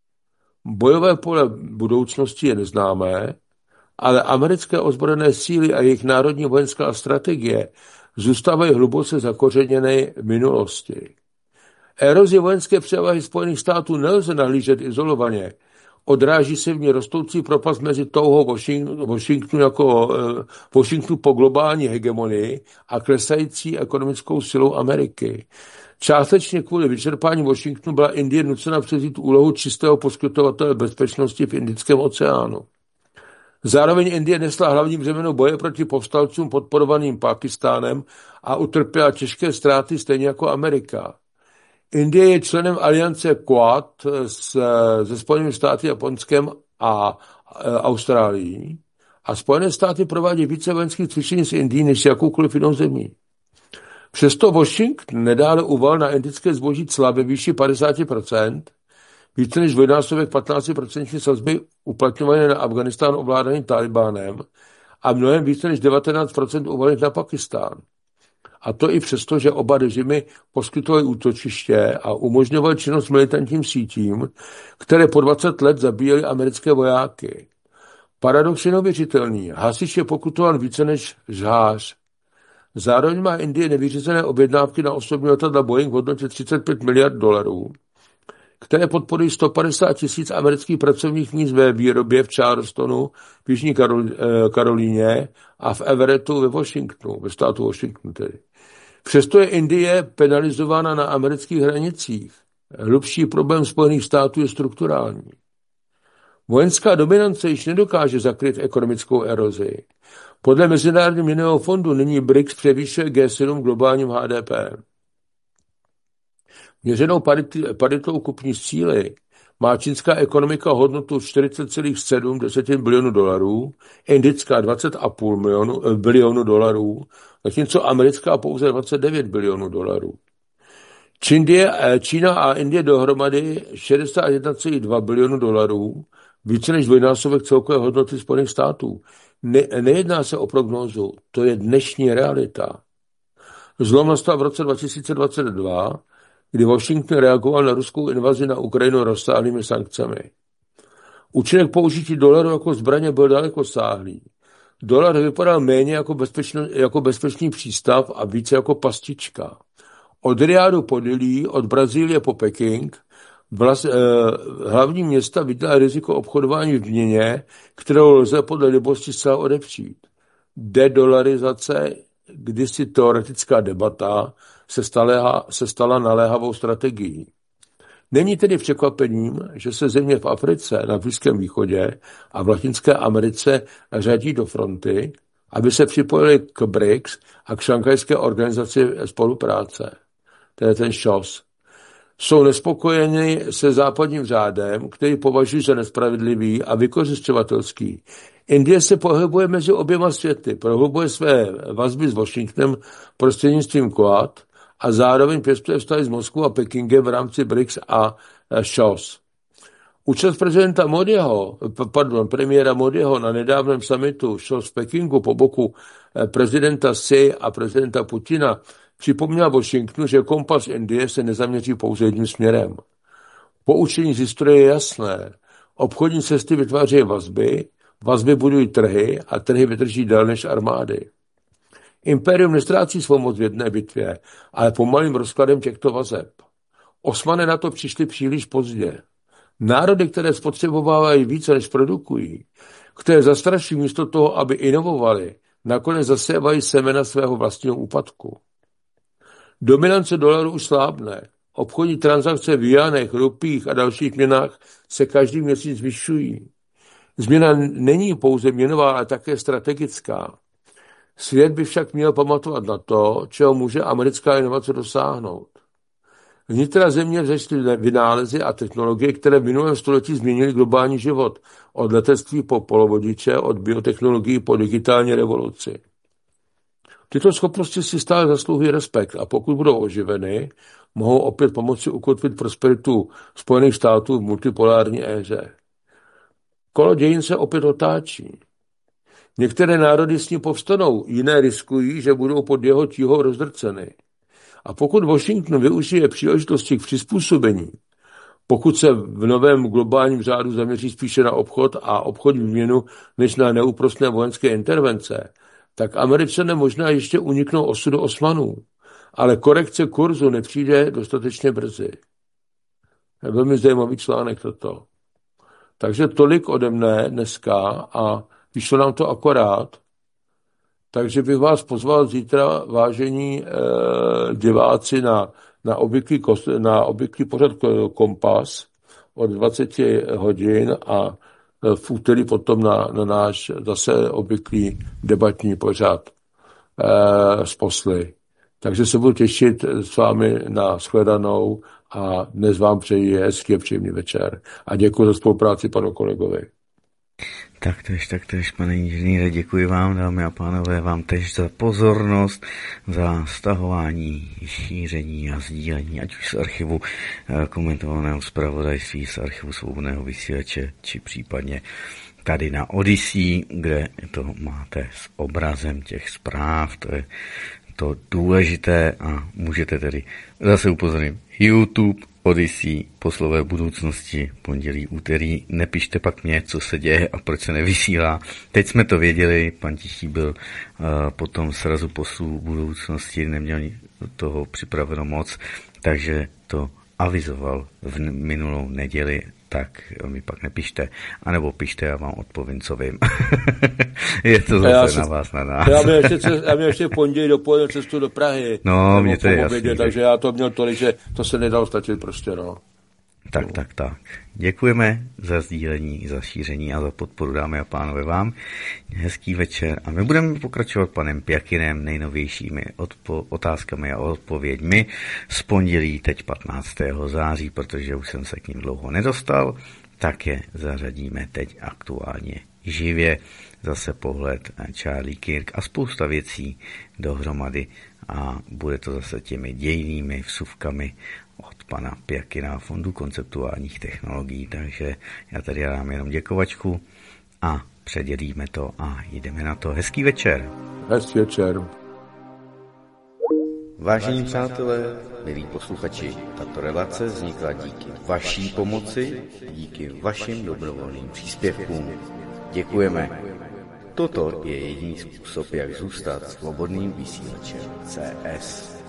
S3: Bojové pole budoucnosti je neznámé, ale americké ozbrojené síly a jejich národní vojenská strategie zůstávají hluboce zakořeněny v minulosti. Erozi vojenské převahy Spojených států nelze nahlížet izolovaně. Odráží se v ní rostoucí propast mezi touhou Washingtonu jako Washingtonu po globální hegemonii a klesající ekonomickou silou Ameriky. Částečně kvůli vyčerpání Washingtonu byla Indie nucena převzít úlohu čistého poskytovatele bezpečnosti v Indickém oceánu. Zároveň Indie nesla hlavní břemeno boje proti povstalcům podporovaným Pákistánem a utrpěla těžké ztráty stejně jako Amerika. Indie je členem aliance Quad se Spojenými státy, Japonskem a Austrálií a Spojené státy provádí více vojenských cvičení s Indií než jakoukoliv jinou zemí. Přesto Washington nedále uval na indické zboží cla ve výši padesát procent, více než dvojnásobek patnáct procent sazby uplatňované na Afganistán ovládaný Talibánem a mnohem více než devatenáct procent uvalných na Pakistán. A to i přesto, že oba režimy poskytovaly útočiště a umožňovaly činnost militantním sítím, které po dvacet let zabíjely americké vojáky. Paradox je neuvěřitelný. Hasič je pokutován více než žhář. Zároveň má Indie nevyřízené objednávky na osobní letadla Boeing v hodnotě třicet pět miliard dolarů, které podporují sto padesát tisíc amerických pracovních míst ve výrobě v Charlestonu, v Jižní Karolíně a v Everettu ve Washingtonu, ve státu Washington tedy. Přesto je Indie penalizována na amerických hranicích. Hlubší problém Spojených států je strukturální. Vojenská dominance již nedokáže zakryt ekonomickou erozi. Podle Mezinárodního měnového fondu nyní B R I C S převýšuje G sedm v globálním H D P. Měřenou paritou kupní síly má čínská ekonomika hodnotu čtyřicet celá sedm bilionů dolarů, indická dvacet celá pět bilionu dolarů, zatímco americká pouze dvacet devět bilionů dolarů. Čína a Indie dohromady šedesát jedna celá dva bilionu dolarů, více než dvojnásobek celkové hodnoty Spojených států. Ne, nejedná se o prognózu, to je dnešní realita. Zlom nastal v roce dva tisíce dvacet dva, kdy Washington reagoval na ruskou invazi na Ukrajinu rozsáhlými sankcemi. Účinek použití dolaru jako zbraně byl dalekosáhlý. Dolar vypadal méně jako, bezpečný, jako bezpečný přístav a více jako pastička. Od Riádu po Dillí, od Brazílie po Peking, vlast, eh, hlavní města viděla riziko obchodování v měně, kterou lze podle libosti zcela odepřít. Dedolarizace, kdysi teoretická debata, se stala, se stala naléhavou strategií. Není tedy překvapením, že se země v Africe, na Blízkém východě a v Latinské Americe řadí do fronty, aby se připojili k B R I C S a k šanghajské organizaci spolupráce, to je ten š o s. Jsou nespokojeni se západním řádem, který považují za nespravedlivý a vykořisťovatelský. Indie se pohybuje mezi oběma světy, prohlubuje své vazby s Washingtonem prostřednictvím Quad a zároveň pěstuje vztahy s Moskvou a Pekingem v rámci B R I C S a š o s. Účast prezidenta Modiho, pardon, premiéra Modiho na nedávném summitu š o s v Pekingu po boku prezidenta Xi a prezidenta Putina připomněla Washingtonu, že kompas Indie se nezaměří pouze jedním směrem. Poučení z historie je jasné. Obchodní cesty vytvářejí vazby, vazby budují trhy a trhy vydrží déle než armády. Impérium nestrácí svou moc v jedné bitvě, ale pomalým rozkladem těchto vazeb. Osmané na to přišli příliš pozdě. Národy, které spotřebovávají více, než produkují, které zastrašují místo toho, aby inovovali, nakonec zasévají semena svého vlastního úpadku. Dominance dolaru už slábne. Obchodní transakce v juanech, rupích a dalších měnách se každý měsíc zvyšují. Změna není pouze měnová, ale také strategická. Svět by však měl pamatovat na to, čeho může americká inovace dosáhnout. Vnitra země vzešly vynálezy a technologie, které v minulém století změnily globální život, od letectví po polovodiče, od biotechnologií po digitální revoluci. Tyto schopnosti si stále zasluhují respekt a pokud budou oživeny, mohou opět pomoci ukotvit prosperitu Spojených států v multipolární éře. Kolo dějin se opět otáčí. Některé národy s ním povstanou, jiné riskují, že budou pod jeho tíhou rozdrceny. A pokud Washington využije příležitosti k přizpůsobení, pokud se v novém globálním řádu zaměří spíše na obchod a obchodní výměnu než na neúprosné vojenské intervence, tak Američané možná ještě uniknou osudu Osmanů, ale korekce kurzu nepřijde dostatečně brzy. Je velmi zajímavý článek toto. Takže tolik ode mne dneska a vyšlo nám to akorát, takže bych vás pozval zítra, vážení eh, diváci, na, na, obvyklý, na obvyklý pořad Kompas od dvacet hodin a v úterý potom na, na náš zase obvyklý debatní pořad eh, z posly. Takže se budu těšit s vámi na shledanou a dnes vám přeji hezký a příjemný večer. A děkuji za spolupráci panu kolegovi.
S1: Taktéž, taktéž, pane inženýre, děkuji vám, dámy a pánové, vám tež za pozornost, za stahování, šíření a sdílení, ať už z archivu komentovaného zpravodajství, z archivu Svobodného vysílače, či případně tady na Odyssey, kde to máte s obrazem těch zpráv, to je to důležité a můžete tedy zase upozornit YouTube, Odyssey, poslové budoucnosti, pondělí, úterý, nepište pak mě, co se děje a proč se nevysílá. Teď jsme to věděli, pan Tichý byl uh, potom srazu poslů budoucnosti, neměl toho připraveno moc, takže to avizoval v minulou neděli, tak mi pak nepište, anebo pište, já vám odpovím, co vím. Je to zase na vás, na nás.
S3: Já měl ještě, já měl ještě pondělí dopoledne cestu do Prahy.
S1: No, mě to je jasný.
S3: Takže já to měl tolik, že to se nedalo stačit prostě, no.
S1: Tak, no. tak, tak. Děkujeme za sdílení, za šíření a za podporu, dámy a pánové, vám. Hezký večer a my budeme pokračovat panem Pjakinem nejnovějšími odpo- otázkami a odpověďmi z pondělí teď patnáctého září, protože už jsem se k ním dlouho nedostal, tak je zařadíme teď aktuálně živě. Zase pohled Charlie Kirk a spousta věcí dohromady a bude to zase těmi dějnými vsuvkami od pana Pjakina, Fondu konceptuálních technologií. Takže já tady dám jenom děkovačku a předělíme to a jdeme na to. Hezký večer.
S3: Hezký večer.
S5: Vážení přátelé, milí posluchači, tato relace vznikla díky vaší pomoci, díky vašim dobrovolným příspěvkům. Děkujeme. Toto je jediný způsob, jak zůstat svobodným vysílačem C S.